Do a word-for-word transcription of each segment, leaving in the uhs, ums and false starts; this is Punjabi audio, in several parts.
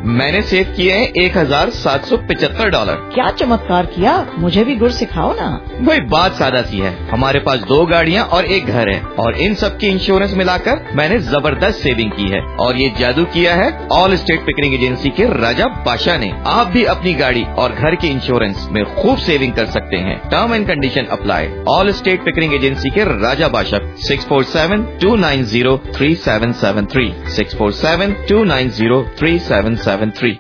मैंने सेव किए हैं एक हजार सात सौ पिछहत्तर डॉलर। क्या चमत्कार किया, मुझे भी गुर सिखाओ ना। वही बात सादा सी है, हमारे पास दो गाड़ियाँ और एक घर है और इन सब की इंश्योरेंस मिलाकर मैंने जबरदस्त सेविंग की है और ये जादू किया है ऑल स्टेट पिकरिंग एजेंसी के राजा बादशाह ने। आप भी अपनी गाड़ी और घर के इंश्योरेंस में खूब सेविंग कर सकते हैं। Term and condition apply. All state Pickering agency के Raja Badshah six four seven two nine zero three seven seven three six four seven two nine zero three seven seven three.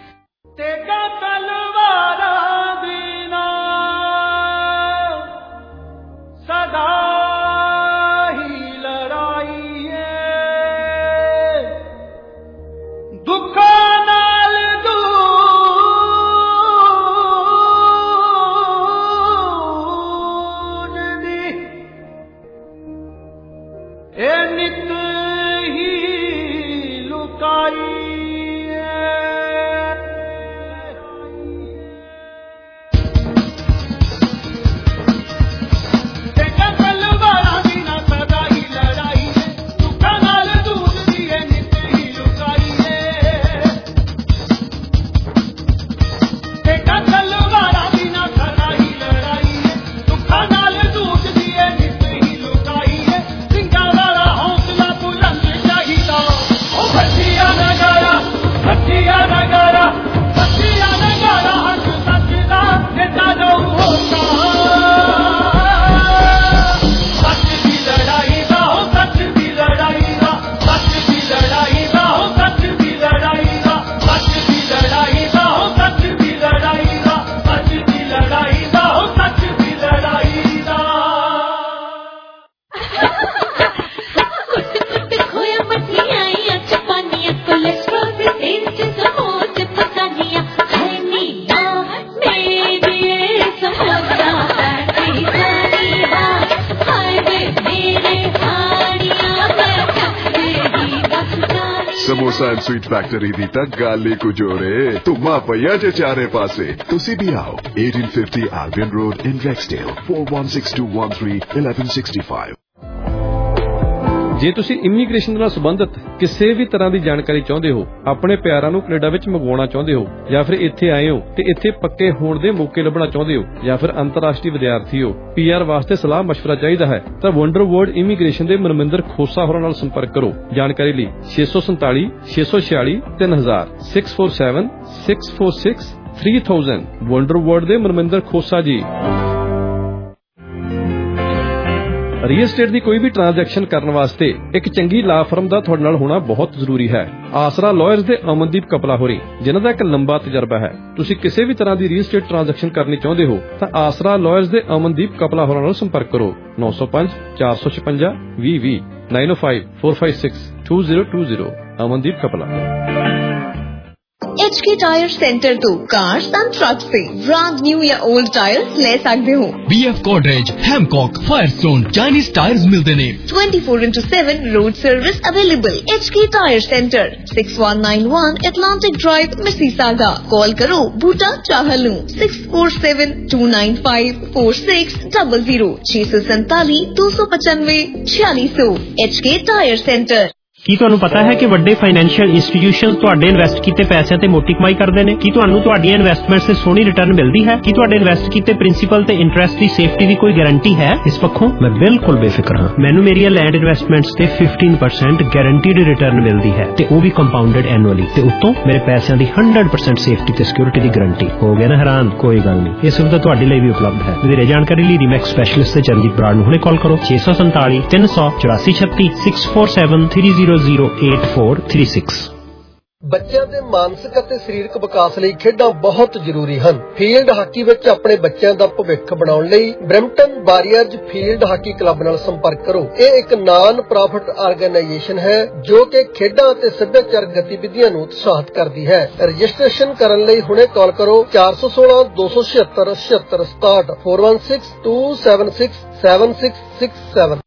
Samosa and sweet factory ਦੀ ਤਾਂ ਗੱਲ ਹੀ ਕੁਝ ਹੋ ਰੇ। ਧੁੰਮਾ ਪਈਆ ਜੇ ਚਾਰੇ ਪਾਸੇ। ਤੁਸੀਂ ਵੀ ਆਓ eighteen fifty Albion Road in Rexdale four one six two one three one one six five। ਜੇ ਤੁਸੀਂ ਇਮੀਗ੍ਰੇਸ਼ਨ ਨਾਲ ਸੰਬੰਧਿਤ ਕਿਸੇ ਵੀ ਤਰ੍ਹਾਂ ਦੀ ਜਾਣਕਾਰੀ ਚਾਹੁੰਦੇ ਹੋ, ਆਪਣੇ ਪਿਆਰਾਂ ਨੂੰ ਕੈਨੇਡਾ ਵਿੱਚ ਮੰਗਵਾਉਣਾ ਚਾਹੁੰਦੇ ਹੋ, ਜਾਂ ਫਿਰ ਇੱਥੇ ਆਏ ਹੋ ਤੇ ਇੱਥੇ ਪੱਕੇ ਹੋਣ ਦੇ ਮੌਕੇ ਲੱਭਣਾ ਚਾਹੁੰਦੇ ਹੋ, ਜਾਂ ਫਿਰ ਅੰਤਰਰਾਸ਼ਟਰੀ ਵਿਦਿਆਰਥੀ ਹੋ, ਪੀਆਰ ਵਾਸਤੇ ਸਲਾਹ ਮਸ਼ਵਰਾ ਚਾਹੀਦਾ ਹੈ ਤਾਂ ਵੰਡਰ ਵਰਲਡ ਇਮੀਗ੍ਰੇਸ਼ਨ ਦੇ ਮਨਮਿੰਦਰ ਖੋਸਾ ਹੋਰਾਂ ਨਾਲ ਸੰਪਰਕ ਕਰੋ। ਜਾਣਕਾਰੀ ਲਈ ਛੇ ਸੌ ਸੰਤਾਲੀ ਛੇ ਸੌ ਛਿਆਲੀ ਤਿੰਨ ਹਜ਼ਾਰ six four seven six four six three thousand. Wonder world ਦੇ ਮਨਮਿੰਦਰ ਖੋਸਾ ਜੀ। ਰੀਅਲ estate ਦੀ ਕੋਈ ਵੀ ਟ੍ਰਾਂਜੈਕਸ਼ਨ ਕਰਨ ਵਾਸਤੇ ਇੱਕ ਚੰਗੀ ਲਾ ਫਰਮ ਦਾ ਤੁਹਾਡੇ ਨਾਲ ਹੋਣਾ ਬਹੁਤ ਜ਼ਰੂਰੀ ਹੈ। ਆਸਰਾ ਲਾਇਰਸ ਦੇ ਅਮਨਦੀਪ ਕਪਲਾ ਹੋਰੀ, ਜਿਨ੍ਹਾਂ ਦਾ ਇੱਕ ਲੰਬਾ ਤਜਰਬਾ ਹੈ। ਤੁਸੀਂ ਕਿਸੇ ਵੀ ਤਰ੍ਹਾਂ ਦੀ ਰੀਅਲ estate ਟ੍ਰਾਂਜੈਕਸ਼ਨ ਕਰਨੀ ਚਾਹੁੰਦੇ ਹੋ ਤਾਂ ਆਸਰਾ ਲਾਇਰਸ ਦੇ ਅਮਨਦੀਪ ਕਪਲਾ ਹੋਰਾਂ ਨਾਲ ਸੰਪਰਕ ਕਰੋ। ਨੌ ਸੌ ਪੰਜ ਚਾਰ ਸੌ ਛਪੰਜਾ ਵੀਹ ਵੀਹ nine O five four five six two zero two zero. Amandeep Kapla. H K tyre centre तो कार्स एंड ट्रक से ब्रांड न्यू या ओल्ड टायर्स ले सकते हो। B F Goodrich, Hankook, Firestone, Chinese tyres मिलते ने। Twenty four into seven road service available. H K tyre centre six one nine one Atlantic drive Mississauga. Call करो Boota Chahal six four seven two nine five four six double zero छह सौ सैतालीस दो सौ पचानवे छियालीस सौ। H K tyre centre. ਕੀ ਤੁਹਾਨੂੰ ਪਤਾ ਹੈ ਕਿ ਵੱਡੇ ਫਾਈਨੈਂਸ਼ੀਅਲ ਇੰਸਟੀਟਿਊਸ਼ਨਸ ਤੁਹਾਡੇ ਇਨਵੈਸਟ ਕੀਤੇ ਪੈਸਿਆਂ ਤੇ ਮੋਟੀ ਕਮਾਈ ਕਰਦੇ ਨੇ? ਕੀ ਤੁਹਾਨੂੰ ਤੁਹਾਡੀਆਂ ਇਨਵੈਸਟਮੈਂਟਸ ਤੇ ਸੋਹਣੀ ਰਿਟਰਨ ਮਿਲਦੀ ਹੈ? ਕੀ ਤੁਹਾਡੇ ਇਨਵੈਸਟ ਕੀਤੇ ਪ੍ਰਿੰਸੀਪਲ ਤੇ ਇੰਟਰਸਟ ਦੀ ਸੇਫਟੀ ਦੀ ਕੋਈ ਗਾਰੰਟੀ ਹੈ? ਇਸ ਪੱਖੋਂ ਮੈਂ ਬਿਲਕੁਲ ਬੇਫਿਕਰ ਹਾਂ। ਮੈਨੂੰ ਮੇਰੀਆਂ ਲੈਂਡ ਇਨਵੈਸਟਮੈਂਟਸ ਤੇ ਫਿਫਟੀਨ ਪਰਸੈਂਟ ਗਾਰੰਟੀਡ ਰਿਟਰਨ ਮਿਲਦੀ ਹੈ ਤੇ ਉਹ ਵੀ ਕੰਪਾਊਂਡਡ ਐਨੂਅਲੀ, ਤੇ ਉੱਤੋਂ ਮੇਰੇ ਪੈਸਿਆਂ ਦੀ ਹੰਡਰਡ ਪਰਸੈਂਟ ਸੇਫਟੀ ਤੇ ਸਿਕਿਉਰਿਟੀ ਦੀ ਗਾਰੰਟੀ। ਹੋ ਗਿਆ ਨਾ ਹੈਰਾਨ? ਕੋਈ ਗੱਲ ਨਹੀਂ, ਇਹ ਸੁਵਿਧਾ ਤੁਹਾਡੇ ਲਈ ਵੀ ਉਪਲਬਧ ਹੈ। ਵਧੇਰੇ ਜਾਣਕਾਰੀ ਲਈ ਰੀਮੈਕਸ ਸਪੈਸ਼ਲਿਸਟ ਤੇ ਚਰਨਜੀਤ ਬਰਾੜ ਨੂੰ ਹੁਣੇ ਕਾਲ ਕਰੋ ਛੇ ਸੌ ਸੰਤਾਲੀ ਤਿੰਨ ਸੌ ਚੁਰਾਸੀ ਛੱਤੀ six four seven three zero zero eight four three six। ਬੱਚਿਆਂ ਦੇ ਮਾਨਸਿਕ ਅਤੇ ਸਰੀਰਕ ਵਿਕਾਸ ਲਈ ਖੇਡਾਂ ਬਹੁਤ ਜ਼ਰੂਰੀ ਹਨ। ਫੀਲਡ ਹਾਕੀ ਵਿੱਚ ਆਪਣੇ ਬੱਚਿਆਂ ਦਾ ਭਵਿੱਖ ਬਣਾਉਣ ਲਈ Brampton Warriors field hockey club ਨਾਲ ਸੰਪਰਕ ਕਰੋ। ਇਹ ਇੱਕ ਨਾਨ ਪ੍ਰੋਫਿਟ ਆਰਗੇਨਾਈਜੇਸ਼ਨ ਹੈ ਜੋ ਕਿ ਖੇਡਾਂ ਅਤੇ ਸੱਭਿਆਚਾਰਕ ਗਤੀਵਿਧੀਆਂ ਨੂੰ ਉਤਸ਼ਾਹਿਤ ਕਰਦੀ ਹੈ। ਰਜਿਸਟ੍ਰੇਸ਼ਨ ਕਰਨ ਲਈ ਹੁਣੇ ਕਾਲ ਕਰੋ ਚਾਰ ਸੌ ਸੋਲਾਂ ਦੋ ਸੌ ਛਿਅੱਤਰ ਛਿਅੱਤਰ ਸਤਾਹਠ four one six two seven six seven six six seven.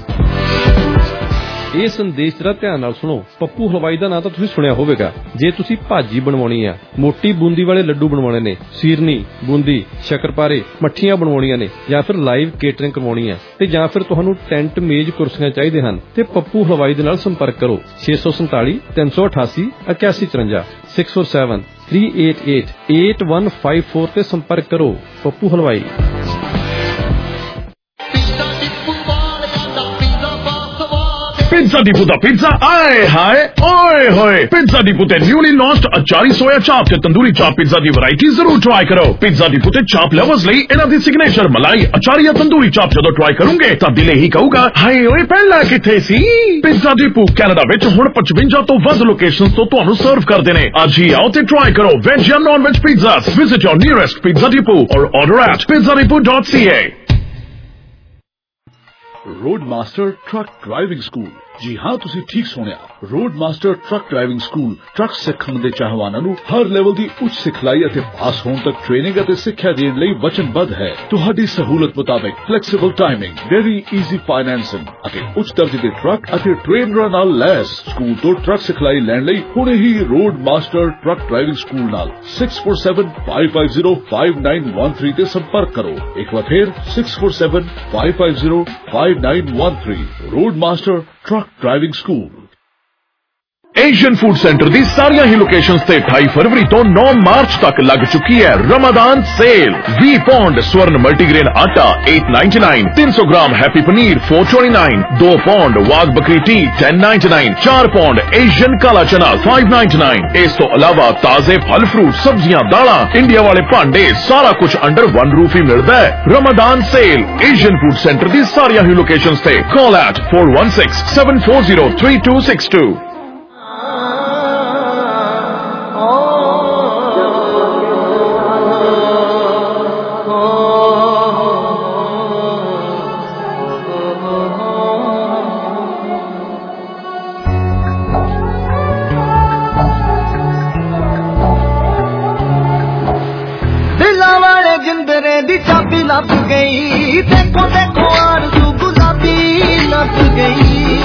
ਇਹ ਸੰਦੇਸ਼ ਜਰਾ ਧਿਆਨ ਨਾਲ ਸੁਣੋ। ਪੱਪੂ ਹਲਵਾਈ ਦਾ ਨਾਂ ਤਾਂ ਤੁਸੀਂ ਸੁਣਿਆ ਹੋਵੇਗਾ। ਜੇ ਤੁਸੀਂ ਭਾਜੀ ਬਣਵਾਉਣੀ ਆ, ਮੋਟੀ ਬੂੰਦੀ ਵਾਲੇ ਲੱਡੂ ਬਣਵਾਉਣੇ ਨੇ, ਸੀਰਨੀ, ਬੂੰਦੀ, ਸ਼ੱਕਰਪਾਰੇ, ਮੱਠੀਆਂ ਬਣਵਾਉਣੀਆਂ ਨੇ, ਜਾਂ ਫਿਰ ਲਾਈਵ ਕੇਟਰਿੰਗ ਕਰਵਾਉਣੀ ਆ, ਤੇ ਜਾਂ ਫਿਰ ਤੁਹਾਨੂੰ ਟੈਂਟ ਮੇਜ਼ ਕੁਰਸੀਆਂ ਚਾਹੀਦੇ ਹਨ, ਤੇ ਪੱਪੂ ਹਲਵਾਈ ਦੇ ਨਾਲ ਸੰਪਰਕ ਕਰੋ ਛੇ ਸੌ ਸੰਤਾਲੀ ਤਿੰਨ ਸੌ ਅਠਾਸੀ ਇਕਿਆਸੀ ਚੁਰੰਜਾ six four seven three eight eight eight one five four ਤੇ ਸੰਪਰਕ ਕਰੋ। ਪੱਪੂ ਹਲਵਾਈ। पिज्जा डिपो दा पिज्जा आए हाय ओए होए। पिज्जा डिपो ते न्यूली लॉन्च्ड अचारी सोया चाप ते तंदूरी चाप पिज्जा दी वैरायटी जरूर ट्राई करो। पिज्जा डिपो ते चाप लवर्स ਲਈ ਇਹਨਾਂ ਦੀ ਸਿਗਨੇਚਰ ਮਲਾਈ ਅਚਾਰੀ ਤੰਦੂਰੀ ਚਾਪ ਜਦੋਂ ਟਰਾਈ ਕਰੋਗੇ ਤਾਂ ਦਿਲ ਹੀ ਕਹੂਗਾ ਹਾਏ ਓਏ ਪਹਿਲਾਂ ਕਿੱਥੇ ਸੀ। ਪਿਜ਼ਾ ਡਿਪੋ ਕੈਨੇਡਾ ਵਿੱਚ ਹੁਣ ਪਚਵੰਜਾ ਤੋਂ ਵੱਧ ਲੋਕੇਸ਼ਨਸ ਤੋਂ ਤੁਹਾਨੂੰ ਸਰਵ ਕਰਦੇ ਨੇ। ਅੱਜ ਹੀ ਆਓ ਤੇ ਟਰਾਈ ਕਰੋ ਵੈਜ ਜਾਂ non veg pizzas. Visit your nearest pizza depot और order at pizza depot dot C A. Road master truck driving school. जी हाँ, तुसी ठीक सुनिया। Road master truck driving school truck सिੱਖਣ ਦੇ ਚਾਹਵਾਨਾਂ ਨੂੰ ਹਰ ਲੈਵਲ ਦੀ ਉੱਚ ਸਿਖਲਾਈ ਅਤੇ ਪਾਸ ਹੋਣ ਤੱਕ ਟ੍ਰੇਨਿੰਗ ਅਤੇ ਸਿੱਖਿਆ ਦੇਣ ਲਈ ਵਚਨਬੱਧ ਹੈ। ਤੁਹਾਡੀ ਸਹੂਲਤ ਮੁਤਾਬਕ flexible timing, very easy financing ਅਤੇ ਉੱਚ ਦਰਜੇ ਦੇ ਟਰੱਕ ਅਤੇ ਟ੍ਰੇਨਰਾਂ ਨਾਲ ਲੈਸ। ਸਕੂਲ ਤੋਂ ਟਰੱਕ ਸਿਖਲਾਈ ਲੈਣ ਲਈ ਹੁਣੇ ਹੀ road master truck driving school ਨਾਲ six four seven five five zero five nine one three ਤੇ ਸੰਪਰਕ ਕਰੋ। ਇੱਕ ਵਾਰ ਫੇਰ six four seven five five zero five nine one three. Road master truck driving school. Asian food centre दी सारियां ही लोकेशंस ते अठाई फरवरी तो नौ मार्च तक लग चुकी है रमजान सेल। वी पौंड स्वर्ण मल्टीग्रेन आटा एट नाइन्टी नाइन, तीन सौ gram happy paneer four twenty nine, दो pound Wagh Bakri tea ten ninety nine, चार पौंड एशियन काला चना फाइव नाइन्टी नाइन। इस तो अलावा ताजे फल फ्रूट, सब्जियां, दाला, इंडिया वाले भांडे, सारा कुछ अंडर वन रूफ ही मिलता है। Ramzan sale Asian food centre दी सारियां ही लोकेशंस ते call at four one six seven four zero three two six two. चाबी लग गई, देखो देखो आरज़ू गुलाबी लग गई।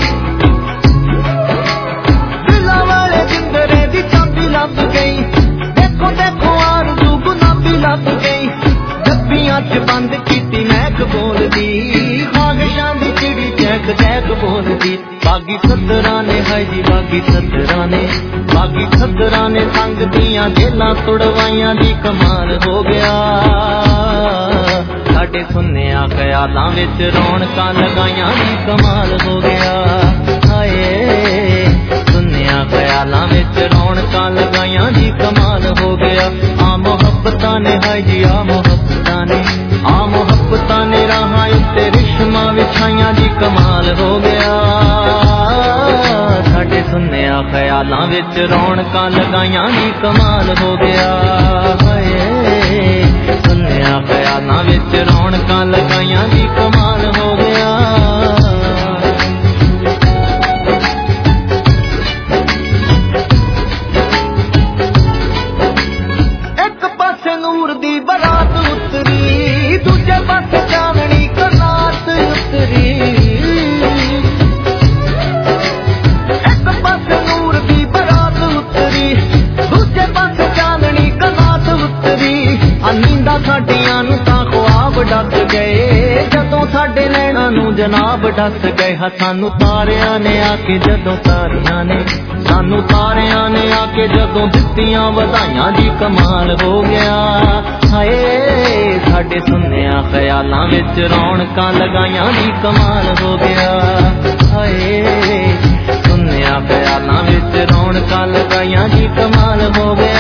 दिला वाले जिंदरे दी चाबी लग गई, देखो देखो आरज़ू गुलाबी लग गई। डब्बियां च बंद कीती महक बोलदी, ख्वाहिशां दी चिड़ी चहक चहक बोलदी। बागी सदरा ने हाय जी बागी सदरा ने, बागी सदरा ने संग दियां जेलां तुड़वाइयां दी कमाल हो गया। साडे सुन्निया ख्यालां विच रौनकां लगाइयां दी कमाल हो गया। हाय सुन्निया ख्यालां विच रौनकां लगाइयां दी कमाल हो गया। आ मोहब्बतां ने हाय जी आ मोहब्बतां ने, आ मोहब्बतां ने राहां उत्ते रिश्मां विछाइयां दी कमाल हो गया। साडे सुन्निया ख्यालां विच रौनकां लगाइयां दी कमाल हो गया। हाय सुन्निया ख्यालां विच रौनकां लगाइयां दी कमाल हो गया। एक पासे नूर दी बरात उतरी, दूजे पासे चांदनी कनात उतरी। एक पासे नूर दी बरात उतरी, दूजे पासे चांदनी कनात उतरी। नींदा साडियां नूं तां ख्वाब डस गए, जदों साडे नैणां नूं जनाब डस गए। हा सानू तारियां ने आके जदों तारियां ने, सानू तारियां ने आके जदों दित्तियां वधाइयां दी कमाल हो गया। हाय साडे सुन्निया ख्यालां विच रौनकां लगाइयां दी कमाल हो गया। हाय सुन्निया ख्यालां विच रौनकां लगाइयां दी कमाल हो गया।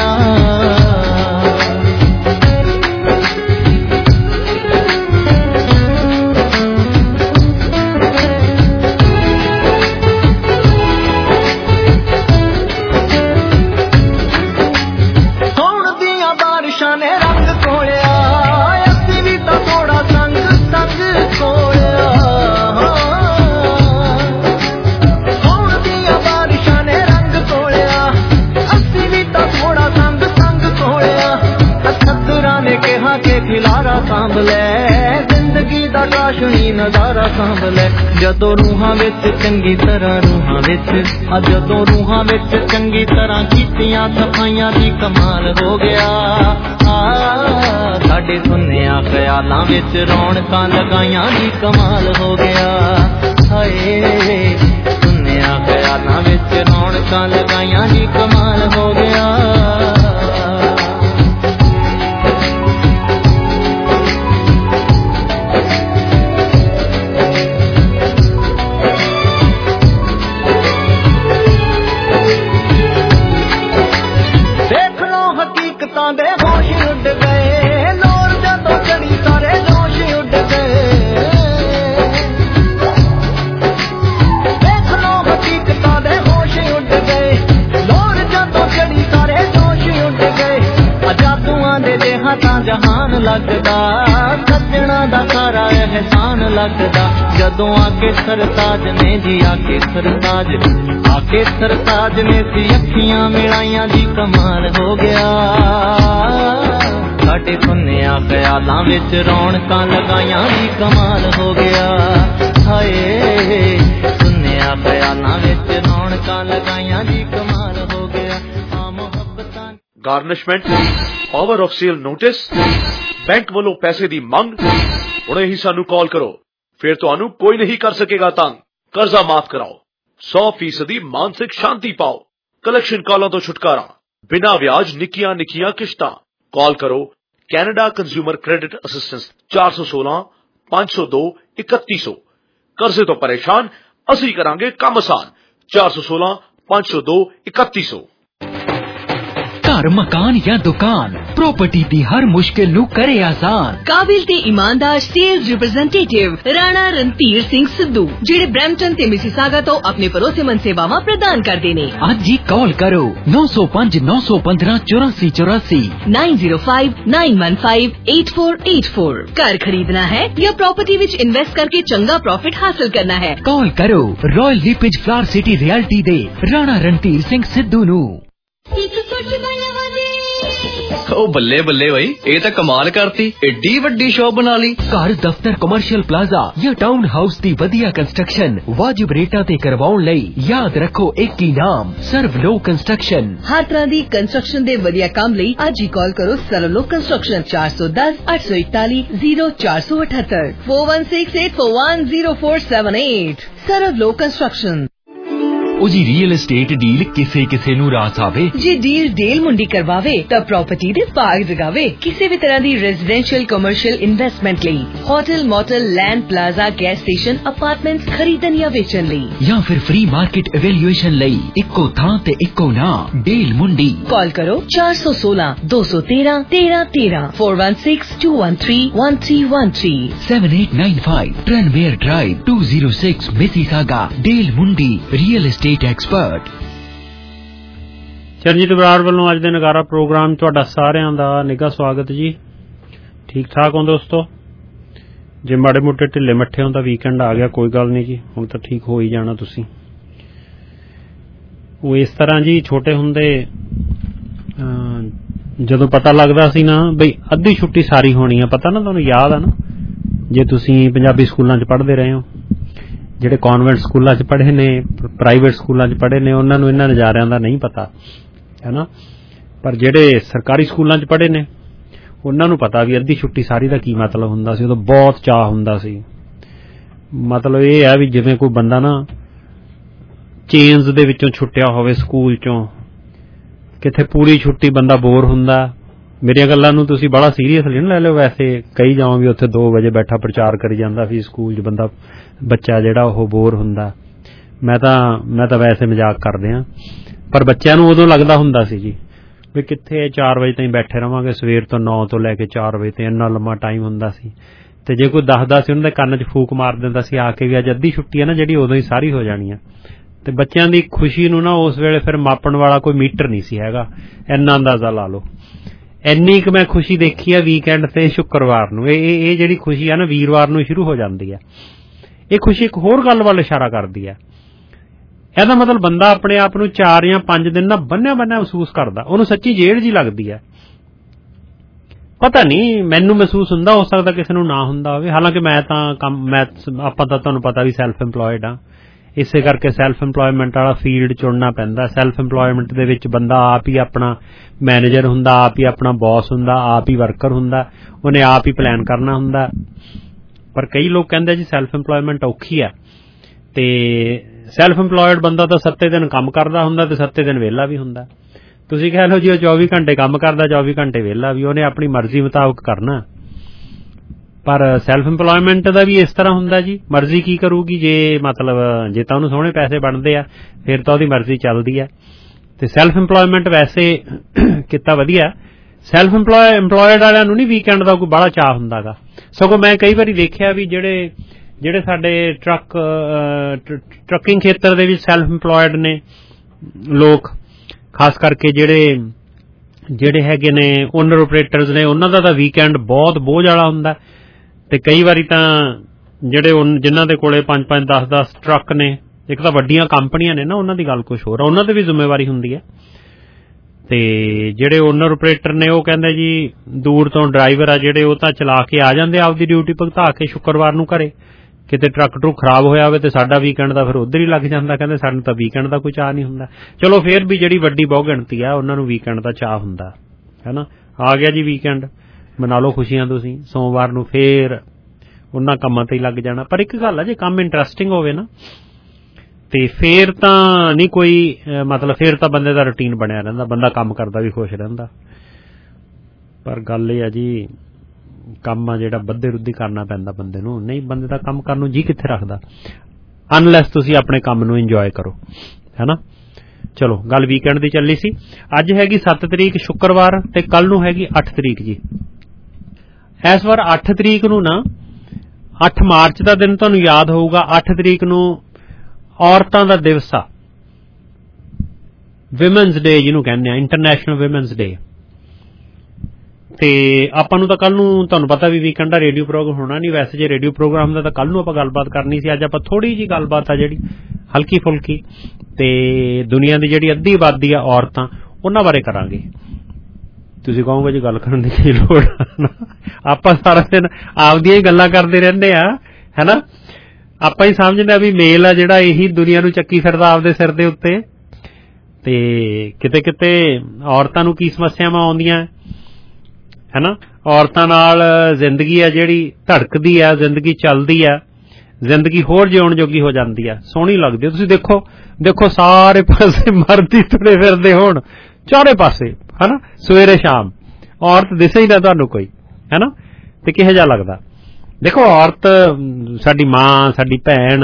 सांभ लै जिंदगी दा काशनी नजारा सांभ लै। जदों रूहां विच चंगी तरह रूहां विच, जदों रूहां विच चंगी तरह कीतियां सफाइयां दी कमाल हो गया। साडे सुन्निया ख्यालां विच रौनकां लगाइयां दी कमाल हो गया। हाय सुन्निया ख्यालां विच रौनकां लगाइयां दी कमाल हो गया। ਕੀਤਾਂ ਦੇ ਹੋਸ਼ ਉੱਡ ਗਏ ਲੋਰ ਜਦੋਂ ਚੜੀ ਸਾਰੇ ਜੋਸ਼ ਉੱਡ ਗਏ ਦੇਖ ਲੋ ਹਕੀਕਤਾਂ ਦੇ ਹੋਸ਼ ਉੱਡ ਗਏ ਲੋਰ ਜਦੋਂ ਚੜੀ ਸਾਰੇ ਜੋਸ਼ ਉੱਡ ਗਏ ਜਾਦੂਆਂ ਦੇ ਦੇਹਾਂ ਤਾਂ ਜਹਾਨ ਲੱਗਦਾ ਸੱਜਣਾ ਦਾ ਸਾਰਾ ਇਹਸਾਨ ਲੱਗਦਾ ਜਦੋਂ ਆ ਕੇ ਸਰਤਾਜ ਨੇ ਜੀ ਆ ਕੇ ਸਰਤਾਜ ਆ ਕੇ ਸਰਤਾਜ ਨੇ ਸੀ ਅੱਖੀਆਂ ਮਿਲਾਈਆਂ ਜੀ ਕਮਾਲ ਹੋ ਗਿਆ ਸਾਡੇ ਸੁਨਿਆ ਖਿਆਲਾਂ ਵਿੱਚ ਰੌਣਕਾਂ ਲਗਾਈਆਂ ਜੀ ਕਮਾਲ ਹੋ ਗਿਆ ਹਾਏ ਸੁਨਿਆ ਖਿਆਲਾਂ ਵਿੱਚ ਰੌਣਕਾਂ ਲਗਾਈਆਂ ਜੀ ਕਮਾਲ ਹੋ ਗਿਆ ਆ ਮੁਹੱਬਤਾਂ garnishment power of sale notice bank वालों पैसे दी मंग हुणे ही सानू कॉल करो फिर तुहानू कोई नहीं कर सकेगा तंग कर्जा माफ कराओ सौ फीसदी मानसिक शांति पाओ कलेक्शन कॉलों तो छुटकारा बिना ब्याज निकियां निकियां किश्तां कॉल करो कैनेडा कंज्यूमर क्रेडिट असिस्टेंस चार सौ सोलह पांच सौ दो इकती सौ कर्जे तो परेशान असी करांगे काम आसान चार सौ सोलह पांच सौ दो इकती सौ घर मकान या दुकान प्रॉपर्टी दी हर मुश्किल नू करे आसान काबिल ते ईमानदार सेल्स रिप्रेजेंटेटिव राणा रणधीर सिंह सिद्धू जेड़े ब्रैम्पटन ते मिसिसागा तो अपने भरोसेमंद सेवावां प्रदान करदे ने अज ही कॉल करो नौ सौ पांच नौ सौ पंद्रह चौरासी चौरासी nine zero five nine one five eight four eight four घर खरीदना है या प्रॉपर्टी विच इन्वेस्ट करके चंगा प्रॉफिट हासिल करना है कॉल करो Royal LePage flower city realty दे राणा रणधीर सिंह सिद्धू नू ओ बल्ले बल्ले भाई ये तो कमाल करती एडी वड्डी शॉप बना ली घर दफ्तर कमर्शियल प्लाजा या टाउन हाउस दी वधिया कंस्ट्रक्शन वाजिब रेटा ते करवाउण लई याद रखो एक ही नाम सर्वलो कंस्ट्रक्शन हर तरह दी कंस्ट्रक्शन दे वधिया काम लई अज ही कॉल करो सर्वलो कंस्ट्रक्शन चार सौ दस आठ सौ इकतालीस जीरो चार सौ अठहत्तर four one six eight four one zero four seven eight सर्वलो कंस्ट्रक्शन ओ जी रियल एस्टेट डील किसे किसे नू रास आवे जे डील डेल मुंडी करवावे तब प्रॉपर्टी दे भाग जगावे किसी भी तरह दी रेजिडेंशियल कमर्शियल इन्वेस्टमेंट लई hotel motel land plaza gas station apartments खरीदन या बेचन लई या फिर फ्री मार्केट एवेल्युएशन लई इक्को थां ते इक्को ना डेल मुंडी कॉल करो चार सौ सोलह दो सौ तेरह तेरह तेरह four one six two one three one three one three seven eight nine five Trenmayne drive two zero six Mississauga डेल मुंडी real estate expert Charanjit Brar ਵੱਲੋਂ ਅੱਜ ਦੇ ਨਗਾਰਾ ਪ੍ਰੋਗਰਾਮ ਤੁਹਾਡਾ ਸਾਰਿਆਂ ਦਾ ਨਿੱਘਾ ਸਵਾਗਤ ਜੀ ਠੀਕ ਠਾਕ ਹੋ ਦੋਸਤੋ ਜੇ ਮਾੜੇ ਮੋਟੇ ਢਿੱਲੇ ਮੱਠੇ ਹੋ ਤਾਂ ਵੀਕਐਂਡ ਆ ਗਿਆ ਕੋਈ ਗੱਲ ਨਹੀਂ ਜੀ ਹੁਣ ਤਾਂ ਠੀਕ ਹੋ ਹੀ ਜਾਣਾ ਤੁਸੀਂ ਉਹ ਇਸ ਤਰ੍ਹਾਂ ਜੀ ਛੋਟੇ ਹੁੰਦੇ ਜਦੋਂ ਪਤਾ ਲੱਗਦਾ ਸੀ ਨਾ ਬਈ ਅੱਧੀ ਛੁੱਟੀ ਸਾਰੀ ਹੋਣੀ ਆ ਪਤਾ ਨਾ ਤੁਹਾਨੂੰ ਯਾਦ ਆ ਨਾ ਜੇ ਤੁਸੀਂ ਪੰਜਾਬੀ ਸਕੂਲਾਂ 'ਚ ਪੜ੍ਹਦੇ ਰਹੇ ਹੋ ਜਿਹੜੇ ਕਨਵੈਂਟ ਸਕੂਲਾਂ 'ਚ ਪੜ੍ਹੇ ਨੇ ਪ੍ਰਾਈਵੇਟ ਸਕੂਲਾਂ 'ਚ ਪੜ੍ਹੇ ਨੇ ਉਹਨਾਂ ਨੂੰ ਇਹਨਾਂ ਨਜ਼ਾਰਿਆਂ ਦਾ ਨਹੀਂ ਪਤਾ ਹੈ ਨਾ ਪਰ ਜਿਹੜੇ ਸਰਕਾਰੀ ਸਕੂਲਾਂ 'ਚ ਪੜ੍ਹੇ ਨੇ ਉਹਨਾਂ ਨੂੰ ਪਤਾ ਵੀ ਅੱਧੀ ਛੁੱਟੀ ਸਾਰੀ ਦਾ ਕੀ ਮਤਲਬ ਹੁੰਦਾ ਸੀ ਉਦੋਂ ਬਹੁਤ ਚਾਅ ਹੁੰਦਾ ਸੀ ਮਤਲਬ ਇਹ ਹੈ ਵੀ ਜਿਵੇਂ ਕੋਈ ਬੰਦਾ ਨਾ ਚੇਨਜ਼ ਦੇ ਵਿੱਚੋਂ ਛੁੱਟਿਆ ਹੋਵੇ ਸਕੂਲ 'ਚੋਂ ਕਿੱਥੇ ਪੂਰੀ ਛੁੱਟੀ ਬੰਦਾ ਬੋਰ ਹੁੰਦਾ ਮੇਰੀਆਂ ਗੱਲਾਂ ਨੂੰ ਤੁਸੀਂ ਬੜਾ ਸੀਰੀਅਸਲੀ ਨਾ ਲੈ ਲਿਓ ਵੈਸੇ ਕਹੀ ਜਾਵਾਂ ਵੀ ਉੱਥੇ ਦੋ ਵਜੇ ਬੈਠਾ ਪ੍ਰਚਾਰ ਕਰੀ ਜਾਂਦਾ ਸੀ ਸਕੂਲ 'ਚ ਬੰਦਾ ਬੱਚਾ ਜਿਹੜਾ ਉਹ ਬੋਰ ਹੁੰਦਾ ਮੈਂ ਤਾਂ ਮੈਂ ਤਾਂ ਵੈਸੇ ਮਜ਼ਾਕ ਕਰਦੇ ਹਾਂ ਪਰ ਬੱਚਿਆਂ ਨੂੰ ਉਦੋਂ ਲੱਗਦਾ ਹੁੰਦਾ ਸੀ ਜੀ ਵੀ ਕਿੱਥੇ ਚਾਰ ਵਜੇ ਤਾਈਂ ਬੈਠੇ ਰਵਾਂਗੇ ਸਵੇਰ ਤੋਂ ਨੌ ਤੋਂ ਲੈ ਕੇ ਚਾਰ ਵਜੇ ਤੇ ਇੰਨਾ ਲੰਮਾ ਟਾਈਮ ਹੁੰਦਾ ਸੀ ਤੇ ਜੇ ਕੋਈ ਦੱਸਦਾ ਸੀ ਉਹਨਾਂ ਦੇ ਕੰਨ 'ਚ ਫੂਕ ਮਾਰ ਦਿੰਦਾ ਸੀ ਆ ਕੇ ਵੀ ਅੱਜ ਅੱਧੀ ਛੁੱਟੀ ਹੈ ਨਾ ਜਿਹੜੀ ਉਦੋਂ ਹੀ ਸਾਰੀ ਹੋ ਜਾਣੀ ਆ ਤੇ ਬੱਚਿਆਂ ਦੀ ਖੁਸ਼ੀ ਨੂੰ ਨਾ ਉਸ ਵੇਲੇ ਫਿਰ ਮਾਪਣ ਵਾਲਾ ਕੋਈ ਮੀਟਰ ਨਹੀਂ ਸੀ ਹੈਗਾ ਇੰਨਾ ਅੰਦਾਜ਼ਾ ਲਾ ਲਓ ਇੰਨੀ ਕੁ ਮੈਂ ਖੁਸ਼ੀ ਦੇਖੀ ਆ ਵੀਕਐਂਡ ਤੇ ਸ਼ੁੱਕਰਵਾਰ ਨੂੰ ਇਹ ਇਹ ਜਿਹੜੀ ਖੁਸ਼ੀ ਆ ਨਾ ਵੀਰਵਾਰ ਨੂੰ ਸ਼ੁਰੂ ਹੋ ਜਾਂਦੀ ਆ ਇਹ ਖੁਸ਼ੀ ਇੱਕ ਹੋਰ ਗੱਲ ਵੱਲ ਇਸ਼ਾਰਾ ਕਰਦੀ ਹੈ ਇਹਦਾ ਮਤਲਬ ਬੰਦਾ ਆਪਣੇ ਆਪ ਨੂੰ ਚਾਰ ਜਾਂ ਪੰਜ ਦਿਨ ਨਾ ਬੰਨਿਆ ਬੰਨਿਆ ਮਹਿਸੂਸ ਕਰਦਾ ਉਹਨੂੰ ਸੱਚੀ ਜੇਲ੍ਹ ਜੀ ਲੱਗਦੀ ਹੈ ਪਤਾ ਨਹੀਂ ਮੈਨੂੰ ਮਹਿਸੂਸ ਹੁੰਦਾ ਹੋ ਸਕਦਾ ਕਿਸੇ ਨੂੰ ਨਾ ਹੁੰਦਾ ਹੋਵੇ ਹਾਲਾਂਕਿ ਮੈਂ ਤਾਂ ਕੰਮ ਮੈਂ ਆਪਾਂ ਤਾਂ ਤੁਹਾਨੂੰ ਪਤਾ ਵੀ ਸੈਲਫ ਇੰਪਲੋਇਡ ਆ ਇਸੇ ਕਰਕੇ ਸੈਲਫ ਇੰਪਲੋਇਮੈਂਟ ਵਾਲਾ ਫੀਲਡ ਚੁਣਨਾ ਪੈਂਦਾ ਸੈਲਫ ਇੰਪਲੋਇਮੈਂਟ ਦੇ ਵਿੱਚ ਬੰਦਾ ਆਪ ਹੀ ਆਪਣਾ ਮੈਨੇਜਰ ਹੁੰਦਾ ਆਪ ਹੀ ਆਪਣਾ ਬੌਸ ਹੁੰਦਾ ਆਪ ਹੀ ਵਰਕਰ ਹੁੰਦਾ ਉਹਨੇ ਆਪ ਹੀ ਪਲਾਨ ਕਰਨਾ ਹੁੰਦਾ ਪਰ ਕਈ ਲੋਕ ਕਹਿੰਦੇ ਜੀ ਸੈਲਫ ਇੰਪਲੋਇਮੈਂਟ ਔਖੀ ਆ ਤੇ ਸੈਲਫ ਇੰਪਲੋਇਡ ਬੰਦਾ ਤਾਂ ਸੱਤੇ ਦਿਨ ਕੰਮ ਕਰਦਾ ਹੁੰਦਾ ਤੇ ਸੱਤੇ ਦਿਨ ਵਿਹਲਾ ਵੀ ਹੁੰਦਾ ਤੁਸੀਂ ਕਹਿ ਲਓ ਜੀ ਉਹ ਚੌਵੀ ਘੰਟੇ ਕੰਮ ਕਰਦਾ ਚੌਵੀ ਘੰਟੇ ਵਿਹਲਾ ਵੀ ਉਹਨੇ ਆਪਣੀ ਮਰਜ਼ੀ ਮੁਤਾਬਕ ਕਰਨਾ ਪਰ ਸੈਲਫ ਇੰਪਲੋਇਮੈਂਟ ਦਾ ਵੀ ਇਸ ਤਰ੍ਹਾਂ ਹੁੰਦਾ ਜੀ ਮਰਜ਼ੀ ਕੀ ਕਰੂਗੀ ਜੇ ਮਤਲਬ ਜੇ ਤਾਂ ਉਹਨੂੰ ਸੋਹਣੇ ਪੈਸੇ ਬਣਦੇ ਆ ਫਿਰ ਤਾਂ ਉਹਦੀ ਮਰਜ਼ੀ ਚੱਲਦੀ ਆ ਤੇ ਸੈਲਫ ਇੰਪਲੋਇਮੈਂਟ ਵੈਸੇ ਕਿੱਤਾ ਵਧੀਆ ਸੈਲਫ ਇੰਪਲੋਏ ਇੰਪਲੋਇਡ ਵਾਲਿਆਂ ਨੂੰ ਨਹੀਂ ਵੀਕਐਂਡ ਦਾ ਕੋਈ ਬੜਾ ਚਾਅ ਹੁੰਦਾ ਗਾ। ਸਗੋਂ ਮੈਂ ਕਈ ਵਾਰੀ ਦੇਖਿਆ ਵੀ ਜਿਹੜੇ ਜਿਹੜੇ ਸਾਡੇ ਟਰੱਕ ਟਰੱਕਿੰਗ ਖੇਤਰ ਦੇ ਵਿੱਚ ਸੈਲਫ ਇੰਪਲੋਇਡ ਨੇ ਲੋਕ, ਖਾਸ ਕਰਕੇ ਜਿਹੜੇ ਜਿਹੜੇ ਹੈਗੇ ਨੇ ਓਨਰ ਓਪਰੇਟਰਸ ਨੇ, ਉਹਨਾਂ ਦਾ ਤਾਂ ਵੀਕਐਂਡ ਬਹੁਤ ਬੋਝ ਵਾਲਾ ਹੁੰਦਾ। ਤੇ ਕਈ ਵਾਰੀ ਤਾਂ ਜਿਹੜੇ ਜਿਨ੍ਹਾਂ ਦੇ ਕੋਲੇ ਪੰਜ ਪੰਜ ਦਸ ਦਸ ਟਰੱਕ ਨੇ, ਇੱਕ ਤਾਂ ਵੱਡੀਆਂ ਕੰਪਨੀਆਂ ਨੇ ਨਾ, ਉਹਨਾਂ ਦੀ ਗੱਲ ਕੁਛ ਹੋਰ ਆ, ਉਹਨਾਂ ਤੇ ਵੀ ਜ਼ਿੰਮੇਵਾਰੀ ਹੁੰਦੀ ਹੈ। ਤੇ ਜਿਹੜੇ ਓਨਰ ਓਪਰੇਟਰ ਨੇ ਉਹ ਕਹਿੰਦੇ ਜੀ ਦੂਰ ਤੋਂ ਡਰਾਈਵਰ ਆ ਜਿਹੜੇ ਉਹ ਤਾਂ ਚਲਾ ਕੇ ਆ ਜਾਂਦੇ ਆਪਦੀ ਡਿਊਟੀ ਭੁਗਤਾ ਕੇ ਸ਼ੁੱਕਰਵਾਰ ਨੂੰ ਘਰੇ, ਕਿਤੇ ਟਰੱਕ ਟਰੁੱਕ ਖਰਾਬ ਹੋਇਆ ਹੋਵੇ ਤੇ ਸਾਡਾ ਵੀਕਐਂਡ ਦਾ ਫਿਰ ਉੱਧਰ ਹੀ ਲੱਗ ਜਾਂਦਾ। ਕਹਿੰਦੇ ਸਾਨੂੰ ਤਾਂ ਵੀਕਐਂਡ ਦਾ ਕੋਈ ਚਾਅ ਨਹੀਂ ਹੁੰਦਾ। ਚਲੋ ਫਿਰ ਵੀ ਜਿਹੜੀ ਵੱਡੀ ਬਹੁ ਗਿਣਤੀ ਆ ਉਹਨਾਂ ਨੂੰ ਵੀਕਐਂਡ ਦਾ ਚਾਅ ਹੁੰਦਾ ਹੈ ਨਾ। ਆ ਗਿਆ ਜੀ ਵੀਕਐਂਡ, ਮਨਾ ਲਓ ਖੁਸ਼ੀਆਂ ਤੁਸੀਂ, ਸੋਮਵਾਰ ਨੂੰ ਫੇਰ ਉਹਨਾਂ ਕੰਮਾਂ ਤੇ ਹੀ ਲੱਗ ਜਾਣਾ। ਪਰ ਇੱਕ ਗੱਲ ਆ, ਜੇ ਕੰਮ ਇੰਟਰਸਟਿੰਗ ਹੋਵੇ ਨਾ ਤੇ ਫੇਰ ਤਾਂ ਨਹੀਂ ਕੋਈ ਮਤਲਬ, ਫੇਰ ਤਾਂ ਬੰਦੇ ਦਾ ਰੂਟੀਨ ਬਣਿਆ ਰਹਿੰਦਾ, ਬੰਦਾ ਕੰਮ ਕਰਦਾ ਵੀ ਖੁਸ਼ ਰਹਿੰਦਾ। ਪਰ ਗੱਲ ਇਹ ਆ ਜੀ, ਕੰਮ ਆ ਜਿਹੜਾ ਬੱਧੇ ਰੁੱਧੀ ਕਰਨਾ ਪੈਂਦਾ ਬੰਦੇ ਨੂੰ, ਨਹੀਂ ਬੰਦੇ ਦਾ ਕੰਮ ਕਰਨ ਨੂੰ ਜੀ ਕਿੱਥੇ ਰੱਖਦਾ, ਅਨਲੈਸ ਤੁਸੀਂ ਆਪਣੇ ਕੰਮ ਨੂੰ ਇੰਜੋਏ ਕਰੋ, ਹੈ ਨਾ। ਚਲੋ ਗੱਲ ਵੀਕਐਂਡ ਦੀ ਚੱਲੀ ਸੀ। ਅੱਜ ਹੈਗੀ ਸੱਤ ਤਰੀਕ ਸ਼ੁੱਕਰਵਾਰ ਤੇ ਕੱਲ ਨੂੰ ਹੈਗੀ ਅੱਠ ਤਰੀਕ ਜੀ। ਇਸ ਵਾਰ ਅੱਠ ਤਰੀਕ ਨੂੰ ਨਾ, ਅੱਠ ਮਾਰਚ ਦਾ ਦਿਨ ਤੁਹਾਨੂੰ ਯਾਦ ਹੋਊਗਾ, ਅੱਠ ਤਰੀਕ ਨੂੰ ਔਰਤਾਂ ਦਾ ਦਿਵਸ ਆ, ਵਿਮਨਸ ਡੇ ਜਿਹਨੂੰ ਕਹਿੰਦੇ ਆ, ਇੰਟਰਨੈਸ਼ਨਲ ਵਿਮਨਸ ਡੇ। ਤੇ ਆਪਾਂ ਨੂੰ ਤਾਂ ਕੱਲ ਨੂੰ ਤੁਹਾਨੂੰ ਪਤਾ ਵੀ ਵੀਕਐਂਡ ਦਾ ਰੇਡੀਓ ਪ੍ਰੋਗਰਾਮ ਹੋਣਾ ਨਹੀਂ। ਵੈਸੇ ਜੇ ਰੇਡੀਓ ਪ੍ਰੋਗਰਾਮ ਦਾ ਤਾਂ ਕੱਲ ਨੂੰ ਆਪਾਂ ਗੱਲਬਾਤ ਕਰਨੀ ਸੀ। ਅੱਜ ਆਪਾਂ ਥੋੜੀ ਜਿਹੀ ਗੱਲਬਾਤ ਆ ਜਿਹੜੀ ਹਲਕੀ ਫੁਲਕੀ, ਤੇ ਦੁਨੀਆ ਦੀ ਜਿਹੜੀ ਅੱਧੀ ਆਬਾਦੀ ਆ ਔਰਤਾਂ, ਉਹਨਾਂ ਬਾਰੇ ਕਰਾਂਗੇ। ਤੁਸੀਂ ਕਹੋਗੇ ਜੀ ਗੱਲ ਕਰਨ ਦੀ ਕੀ ਲੋੜ, ਆਪਾਂ ਸਾਰਾ ਦਿਨ ਆਪਦੀਆਂ ਹੀ ਗੱਲਾਂ ਕਰਦੇ ਰਹਿੰਦੇ ਆ, ਹੈ ਨਾ। ਆਪਾਂ ਹੀ ਸਮਝਦੇ ਆ ਵੀ ਮੇਲ ਆ ਜਿਹੜਾ ਇਹੀ ਦੁਨੀਆ ਨੂੰ ਚੱਕੀ ਫਿਰਦਾ ਆਪਦੇ ਸਿਰ ਦੇ ਉੱਤੇ, ਤੇ ਕਿਤੇ ਕਿਤੇ ਔਰਤਾਂ ਨੂੰ ਕੀ ਸਮੱਸਿਆਵਾਂ ਆਉਂਦੀਆਂ ਹੈ ਨਾ। ਔਰਤਾਂ ਨਾਲ ਜ਼ਿੰਦਗੀ ਆ ਜਿਹੜੀ ਧੜਕਦੀ ਆ, ਜ਼ਿੰਦਗੀ ਚੱਲਦੀ ਆ, ਜ਼ਿੰਦਗੀ ਹੋਰ ਜਿਉਣ ਜੋਗੀ ਹੋ ਜਾਂਦੀ ਆ, ਸੋਹਣੀ ਲੱਗਦੀ। ਤੁਸੀਂ ਦੇਖੋ ਦੇਖੋ ਸਾਰੇ ਪਾਸੇ ਮਰਦ ਹੀ ਤੁਰੇ ਫਿਰਦੇ ਹੋਣ, ਚਾਰੇ ਪਾਸੇ, ਹੈ ਨਾ, ਸਵੇਰੇ ਸ਼ਾਮ ਔਰਤ ਦਿਸੇ ਹੀ ਨਾ ਤੁਹਾਨੂੰ ਕੋਈ, ਹੈ ਨਾ, ਤੇ ਕਿਹੋ ਜਿਹਾ ਲੱਗਦਾ। ਦੇਖੋ ਔਰਤ ਸਾਡੀ ਮਾਂ, ਸਾਡੀ ਭੈਣ,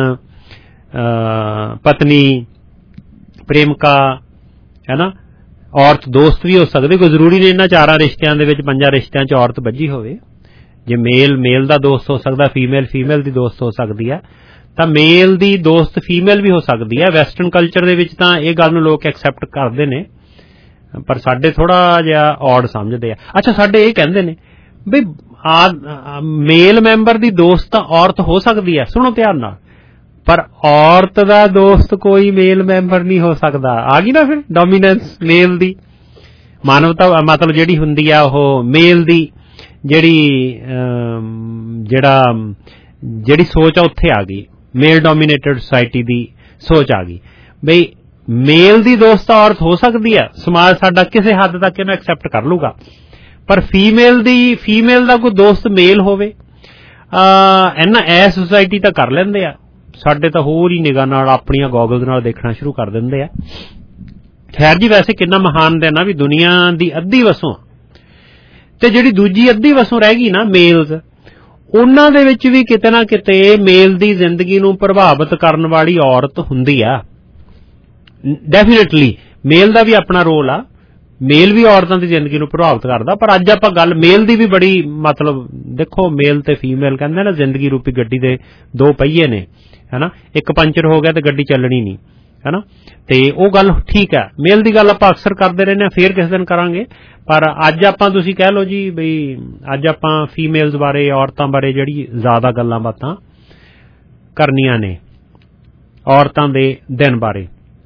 ਪਤਨੀ, ਪ੍ਰੇਮਿਕਾ, ਹੈ ਨਾ। ਔਰਤ ਦੋਸਤ ਵੀ ਹੋ ਸਕਦੇ, ਕੋਈ ਜ਼ਰੂਰੀ ਨਹੀਂ ਇਹਨਾਂ ਚਾਰਾਂ ਰਿਸ਼ਤਿਆਂ ਦੇ ਵਿੱਚ, ਪੰਜਾਂ ਰਿਸ਼ਤਿਆਂ 'ਚ ਔਰਤ ਬੱਝੀ ਹੋਵੇ। ਜੇ ਮੇਲ ਮੇਲ ਦਾ ਦੋਸਤ ਹੋ ਸਕਦਾ, ਫੀਮੇਲ ਫੀਮੇਲ ਦੀ ਦੋਸਤ ਹੋ ਸਕਦੀ ਹੈ, ਤਾਂ ਮੇਲ ਦੀ ਦੋਸਤ ਫੀਮੇਲ ਵੀ ਹੋ ਸਕਦੀ ਹੈ। ਵੈਸਟਰਨ ਕਲਚਰ ਦੇ ਵਿੱਚ ਤਾਂ ਇਹ ਗੱਲ ਨੂੰ ਲੋਕ ਐਕਸੈਪਟ ਕਰਦੇ ਨੇ, ਪਰ ਸਾਡੇ ਥੋੜਾ ਜਿਹਾ ਔਡ ਸਮਝਦੇ ਆ। ਅੱਛਾ, ਸਾਡੇ ਇਹ ਕਹਿੰਦੇ ਨੇ ਵੀ ਆ ਮੇਲ ਮੈਂਬਰ ਦੀ ਦੋਸਤ ਤਾਂ ਔਰਤ ਹੋ ਸਕਦੀ ਹੈ, ਸੁਣੋ ਧਿਆਨ ਨਾਲ, ਪਰ ਔਰਤ ਦਾ ਦੋਸਤ ਕੋਈ ਮੇਲ ਮੈਂਬਰ ਨਹੀਂ ਹੋ ਸਕਦਾ। ਆ ਗਈ ਨਾ ਫਿਰ ਡੋਮੀਨੈਂਸ ਮੇਲ ਦੀ, ਮਾਨਵਤਾ ਮਤਲਬ ਜਿਹੜੀ ਹੁੰਦੀ ਆ ਉਹ ਮੇਲ ਦੀ ਜਿਹੜੀ ਜਿਹੜਾ ਜਿਹੜੀ ਸੋਚ ਆ ਉੱਥੇ ਆ ਗਈ, ਮੇਲ ਡੋਮੀਨੇਟਡ ਸੁਸਾਇਟੀ ਦੀ ਸੋਚ ਆ ਗਈ ਬਈ ਮੇਲ ਦੀ ਦੋਸਤ ਔਰਤ ਹੋ ਸਕਦੀ ਆ। ਸਮਾਜ ਸਾਡਾ ਕਿਸੇ ਹੱਦ ਤੱਕ ਇਹਨੂੰ ਐਕਸੈਪਟ ਕਰ ਲੂਗਾ, ਪਰ ਫੀਮੇਲ ਦੀ ਫੀਮੇਲ ਦਾ ਕੋਈ ਦੋਸਤ ਮੇਲ ਹੋਵੇ ਇਹਨਾਂ ਐ ਸੁਸਾਇਟੀ ਤਾਂ ਕਰ ਲੈਂਦੇ ਆ। ਸਾਡੇ ਤਾਂ ਹੋਰ ਹੀ ਨਿਗਾਹ ਨਾਲ, ਆਪਣੀਆਂ ਗੋਗਲਸ ਨਾਲ ਦੇਖਣਾ ਸ਼ੁਰੂ ਕਰ ਦਿੰਦੇ ਆ। ਖੈਰ ਜੀ, ਵੈਸੇ ਕਿੰਨਾ ਮਹਾਨ ਦਿਨ ਆ ਵੀ ਦੁਨੀਆ ਦੀ ਅੱਧੀ ਵਸੋਂ ਤੇ ਜਿਹੜੀ ਦੂਜੀ ਅੱਧੀ ਵਸੋਂ ਰਹਿ ਗਈ ਨਾ ਮੇਲਸ, ਉਹਨਾਂ ਦੇ ਵਿੱਚ ਵੀ ਕਿਤੇ ਨਾ ਕਿਤੇ ਮੇਲ ਦੀ ਜ਼ਿੰਦਗੀ ਨੂੰ ਪ੍ਰਭਾਵਿਤ ਕਰਨ ਵਾਲੀ ਔਰਤ ਹੁੰਦੀ ਆ। ਡੈਫੀਨੇਟਲੀ ਮੇਲ ਦਾ ਵੀ ਆਪਣਾ ਰੋਲ ਆ, ਮੇਲ ਵੀ ਔਰਤਾਂ ਦੀ ਜ਼ਿੰਦਗੀ ਨੂੰ ਪ੍ਰਭਾਵਿਤ ਕਰਦਾ। ਪਰ ਅੱਜ ਆਪਾਂ ਗੱਲ ਮੇਲ ਦੀ ਵੀ ਬੜੀ, ਮਤਲਬ ਦੇਖੋ ਮੇਲ ਤੇ ਫੀਮੇਲ ਕਹਿੰਦੇ ਨਾ ਜ਼ਿੰਦਗੀ ਰੂਪੀ ਗੱਡੀ ਦੇ ਦੋ ਪਹੀਏ ਨੇ, ਹੈ ਨਾ। ਇੱਕ ਪੰਚਰ ਹੋ ਗਿਆ ਤੇ ਗੱਡੀ ਚੱਲਣੀ ਨਹੀਂ, ਹੈ ਨਾ। ਤੇ ਉਹ ਗੱਲ ਠੀਕ ਹੈ, ਮੇਲ ਦੀ ਗੱਲ ਆਪਾਂ ਅਕਸਰ ਕਰਦੇ ਰਹਿੰਦੇ ਹਾਂ, ਫੇਰ ਕਿਸੇ ਦਿਨ ਕਰਾਂਗੇ। ਪਰ ਅੱਜ ਆਪਾਂ ਤੁਸੀਂ ਕਹਿ ਲਓ ਜੀ ਬਈ ਅੱਜ ਆਪਾਂ ਫੀਮੇਲਸ ਬਾਰੇ, ਔਰਤਾਂ ਬਾਰੇ ਜਿਹੜੀ ਜ਼ਿਆਦਾ ਗੱਲਾਂ ਬਾਤਾਂ ਕਰਨੀਆਂ ਨੇ, ਔਰਤਾਂ ਦੇ ਦਿਨ ਬਾਰੇ।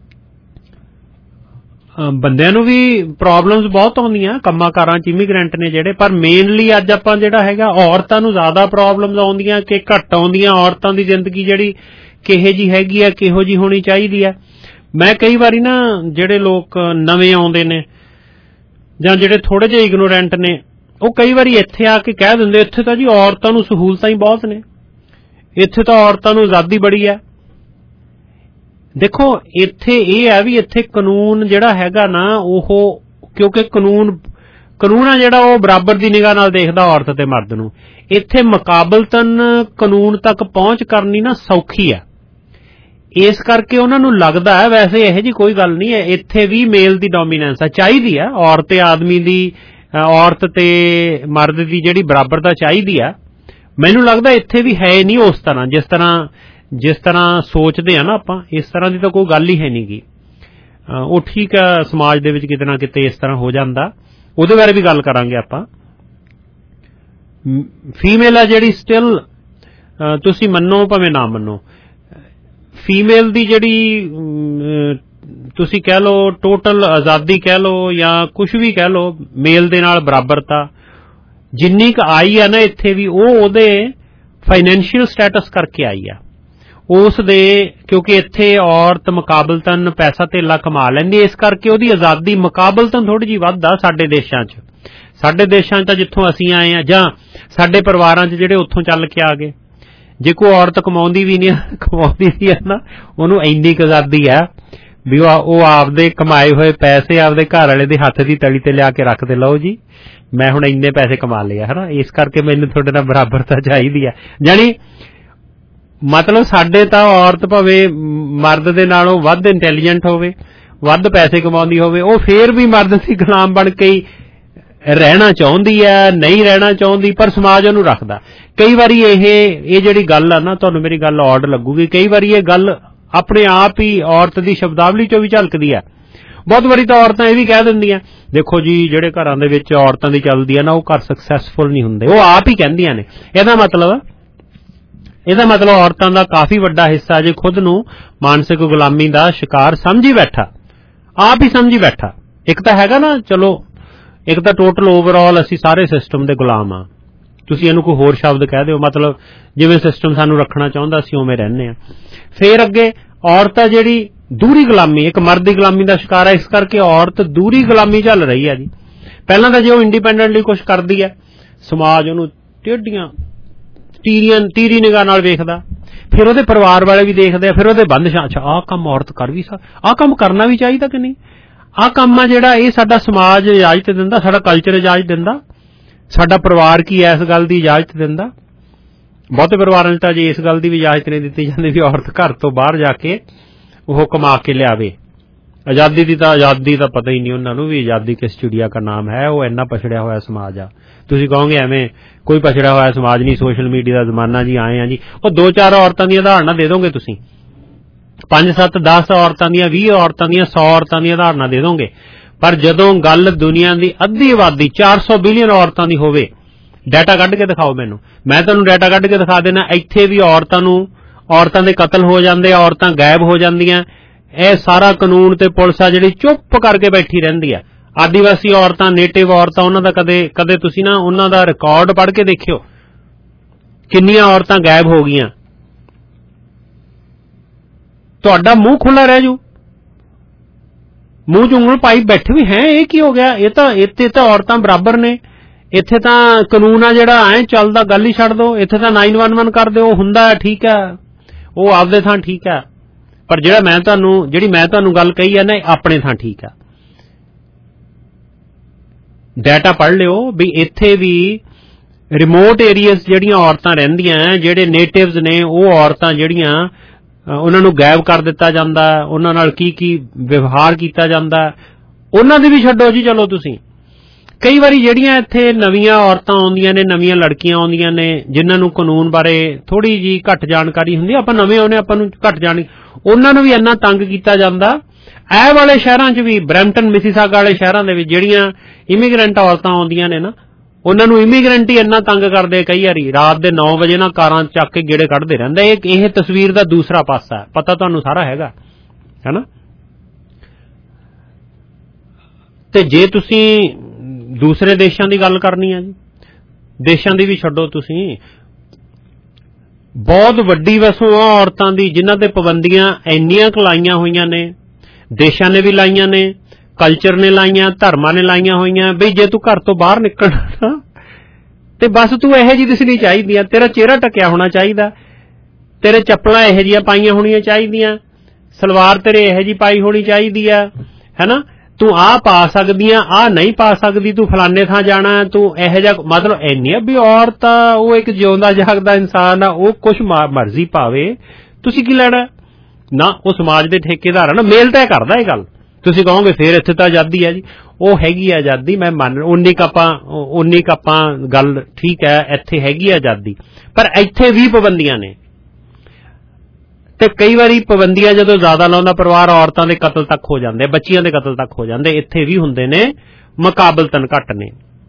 ਬੰਦਿਆਂ ਨੂੰ ਵੀ ਪ੍ਰੋਬਲਮਸ ਬਹੁਤ ਆਉਂਦੀਆਂ ਕੰਮਾਂ ਕਾਰਾਂ 'ਚ, ਇਮੀਗ੍ਰੈਂਟ ਨੇ ਜਿਹੜੇ, ਪਰ ਮੇਨਲੀ ਅੱਜ ਆਪਾਂ ਜਿਹੜਾ ਹੈਗਾ ਔਰਤਾਂ ਨੂੰ ਜ਼ਿਆਦਾ ਪ੍ਰੋਬਲਮਸ ਆਉਂਦੀਆਂ ਕਿ ਘੱਟ ਆਉਂਦੀਆਂ। ਔਰਤਾਂ ਦੀ ਜ਼ਿੰਦਗੀ ਜਿਹੜੀ ਕਿਹੋ ਜਿਹੀ ਹੈਗੀ ਆ, ਕਿਹੋ ਜਿਹੀ ਹੋਣੀ ਚਾਹੀਦੀ ਆ। ਮੈਂ ਕਈ ਵਾਰੀ ਨਾ ਜਿਹੜੇ ਲੋਕ ਨਵੇਂ ਆਉਂਦੇ ਨੇ ਜਾਂ ਜਿਹੜੇ ਥੋੜੇ ਜਿਹੇ ਇਗਨੋਰੈਂਟ ਨੇ, ਉਹ ਕਈ ਵਾਰੀ ਇੱਥੇ ਆ ਕੇ ਕਹਿ ਦਿੰਦੇ ਇੱਥੇ ਤਾਂ ਜੀ ਔਰਤਾਂ ਨੂੰ ਸਹੂਲਤਾਂ ਹੀ ਬਹੁਤ ਨੇ, ਇੱਥੇ ਤਾਂ ਔਰਤਾਂ ਨੂੰ ਆਜ਼ਾਦੀ ਬੜੀ ਆ। ਦੇਖੋ ਇੱਥੇ ਇਹ ਹੈ ਵੀ ਇੱਥੇ ਕਾਨੂੰਨ ਜਿਹੜਾ ਹੈਗਾ ਨਾ ਉਹ, ਕਿਉਂਕਿ ਕਾਨੂੰਨ ਕਾਨੂੰਨ ਆ ਜਿਹੜਾ ਉਹ ਬਰਾਬਰ ਦੀ ਨਿਗਾਹ ਨਾਲ ਦੇਖਦਾ ਔਰਤ ਤੇ ਮਰਦ ਨੂੰ। ਇੱਥੇ ਮੁਕਾਬਲਤਨ ਕਾਨੂੰਨ ਤੱਕ ਪਹੁੰਚ ਕਰਨੀ ਨਾ ਸੌਖੀ ਆ, ਇਸ ਕਰਕੇ ਉਹਨਾਂ ਨੂੰ ਲੱਗਦਾ ਹੈ, ਵੈਸੇ ਇਹੋ ਜਿਹੀ ਕੋਈ ਗੱਲ ਨਹੀਂ ਹੈ, ਇੱਥੇ ਵੀ ਮੇਲ ਦੀ ਡੋਮੀਨੈਂਸ ਆ, ਚਾਹੀਦੀ ਆ। ਔਰਤ ਤੇ ਆਦਮੀ ਦੀ ਔਰਤ ਤੇ ਮਰਦ ਦੀ ਜਿਹੜੀ ਬਰਾਬਰਤਾ ਚਾਹੀਦੀ ਆ, ਮੈਨੂੰ ਲੱਗਦਾ ਇੱਥੇ ਵੀ ਹੈ ਨਹੀਂ ਉਸ ਤਰ੍ਹਾਂ ਜਿਸ ਤਰ੍ਹਾਂ ਜਿਸ ਤਰ੍ਹਾਂ ਸੋਚਦੇ ਆ ਨਾ ਆਪਾਂ, ਇਸ ਤਰ੍ਹਾਂ ਦੀ ਤਾਂ ਕੋਈ ਗੱਲ ਹੀ ਹੈ ਨਹੀਂ ਗੀ। ਉਹ ਠੀਕ ਆ, ਸਮਾਜ ਦੇ ਵਿੱਚ ਕਿਤੇ ਨਾ ਕਿਤੇ ਇਸ ਤਰ੍ਹਾਂ ਹੋ ਜਾਂਦਾ, ਉਹਦੇ ਬਾਰੇ ਵੀ ਗੱਲ ਕਰਾਂਗੇ ਆਪਾਂ। ਫੀਮੇਲ ਆ ਜਿਹੜੀ ਸਟਿਲ, ਤੁਸੀਂ ਮੰਨੋ ਭਾਵੇਂ ਨਾ ਮੰਨੋ, ਫੀਮੇਲ ਦੀ ਜਿਹੜੀ ਤੁਸੀਂ ਕਹਿ ਲਓ ਟੋਟਲ ਆਜ਼ਾਦੀ ਕਹਿ ਲਓ ਜਾਂ ਕੁਛ ਵੀ ਕਹਿ ਲਓ, ਮੇਲ ਦੇ ਨਾਲ ਬਰਾਬਰਤਾ ਜਿੰਨੀ ਕੁ ਆਈ ਆ ਨਾ ਇੱਥੇ ਵੀ, ਉਹ ਉਹਦੇ ਫਾਈਨੈਂਸ਼ੀਅਲ ਸਟੇਟਸ ਕਰਕੇ ਆਈ ਆ ਉਸ ਦੇ, ਕਿਉਂਕਿ ਇੱਥੇ ਔਰਤ ਮੁਕਾਬਲਤਨ ਪੈਸਾ ਧੇਲਾ ਕਮਾ ਲੈਂਦੀ, ਇਸ ਕਰਕੇ ਉਹਦੀ ਆਜ਼ਾਦੀ ਮੁਕਾਬਲਤਨ ਥੋੜੀ ਜਿਹੀ ਵੱਧ ਆ ਸਾਡੇ ਦੇਸ਼ਾਂ 'ਚ। ਸਾਡੇ ਦੇਸ਼ਾਂ 'ਚ ਤਾਂ ਜਿੱਥੋਂ ਅਸੀਂ ਆਏ ਆ ਜਾਂ ਸਾਡੇ ਪਰਿਵਾਰਾਂ 'ਚ ਜਿਹੜੇ ਉੱਥੋਂ ਚੱਲ ਕੇ ਆ ਗਏ, ਜੇ ਕੋਈ ਔਰਤ ਕਮਾਉਂਦੀ ਵੀ ਨਹੀਂ ਕਮਾਉਂਦੀ ਵੀ ਹੈ ਨਾ, ਉਹਨੂੰ ਇੰਨੀ ਕੁ ਆਜ਼ਾਦੀ ਹੈ ਵੀ ਉਹ ਆਪਦੇ ਕਮਾਏ ਹੋਏ ਪੈਸੇ ਆਪਦੇ ਘਰ ਵਾਲੇ ਦੇ ਹੱਥ ਦੀ ਤਲੀ ਤੇ ਲਿਆ ਕੇ ਰੱਖਦੇ, ਲਓ ਜੀ ਮੈਂ ਹੁਣ ਇੰਨੇ ਪੈਸੇ ਕਮਾ ਲਏ ਹੈ ਨਾ, ਇਸ ਕਰਕੇ ਮੈਨੂੰ ਤੁਹਾਡੇ ਨਾਲ ਬਰਾਬਰਤਾ ਚਾਹੀਦੀ ਹੈ। ਜਾਣੀ ਮਤਲਬ ਸਾਡੇ ਤਾਂ ਔਰਤ ਭਾਵੇਂ ਮਰਦ ਦੇ ਨਾਲੋਂ ਵੱਧ ਇੰਟੈਲੀਜੈਂਟ ਹੋਵੇ, ਵੱਧ ਪੈਸੇ ਕਮਾਉਂਦੀ ਹੋਵੇ, ਉਹ ਫੇਰ ਵੀ ਮਰਦ ਦੀ ਗੁਲਾਮ ਬਣ ਕੇ ਹੀ ਰਹਿਣਾ ਚਾਹੁੰਦੀ ਹੈ, ਨਹੀਂ ਰਹਿਣਾ ਚਾਹੁੰਦੀ, ਪਰ ਸਮਾਜ ਉਹਨੂੰ ਰੱਖਦਾ। ਕਈ ਵਾਰੀ ਇਹ ਇਹ ਜਿਹੜੀ ਗੱਲ ਆ ਨਾ, ਤੁਹਾਨੂੰ ਮੇਰੀ ਗੱਲ ਔਡ ਲੱਗੂਗੀ, ਕਈ ਵਾਰੀ ਇਹ ਗੱਲ ਆਪਣੇ ਆਪ ਹੀ ਔਰਤ ਦੀ ਸ਼ਬਦਾਵਲੀ ਚੋਂ ਵੀ ਝਲਕਦੀ ਹੈ। ਬਹੁਤ ਵਾਰੀ ਤਾਂ ਔਰਤਾਂ ਇਹ ਵੀ ਕਹਿ ਦਿੰਦੀਆਂ, ਦੇਖੋ ਜੀ ਜਿਹੜੇ ਘਰਾਂ ਦੇ ਵਿੱਚ ਔਰਤਾਂ ਦੀ ਚੱਲਦੀ ਹੈ ਨਾ, ਉਹ ਘਰ ਸਕਸੈਸਫੁਲ ਨਹੀਂ ਹੁੰਦੇ, ਉਹ ਆਪ ਹੀ ਕਹਿੰਦੀਆਂ ਨੇ। ਇਹਦਾ ਮਤਲਬ ਇਹਦਾ ਮਤਲਬ ਔਰਤਾਂ ਦਾ ਕਾਫੀ ਵੱਡਾ ਹਿੱਸਾ ਜੇ ਖੁਦ ਨੂੰ ਮਾਨਸਿਕ ਗੁਲਾਮੀ ਦਾ ਸ਼ਿਕਾਰ ਸਮਝੀ ਬੈਠਾ, ਆਪ ਹੀ ਸਮਝੀ ਬੈਠਾ। ਇੱਕ ਤਾਂ ਹੈਗਾ ਨਾ, ਚਲੋ ਇੱਕ ਤਾਂ ਟੋਟਲ ਓਵਰਆਲ ਅਸੀਂ ਸਾਰੇ ਸਿਸਟਮ ਦੇ ਗੁਲਾਮ ਆ, ਤੁਸੀਂ ਇਹਨੂੰ ਕੋਈ ਹੋਰ ਸ਼ਬਦ ਕਹਿ ਦਿਓ, ਮਤਲਬ ਜਿਵੇਂ ਸਿਸਟਮ ਸਾਨੂੰ ਰੱਖਣਾ ਚਾਹੁੰਦਾ ਅਸੀਂ ਉਵੇਂ ਰਹਿੰਦੇ ਆ। ਫੇਰ ਅੱਗੇ ਔਰਤ ਆ ਜਿਹੜੀ ਦੂਰੀ ਗੁਲਾਮੀ, ਇੱਕ ਮਰਦ ਦੀ ਗੁਲਾਮੀ ਦਾ ਸ਼ਿਕਾਰ ਹੈ, ਇਸ ਕਰਕੇ ਔਰਤ ਦੂਰੀ ਗੁਲਾਮੀ ਚੱਲ ਰਹੀ ਹੈ ਜੀ। ਪਹਿਲਾਂ ਤਾਂ ਜੇ ਉਹ ਇੰਡੀਪੈਂਡੈਂਟਲੀ ਕੁਛ ਕਰਦੀ ਹੈ, ਸਮਾਜ ਉਹਨੂੰ ਟੇਢੀਆਂ ਤੀਰੀਆਂ ਤੀਰੀ ਨਿਗਾਹ ਨਾਲ ਵੇਖਦਾ, ਫਿਰ ਉਹਦੇ ਪਰਿਵਾਰ ਵਾਲੇ ਵੀ ਦੇਖਦੇ ਆ, ਫਿਰ ਉਹਦੇ ਬੰਦਸ਼ਾਂ, ਅੱਛਾ ਆਹ ਕੰਮ ਔਰਤ ਕਰ ਵੀ ਸਕ, ਆਹ ਕੰਮ ਕਰਨਾ ਵੀ ਚਾਹੀਦਾ ਕਿ ਨਹੀਂ, ਆਹ ਕੰਮ ਆ ਜਿਹੜਾ ਇਹ ਸਾਡਾ ਸਮਾਜ ਇਜਾਜ਼ਤ ਦਿੰਦਾ, ਸਾਡਾ ਕਲਚਰ ਇਜਾਜ਼ਤ ਦਿੰਦਾ, ਸਾਡਾ ਪਰਿਵਾਰ ਕੀ ਇਸ ਗੱਲ ਦੀ ਇਜਾਜ਼ਤ ਦਿੰਦਾ। ਬਹੁਤੇ ਪਰਿਵਾਰਾਂ 'ਚ ਤਾਂ ਜੇ ਇਸ ਗੱਲ ਦੀ ਵੀ ਇਜਾਜ਼ਤ ਨਹੀਂ ਦਿੱਤੀ ਜਾਂਦੀ ਵੀ ਔਰਤ ਘਰ ਤੋਂ ਬਾਹਰ ਜਾ ਕੇ ਉਹ ਕਮਾ ਕੇ ਲਿਆਵੇ। ਆਜ਼ਾਦੀ ਦੀ ਤਾਂ ਆਜ਼ਾਦੀ ਦਾ ਪਤਾ ਹੀ ਨਹੀਂ ਉਹਨਾਂ ਨੂੰ ਵੀ, ਆਜ਼ਾਦੀ ਕਿਸ ਚਿੜੀਆ ਦਾ ਨਾਮ ਹੈ, ਉਹ ਇੰਨਾ ਪਛੜਿਆ ਹੋਇਆ ਸਮਾਜ ਆ। ਤੁਸੀਂ ਕਹੋਗੇ ਐਵੇਂ ਕੋਈ ਪਛੜਿਆ ਹੋਇਆ ਸਮਾਜ ਨਹੀਂ, ਸੋਸ਼ਲ ਮੀਡੀਆ ਦਾ ਜ਼ਮਾਨਾ ਜੀ, ਆਏ ਆ ਜੀ, ਉਹ ਦੋ ਚਾਰ ਔਰਤਾਂ ਦੀਆਂ ਉਦਾਹਰਨਾਂ ਦੇ ਦੋਗੇ ਤੁਸੀਂ, ਪੰਜ ਸੱਤ ਦਸ ਔਰਤਾਂ ਦੀਆਂ, ਵੀਹ ਔਰਤਾਂ ਦੀਆਂ, ਸੌ ਔਰਤਾਂ ਦੀਆਂ ਉਦਾਹਰਨਾਂ ਦੇ ਦੋਗੇ, ਪਰ ਜਦੋਂ ਗੱਲ ਦੁਨੀਆ ਦੀ ਅੱਧੀ ਆਬਾਦੀ ਚਾਰ ਸੌ ਬਿਲੀਅਨ ਔਰਤਾਂ ਦੀ ਹੋਵੇ, ਡਾਟਾ ਕੱਢ ਕੇ ਦਿਖਾਓ ਮੈਨੂੰ, ਮੈਂ ਤੁਹਾਨੂੰ ਡਾਟਾ ਕੱਢ ਕੇ ਦਿਖਾ ਦੇਣਾ। ਇੱਥੇ ਵੀ ਔਰਤਾਂ ਨੂੰ, ਔਰਤਾਂ ਦੇ ਕਤਲ ਹੋ ਜਾਂਦੇ, ਔਰਤਾਂ ਗਾਇਬ ਹੋ ਜਾਂਦੀਆਂ, ਇਹ ਸਾਰਾ ਕਾਨੂੰਨ ਤੇ ਪੁਲਿਸ ਆ ਜਿਹੜੀ ਚੁੱਪ ਕਰਕੇ ਬੈਠੀ ਰਹਿੰਦੀ ਆ। ਆਦੀਵਾਸੀ ਔਰਤਾਂ, ਨੇਟਿਵ ਔਰਤਾਂ, ਉਹਨਾਂ ਦਾ ਕਦੇ ਕਦੇ ਤੁਸੀਂ ਨਾ ਉਹਨਾਂ ਦਾ ਰਿਕਾਰਡ ਪੜ੍ਹ ਕੇ ਦੇਖਿਓ, ਕਿੰਨੀਆਂ ਔਰਤਾਂ ਗਾਇਬ ਹੋ ਗਈਆਂ, ਤੁਹਾਡਾ ਮੂੰਹ ਖੁੱਲਾ ਰਹਿ ਜੂ, ਮੂੰਹ 'ਚ ਉਂਗਲ ਪਾਈ ਬੈਠੇ ਵੀ ਹੈ, ਇਹ ਕੀ ਹੋ ਗਿਆ, ਇਹ ਤਾਂ ਇੱਥੇ ਤਾਂ ਔਰਤਾਂ ਬਰਾਬਰ ਨੇ, ਇੱਥੇ ਤਾਂ ਕਾਨੂੰਨ ਆ ਜਿਹੜਾ ਐਂ ਚੱਲਦਾ, ਗੱਲ ਹੀ ਛੱਡ ਦਿਓ, ਇੱਥੇ ਤਾਂ ਨਾਈਨ ਵਨ ਵਨ ਕਰ ਦਿਓ, ਹੁੰਦਾ ਠੀਕ ਹੈ, ਉਹ ਆਪਦੇ ਥਾਂ ਠੀਕ ਹੈ, ਪਰ ਜਿਹੜਾ ਮੈਂ ਤੁਹਾਨੂੰ ਜਿਹੜੀ ਮੈਂ ਤੁਹਾਨੂੰ ਗੱਲ ਕਹੀ ਹੈ ਨਾ, ਆਪਣੇ ਥਾਂ ਠੀਕ ਹੈ। ਡਾਟਾ ਪੜ੍ਹ ਲਿਓ ਵੀ ਇੱਥੇ ਵੀ ਰਿਮੋਟ ਏਰੀਆਜ਼ ਜਿਹੜੀਆਂ ਔਰਤਾਂ ਰਹਿੰਦੀਆਂ, ਜਿਹੜੇ ਨੇਟਿਵਜ਼ ਨੇ, ਉਹ ਔਰਤਾਂ ਜਿਹੜੀਆਂ ਉਹਨਾਂ ਨੂੰ ਗਾਇਬ ਕਰ ਦਿੱਤਾ ਜਾਂਦਾ, ਉਹਨਾਂ ਨਾਲ ਕੀ ਕੀ ਵਿਵਹਾਰ ਕੀਤਾ ਜਾਂਦਾ, ਉਹਨਾਂ ਦੀ ਵੀ ਛੱਡੋ ਜੀ। ਚਲੋ ਤੁਸੀਂ ਕਈ ਵਾਰੀ ਜਿਹੜੀਆਂ ਇੱਥੇ ਨਵੀਆਂ ਔਰਤਾਂ ਆਉਂਦੀਆਂ ਨੇ, ਨਵੀਆਂ ਲੜਕੀਆਂ ਆਉਂਦੀਆਂ ਨੇ, ਜਿਨ੍ਹਾਂ ਨੂੰ ਕਾਨੂੰਨ ਬਾਰੇ ਥੋੜ੍ਹੀ ਜਿਹੀ ਘੱਟ ਜਾਣਕਾਰੀ ਹੁੰਦੀ, ਆਪਾਂ ਨਵੇਂ ਆਉਂਦੇ, ਆਪਾਂ ਨੂੰ ਘੱਟ ਜਾਣ, ਉਹਨਾਂ ਨੂੰ ਵੀ ਇੰਨਾ ਤੰਗ ਕੀਤਾ ਜਾਂਦਾ। ਇਹ ਵਾਲੇ ਸ਼ਹਿਰਾਂ 'ਚ ਵੀ, ਬਰੈਂਪਟਨ, ਮਿਸੀਸਾਗਾ ਵਾਲੇ ਸ਼ਹਿਰਾਂ ਦੇ ਵਿੱਚ ਜਿਹੜੀਆਂ ਇਮੀਗ੍ਰੈਂਟ ਔਰਤਾਂ ਆਉਂਦੀਆਂ ਨੇ ਨਾ, ਉਹਨਾਂ ਨੂੰ ਇਮੀਗ੍ਰੈਂਟ ਹੀ ਇੰਨਾ ਤੰਗ ਕਰਦੇ, ਕਈ ਵਾਰੀ ਰਾਤ ਦੇ ਨੌ ਵਜੇ ਨਾ ਕਾਰਾਂ ਚੱਕ ਕੇ ਗੇੜੇ ਕੱਢਦੇ ਰਹਿੰਦੇ। ਇਹ ਇਹ ਤਸਵੀਰ ਦਾ ਦੂਸਰਾ ਪਾਸਾ ਹੈ, ਪਤਾ ਤੁਹਾਨੂੰ ਸਾਰਾ ਹੈਗਾ ਹੈ ਨਾ। ਤੇ ਜੇ ਤੁਸੀਂ ਦੂਸਰੇ ਦੇਸ਼ਾਂ ਦੀ ਗੱਲ ਕਰਨੀ ਆ ਜੀ, ਦੇਸ਼ਾਂ ਦੀ ਵੀ ਛੱਡੋ ਤੁਸੀਂ, ਬਹੁਤ ਵੱਡੀ ਵਸੋਂ ਆ ਔਰਤਾਂ ਦੀ ਜਿਨ੍ਹਾਂ ਤੇ ਪਾਬੰਦੀਆਂ ਇੰਨੀਆਂ ਕੁ ਲਾਈਆਂ ਹੋਈਆਂ ਨੇ, ਦੇਸ਼ਾਂ ਨੇ ਵੀ ਲਾਈਆਂ ਨੇ, ਕਲਚਰ ਨੇ ਲਾਈਆਂ, ਧਰਮਾਂ ਨੇ ਲਾਈਆਂ ਹੋਈਆਂ, ਬਈ ਜੇ ਤੂੰ ਘਰ ਤੋਂ ਬਾਹਰ ਨਿਕਲਣਾ ਤੇ ਬਸ ਤੂੰ ਇਹੋ ਜਿਹੀ ਦਿਸਣੀ ਚਾਹੀਦੀ ਆ, ਤੇਰਾ ਚਿਹਰਾ ਢੱਕਿਆ ਹੋਣਾ ਚਾਹੀਦਾ, ਤੇਰੇ ਚੱਪਲਾਂ ਇਹੋ ਜਿਹੀਆਂ ਪਾਈਆਂ ਹੋਣੀਆਂ ਚਾਹੀਦੀਆਂ, ਸਲਵਾਰ ਤੇਰੇ ਇਹੋ ਜਿਹੀ ਪਾਈ ਹੋਣੀ ਚਾਹੀਦੀ ਆ, ਹੈ ਨਾ, ਤੂੰ ਆਹ ਪਾ ਸਕਦੀ ਆ, ਆਹ ਨਹੀਂ ਪਾ ਸਕਦੀ, ਤੂੰ ਫਲਾਨੇ ਥਾਂ ਜਾਣਾ, ਤੂੰ ਇਹੋ ਜਿਹਾ, ਮਤਲਬ ਇੰਨੀ ਆ ਵੀ ਔਰਤ ਆ, ਉਹ ਇੱਕ ਜਿਉਂਦਾ ਜਾਗਦਾ ਇਨਸਾਨ ਆ, ਉਹ ਕੁਛ ਮਰਜ਼ੀ ਪਾਵੇ, ਤੁਸੀਂ ਕੀ ਲੈਣਾ ਨਾ, ਉਹ ਸਮਾਜ ਦੇ ਠੇਕੇਦਾਰ ਆ ਨਾ, ਮੇਲ ਤੈਅ ਕਰਦਾ ਇਹ ਗੱਲ, ਤੁਸੀਂ ਕਹੋਗੇ ਫਿਰ ਇੱਥੇ ਤਾਂ ਆਜ਼ਾਦੀ ਹੈ ਜੀ, ਉਹ ਹੈਗੀ ਆ ਆਜ਼ਾਦੀ, ਮੈਂ ਮੰਨ ਉਨੀ ਕੁ ਆਪਾਂ ਉਨੀ ਕੁ ਆਪਾਂ ਗੱਲ ਠੀਕ ਹੈ, ਇੱਥੇ ਹੈਗੀ ਆ ਆਜ਼ਾਦੀ, ਪਰ ਇੱਥੇ ਵੀ ਪਾਬੰਦੀਆਂ ਨੇ। ਤੇ ਕਈ ਵਾਰੀ ਪਾਬੰਦੀਆਂ ਜਦੋਂ ਜ਼ਿਆਦਾ ਲਾਉਂਦਾ ਪਰਿਵਾਰ, ਔਰਤਾਂ ਦੇ ਕਤਲ ਤੱਕ ਹੋ ਜਾਂਦੇ, ਬੱਚੀਆਂ ਦੇ ਕਤਲ ਤੱਕ ਹੋ ਜਾਂਦੇ, ਇੱਥੇ ਵੀ ਹੁੰਦੇ ਨੇ, ਮੁਕਾਬਲਤਨ ਘੱਟ ਨੇ।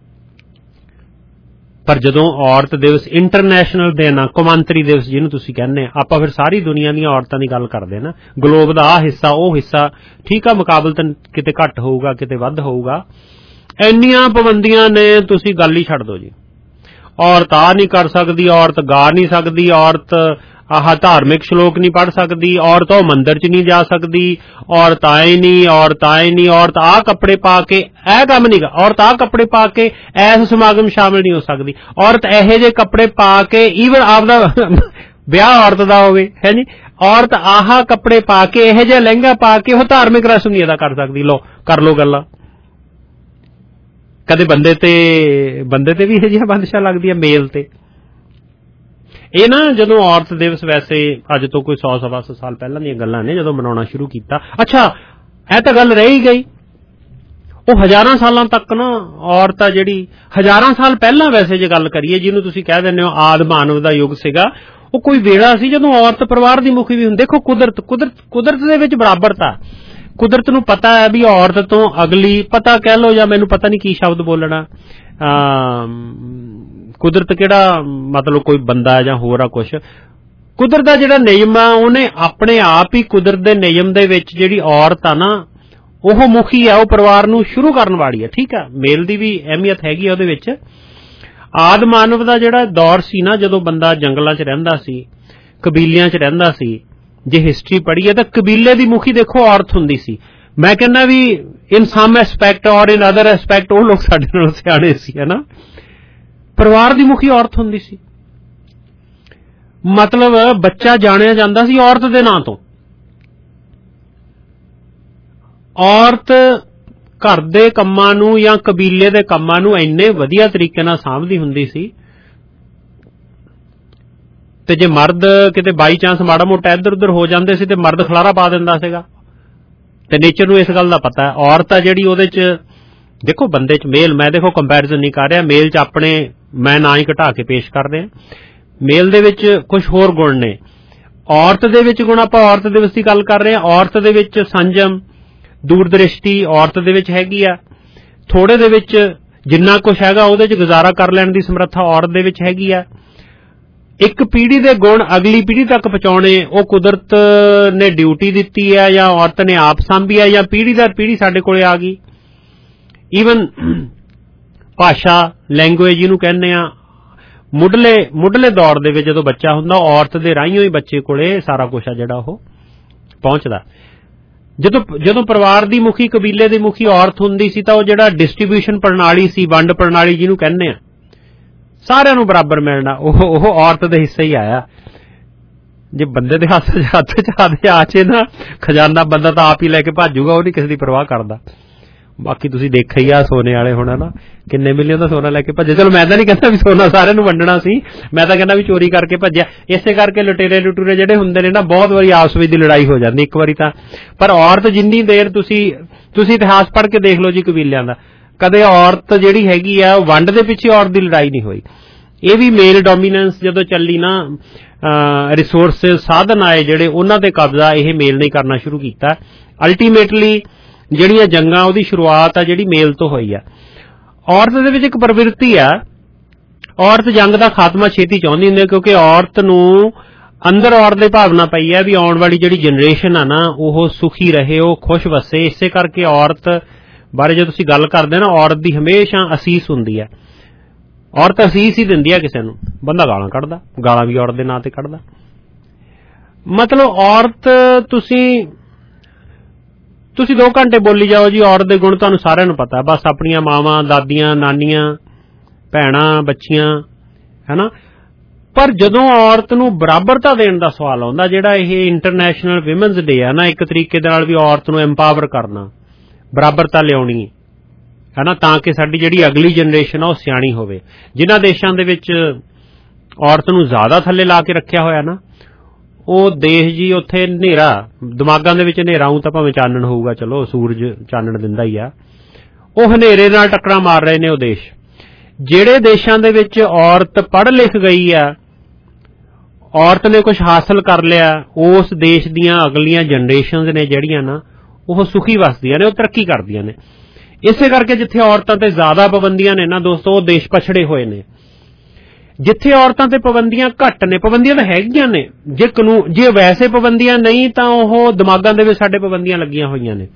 ਪਰ ਜਦੋਂ ਔਰਤ ਦਿਵਸ ਇੰਟਰਨੈਸ਼ਨਲ ਦਿਨ ਆ, ਕੌਮਾਂਤਰੀ ਦਿਵਸ ਜਿਹਨੂੰ ਤੁਸੀਂ ਕਹਿੰਦੇ ਆ, ਆਪਾਂ ਫਿਰ ਸਾਰੀ ਦੁਨੀਆ ਦੀਆਂ ਔਰਤਾਂ ਦੀ ਗੱਲ ਕਰਦੇ ਨਾ, ਗਲੋਬ ਦਾ ਆਹ ਹਿੱਸਾ ਉਹ ਹਿੱਸਾ, ਠੀਕ ਆ, ਮੁਕਾਬਲਤਨ ਕਿਤੇ ਘੱਟ ਹੋਊਗਾ ਕਿਤੇ ਵੱਧ ਹੋਊਗਾ। ਇੰਨੀਆਂ ਪਾਬੰਦੀਆਂ ਨੇ, ਤੁਸੀਂ ਗੱਲ ਹੀ ਛੱਡ ਦਿਓ ਜੀ। ਔਰਤ ਆ ਨਹੀਂ ਕਰ ਸਕਦੀ, ਔਰਤ ਗਾ ਨਹੀਂ ਸਕਦੀ, ਔਰਤ ਆਹ ਧਾਰਮਿਕ ਸ਼ਲੋਕ ਨਹੀਂ ਪੜ੍ਹ ਸਕਦੀ, ਔਰਤ ਉਹ ਮੰਦਿਰ 'ਚ ਨਹੀਂ ਜਾ ਸਕਦੀ, ਔਰਤ ਆਏ ਨਹੀਂ, ਔਰਤ ਆਏ ਨਹੀਂ, ਔਰਤ ਆਹ ਕੱਪੜੇ ਪਾ ਕੇ ਇਹ ਕੰਮ ਨਹੀਂ ਗਾ, ਔਰਤ ਆਹ ਕੱਪੜੇ ਪਾ ਕੇ ਇਸ ਸਮਾਗਮ ਸ਼ਾਮਿਲ ਨਹੀਂ ਹੋ ਸਕਦੀ, ਔਰਤ ਇਹੋ ਜਿਹੇ ਕੱਪੜੇ ਪਾ ਕੇ ਈਵਨ ਆਪਦਾ ਵਿਆਹ ਔਰਤ ਦਾ ਹੋਵੇ ਹੈ ਜੀ, ਔਰਤ ਆਹ ਕੱਪੜੇ ਪਾ ਕੇ ਇਹੋ ਜਿਹਾ ਲਹਿੰਗਾ ਪਾ ਕੇ ਉਹ ਧਾਰਮਿਕ ਰਸਮ ਨਹੀਂ ਅਦਾ ਕਰ ਸਕਦੀ। ਲੋ ਕਰ ਲੋ ਗੱਲਾਂ। ਕਦੇ ਬੰਦੇ ਤੇ ਬੰਦੇ ਤੇ ਵੀ ਇਹੋ ਜਿਹਾ ਬੰਦਸ਼ਾਂ ਲੱਗਦੀ ਹੈ ਮੇਲ ਤੇ। ਇਹ ਨਾ ਜਦੋਂ ਔਰਤ ਦਿਵਸ, ਵੈਸੇ ਅੱਜ ਤੋਂ ਕੋਈ ਸੌ ਸਵਾ ਸੌ ਸਾਲ ਪਹਿਲਾਂ ਦੀਆਂ ਗੱਲਾਂ ਨੇ ਜਦੋਂ ਮਨਾਉਣਾ ਸ਼ੁਰੂ ਕੀਤਾ। ਅੱਛਾ, ਇਹ ਤਾਂ ਗੱਲ ਰਹਿ ਹੀ ਗਈ, ਉਹ ਹਜ਼ਾਰਾਂ ਸਾਲਾਂ ਤੱਕ ਨਾ ਔਰਤ ਆ ਜਿਹੜੀ, ਹਜ਼ਾਰਾਂ ਸਾਲ ਪਹਿਲਾਂ ਵੈਸੇ ਜੇ ਗੱਲ ਕਰੀਏ, ਜਿਹਨੂੰ ਤੁਸੀਂ ਕਹਿ ਦਿੰਦੇ ਹੋ ਆਦਿ ਮਾਨਵ ਦਾ ਯੁੱਗ ਸੀਗਾ, ਉਹ ਕੋਈ ਵੇਲਾ ਸੀ ਜਦੋਂ ਔਰਤ ਪਰਿਵਾਰ ਦੀ ਮੁਖੀ ਵੀ ਹੁੰਦੀ। ਦੇਖੋ ਕੁਦਰਤ ਕੁਦਰਤ ਕੁਦਰਤ ਦੇ ਵਿੱਚ ਬਰਾਬਰਤਾ। ਕੁਦਰਤ ਨੂੰ ਪਤਾ ਹੈ ਵੀ ਔਰਤ ਤੋਂ ਅਗਲੀ, ਪਤਾ ਕਹਿ ਲਓ ਜਾਂ ਮੈਨੂੰ ਪਤਾ ਨਹੀਂ ਕੀ ਸ਼ਬਦ ਬੋਲਣਾ, ਕੁਦਰਤ ਕਿਹੜਾ ਮਤਲਬ ਕੋਈ ਬੰਦਾ ਜਾਂ ਹੋਰ ਆ ਕੁਛ, ਕੁਦਰਤ ਦਾ ਜਿਹੜਾ ਨਿਯਮ ਆ ਉਹਨੇ ਆਪਣੇ ਆਪ ਹੀ, ਕੁਦਰਤ ਦੇ ਨਿਯਮ ਦੇ ਵਿੱਚ ਜਿਹੜੀ ਔਰਤ ਆ ਨਾ ਉਹ ਮੁਖੀ ਆ, ਉਹ ਪਰਿਵਾਰ ਨੂੰ ਸ਼ੁਰੂ ਕਰਨ ਵਾਲੀ ਆ। ਠੀਕ ਆ, ਮੇਲ ਦੀ ਵੀ ਅਹਿਮੀਅਤ ਹੈਗੀ ਆ ਉਹਦੇ ਵਿੱਚ। ਆਦ ਮਾਨਵ ਦਾ ਜਿਹੜਾ ਦੌਰ ਸੀ ਨਾ, ਜਦੋਂ ਬੰਦਾ ਜੰਗਲਾਂ 'ਚ ਰਹਿੰਦਾ ਸੀ, ਕਬੀਲਿਆਂ 'ਚ ਰਹਿੰਦਾ ਸੀ, ਜੇ ਹਿਸਟਰੀ ਪੜ੍ਹੀਏ ਤਾਂ ਕਬੀਲੇ ਦੀ ਮੁਖੀ ਦੇਖੋ ਔਰਤ ਹੁੰਦੀ ਸੀ। ਮੈਂ ਕਹਿੰਦਾ ਵੀ ਇਨ ਸਮ ਐਸਪੈਕਟ ਔਰ ਇਨ ਅਦਰ ਐਸਪੈਕਟ ਉਹ ਲੋਕ ਸਾਡੇ ਨਾਲ ਸਿਆਣੇ ਸੀ, ਹੈ ਨਾ। ਪਰਿਵਾਰ ਦੀ ਮੁਖੀ ਔਰਤ ਹੁੰਦੀ ਸੀ, ਮਤਲਬ ਬੱਚਾ ਜਾਣਿਆ ਜਾਂਦਾ ਸੀ ਔਰਤ ਦੇ ਨਾਂ ਤੋਂ। ਔਰਤ ਘਰ ਦੇ ਕੰਮਾਂ ਨੂੰ ਜਾਂ ਕਬੀਲੇ ਦੇ ਕੰਮਾਂ ਨੂੰ ਇੰਨੇ ਵਧੀਆ ਤਰੀਕੇ ਨਾਲ ਸਾਂਭਦੀ ਹੁੰਦੀ ਸੀ, ਤੇ ਜੇ ਮਰਦ ਕਿਤੇ ਬਾਈ ਚਾਂਸ ਮਾੜਾ ਮੋਟਾ ਇੱਧਰ ਉੱਧਰ ਹੋ ਜਾਂਦੇ ਸੀ ਤੇ ਮਰਦ ਖਲਾਰਾ ਪਾ ਦਿੰਦਾ ਸੀਗਾ। ਤੇ ਨੇਚਰ ਨੂੰ ਇਸ ਗੱਲ ਦਾ ਪਤਾ ਹੈ। ਔਰਤ ਆ ਜਿਹੜੀ ਉਹਦੇ 'ਚ ਦੇਖੋ, ਬੰਦੇ 'ਚ ਮੇਲ, ਮੈਂ ਦੇਖੋ ਕੰਪੈਰੀਜ਼ਨ ਨਹੀਂ ਕਰ ਰਿਹਾ, ਮੇਲ 'ਚ ਆਪਣੇ ਮੈਂ ਨਾ ਹੀ ਘਟਾ ਕੇ ਪੇਸ਼ ਕਰ ਰਿਹਾ, ਮੇਲ ਦੇ ਵਿੱਚ ਕੁਝ ਹੋਰ ਗੁਣ ਨੇ। ਔਰਤ ਦੇ ਵਿੱਚ ਗੁਣ, ਆਪਾਂ ਔਰਤ ਦਿਵਸ ਦੀ ਗੱਲ ਕਰ ਰਹੇ ਹਾਂ, ਔਰਤ ਦੇ ਵਿੱਚ ਸੰਜਮ, ਦੂਰਦ੍ਰਿਸ਼ਟੀ ਔਰਤ ਦੇ ਵਿੱਚ ਹੈਗੀ ਆ। ਥੋੜੇ ਦੇ ਵਿੱਚ ਜਿੰਨਾ ਕੁਛ ਹੈਗਾ ਉਹਦੇ 'ਚ ਗੁਜ਼ਾਰਾ ਕਰ ਲੈਣ ਦੀ ਸਮਰੱਥਾ ਔਰਤ ਦੇ ਵਿੱਚ ਹੈਗੀ ਆ। ਇੱਕ ਪੀੜ੍ਹੀ ਦੇ ਗੁਣ ਅਗਲੀ ਪੀੜ੍ਹੀ ਤੱਕ ਪਹੁੰਚਾਉਣੇ, ਉਹ ਕੁਦਰਤ ਨੇ ਡਿਊਟੀ ਦਿੱਤੀ ਹੈ ਜਾਂ ਔਰਤ ਨੇ ਆਪ ਸਾਂਭੀ ਹੈ, ਜਾਂ ਪੀੜ੍ਹੀ ਦਰ ਪੀੜ੍ਹੀ ਸਾਡੇ ਕੋਲੇ ਆ ਗਈ। ਈਵਨ ਭਾਸ਼ਾ, ਲੈਂਗੁਏਜ ਜਿਹਨੂੰ ਕਹਿੰਦੇ ਆ, ਮੁੱਢਲੇ ਮੁੱਢਲੇ ਦੌਰ ਦੇ ਵਿੱਚ ਜਦੋਂ ਬੱਚਾ ਹੁੰਦਾ, ਔਰਤ ਦੇ ਰਾਹੀਓਂ ਹੀ ਬੱਚੇ ਕੋਲੇ ਸਾਰਾ ਕੁਛ ਆ ਜਿਹੜਾ ਉਹ ਪਹੁੰਚਦਾ। ਜਦੋਂ ਜਦੋਂ ਪਰਿਵਾਰ ਦੀ ਮੁਖੀ, ਕਬੀਲੇ ਦੀ ਮੁਖੀ ਔਰਤ ਹੁੰਦੀ ਸੀ ਤਾਂ ਉਹ ਜਿਹੜਾ ਡਿਸਟ੍ਰੀਬਿਊਸ਼ਨ ਪ੍ਰਣਾਲੀ ਸੀ, ਵੰਡ ਪ੍ਰਣਾਲੀ ਜਿਹਨੂੰ ਕਹਿੰਦੇ ਆ, ਸਾਰਿਆਂ ਨੂੰ ਬਰਾਬਰ ਮਿਲਣਾ, ਉਹ ਉਹ ਔਰਤ ਦੇ ਹਿੱਸੇ ਹੀ ਆਇਆ। ਜੇ ਬੰਦੇ ਦੇ ਹੱਥ ਹੱਥ ਚ ਆਦੇ ਆਚੇ ਨਾ ਖਜ਼ਾਨਾ, ਬੰਦਾ ਤਾਂ ਆਪ ਹੀ ਲੈ ਕੇ ਭਾਜੂਗਾ, ਉਹ ਨਹੀਂ ਕਿਸੇ ਦੀ ਪਰਵਾਹ ਕਰਦਾ। ਬਾਕੀ ਤੁਸੀਂ ਦੇਖਿਆ ਹੀ ਆ ਸੋਨੇ ਵਾਲੇ ਹੁਣ ਨਾ, ਕਿੰਨੇ ਮਿਲੀਅਨ ਦਾ ਸੋਨਾ ਲੈ ਕੇ ਭੱਜੇ। ਚਲੋ ਮੈਂ ਤਾਂ ਨਹੀਂ ਕਹਿੰਦਾ ਵੀ ਸੋਨਾ ਸਾਰਿਆਂ ਨੂੰ ਵੰਡਣਾ ਸੀ, ਮੈਂ ਤਾਂ ਕਹਿੰਦਾ ਵੀ ਚੋਰੀ ਕਰਕੇ ਭੱਜਿਆ। ਇਸੇ ਕਰਕੇ ਲੁਟੇਰੇ ਲੁਟੂਰੇ ਜਿਹੜੇ ਹੁੰਦੇ ਨੇ ਨਾ, ਬਹੁਤ ਵਾਰੀ ਆਪਸ ਵਿੱਚ ਦੀ ਲੜਾਈ ਹੋ ਜਾਂਦੀ ਇੱਕ ਵਾਰੀ ਤਾਂ। ਪਰ ਔਰਤ ਜਿੰਨੀ ਦੇਰ, ਤੁਸੀਂ ਤੁਸੀਂ ਇਤਿਹਾਸ ਪੜ੍ਹ ਕੇ ਦੇਖ ਲਓ ਜੀ ਕਬੀਲਿਆਂ ਦਾ, ਕਦੇ ਔਰਤ ਜਿਹੜੀ ਹੈਗੀ ਆ ਵੰਡ ਦੇ ਪਿੱਛੇ ਔਰਤ ਦੀ ਲੜਾਈ ਨਹੀਂ ਹੋਈ। ਇਹ ਵੀ ਮੇਲ ਡੋਮੀਨੈਂਸ ਜਦੋਂ ਚੱਲੀ ਨਾ, ਰਿਸੋਰਸਿਸ, ਸਾਧਨ ਆਏ ਜਿਹੜੇ, ਉਹਨਾਂ ਤੇ ਕਬਜ਼ਾ ਇਹ ਮੇਲ ਨੇ ਕਰਨਾ ਸ਼ੁਰੂ ਕੀਤਾ। ਅਲਟੀਮੇਟਲੀ ਜਿਹੜੀਆਂ ਜੰਗਾਂ, ਉਹਦੀ ਸ਼ੁਰੂਆਤ ਆ ਜਿਹੜੀ ਮੇਲ ਤੋਂ ਹੋਈ ਆ। ਔਰਤ ਦੇ ਵਿੱਚ ਇੱਕ ਪ੍ਰਵਿਰਤੀ ਆ, ਔਰਤ ਜੰਗ ਦਾ ਖਾਤਮਾ ਛੇਤੀ ਚਾਹੁੰਦੀ ਹੁੰਦੀ ਹੈ, ਕਿਉਂਕਿ ਔਰਤ ਨੂੰ ਅੰਦਰ ਔਰਤ ਦੀ ਭਾਵਨਾ ਪਈ ਹੈ ਵੀ ਆਉਣ ਵਾਲੀ ਜਿਹੜੀ ਜਨਰੇਸ਼ਨ ਆ ਨਾ ਉਹ ਸੁਖੀ ਰਹੇ, ਉਹ ਖੁਸ਼ ਵਸੇ। ਇਸੇ ਕਰਕੇ ਔਰਤ ਬਾਰੇ ਜੇ ਤੁਸੀਂ ਗੱਲ ਕਰਦੇ ਨਾ, ਔਰਤ ਦੀ ਹਮੇਸ਼ਾ ਅਸੀਸ ਹੁੰਦੀ ਹੈ। ਔਰਤ ਅਸੀਸ ਹੀ ਦਿੰਦੀ ਹੈ ਕਿਸੇ ਨੂੰ, ਬੰਦਾ ਗਾਲਾਂ ਕੱਢਦਾ, ਗਾਲਾਂ ਵੀ ਔਰਤ ਦੇ ਨਾਂ ਤੇ ਕੱਢਦਾ। ਮਤਲਬ ਔਰਤ, ਤੁਸੀਂ ਤੁਸੀਂ ਦੋ ਘੰਟੇ ਬੋਲੀ ਜਾਓ ਜੀ, ਔਰਤ ਦੇ ਗੁਣ ਤੁਹਾਨੂੰ ਸਾਰਿਆਂ ਨੂੰ ਪਤਾ, ਬਸ ਆਪਣੀਆਂ ਮਾਵਾਂ, ਦਾਦੀਆਂ, ਨਾਨੀਆਂ, ਭੈਣਾਂ, ਬੱਚੀਆਂ, ਹੈ ਨਾ। ਪਰ ਜਦੋਂ ਔਰਤ ਨੂੰ ਬਰਾਬਰਤਾ ਦੇਣ ਦਾ ਸਵਾਲ ਆਉਂਦਾ, ਜਿਹੜਾ ਇਹ ਇੰਟਰਨੈਸ਼ਨਲ ਵਿਮਨਸ ਡੇ ਆ ਨਾ, ਇੱਕ ਤਰੀਕੇ ਦੇ ਨਾਲ ਵੀ ਔਰਤ ਨੂੰ ਐਮਪਾਵਰ ਕਰਨਾ, ਬਰਾਬਰਤਾ ਲਿਆਉਣੀ ਹੈ ਨਾ, ਤਾਂ ਕਿ ਸਾਡੀ ਜਿਹੜੀ ਅਗਲੀ ਜਨਰੇਸ਼ਨ ਆ ਉਹ ਸਿਆਣੀ ਹੋਵੇ। ਜਿਨ੍ਹਾਂ ਦੇਸ਼ਾਂ ਦੇ ਵਿੱਚ ਔਰਤ ਨੂੰ ਜ਼ਿਆਦਾ ਥੱਲੇ ਲਾ ਕੇ ਰੱਖਿਆ ਹੋਇਆ ਨਾ, ਉਹ ਦੇਸ਼ ਜੀ ਉੱਥੇ ਹਨੇਰਾ, ਦਿਮਾਗਾਂ ਦੇ ਵਿੱਚ ਹਨੇਰਾ, ਆਊਂ ਤਾਂ ਭਾਵੇਂ ਚਾਨਣ ਹੋਊਗਾ, ਚਲੋ ਸੂਰਜ ਚਾਨਣ ਦਿੰਦਾ ਹੀ ਆ, ਉਹ ਹਨੇਰੇ ਨਾਲ ਟੱਕਰਾਂ ਮਾਰ ਰਹੇ ਨੇ ਉਹ ਦੇਸ਼। ਜਿਹੜੇ ਦੇਸ਼ਾਂ ਦੇ ਵਿੱਚ ਔਰਤ ਪੜ੍ਹ ਲਿਖ ਗਈ ਆ, ਔਰਤ ਨੇ ਕੁਝ ਹਾਸਲ ਕਰ ਲਿਆ, ਉਸ ਦੇਸ਼ ਦੀਆਂ ਅਗਲੀਆਂ ਜਨਰੇਸ਼ਨਸ ਨੇ ਜਿਹੜੀਆਂ ਨਾ ਉਹ ਸੁਖੀ ਵਸਦੀਆਂ ਨੇ, ਉਹ ਤਰੱਕੀ ਕਰਦੀਆਂ ਨੇ। ਇਸੇ ਕਰਕੇ ਜਿੱਥੇ ਔਰਤਾਂ ਤੇ ਜ਼ਿਆਦਾ ਪਾਬੰਦੀਆਂ ਨੇ ਨਾ ਦੋਸਤੋ, ਉਹ ਦੇਸ਼ ਪਛੜੇ ਹੋਏ ਨੇ। ਜਿੱਥੇ ਔਰਤਾਂ ਤੇ ਪਾਬੰਦੀਆਂ ਘੱਟ ਨੇ, ਪਾਬੰਦੀਆਂ ਤਾਂ ਹੈਗੀਆਂ ਨੇ, ਜੇ ਕਾਨੂੰਨ ਜੇ ਵੈਸੇ ਪਾਬੰਦੀਆਂ ਨਹੀਂ ਤਾਂ ਉਹ ਦਿਮਾਗਾਂ ਦੇ ਵਿੱਚ ਸਾਡੇ ਪਾਬੰਦੀਆਂ ਲੱਗੀਆਂ ਹੋਈਆਂ ਨੇ।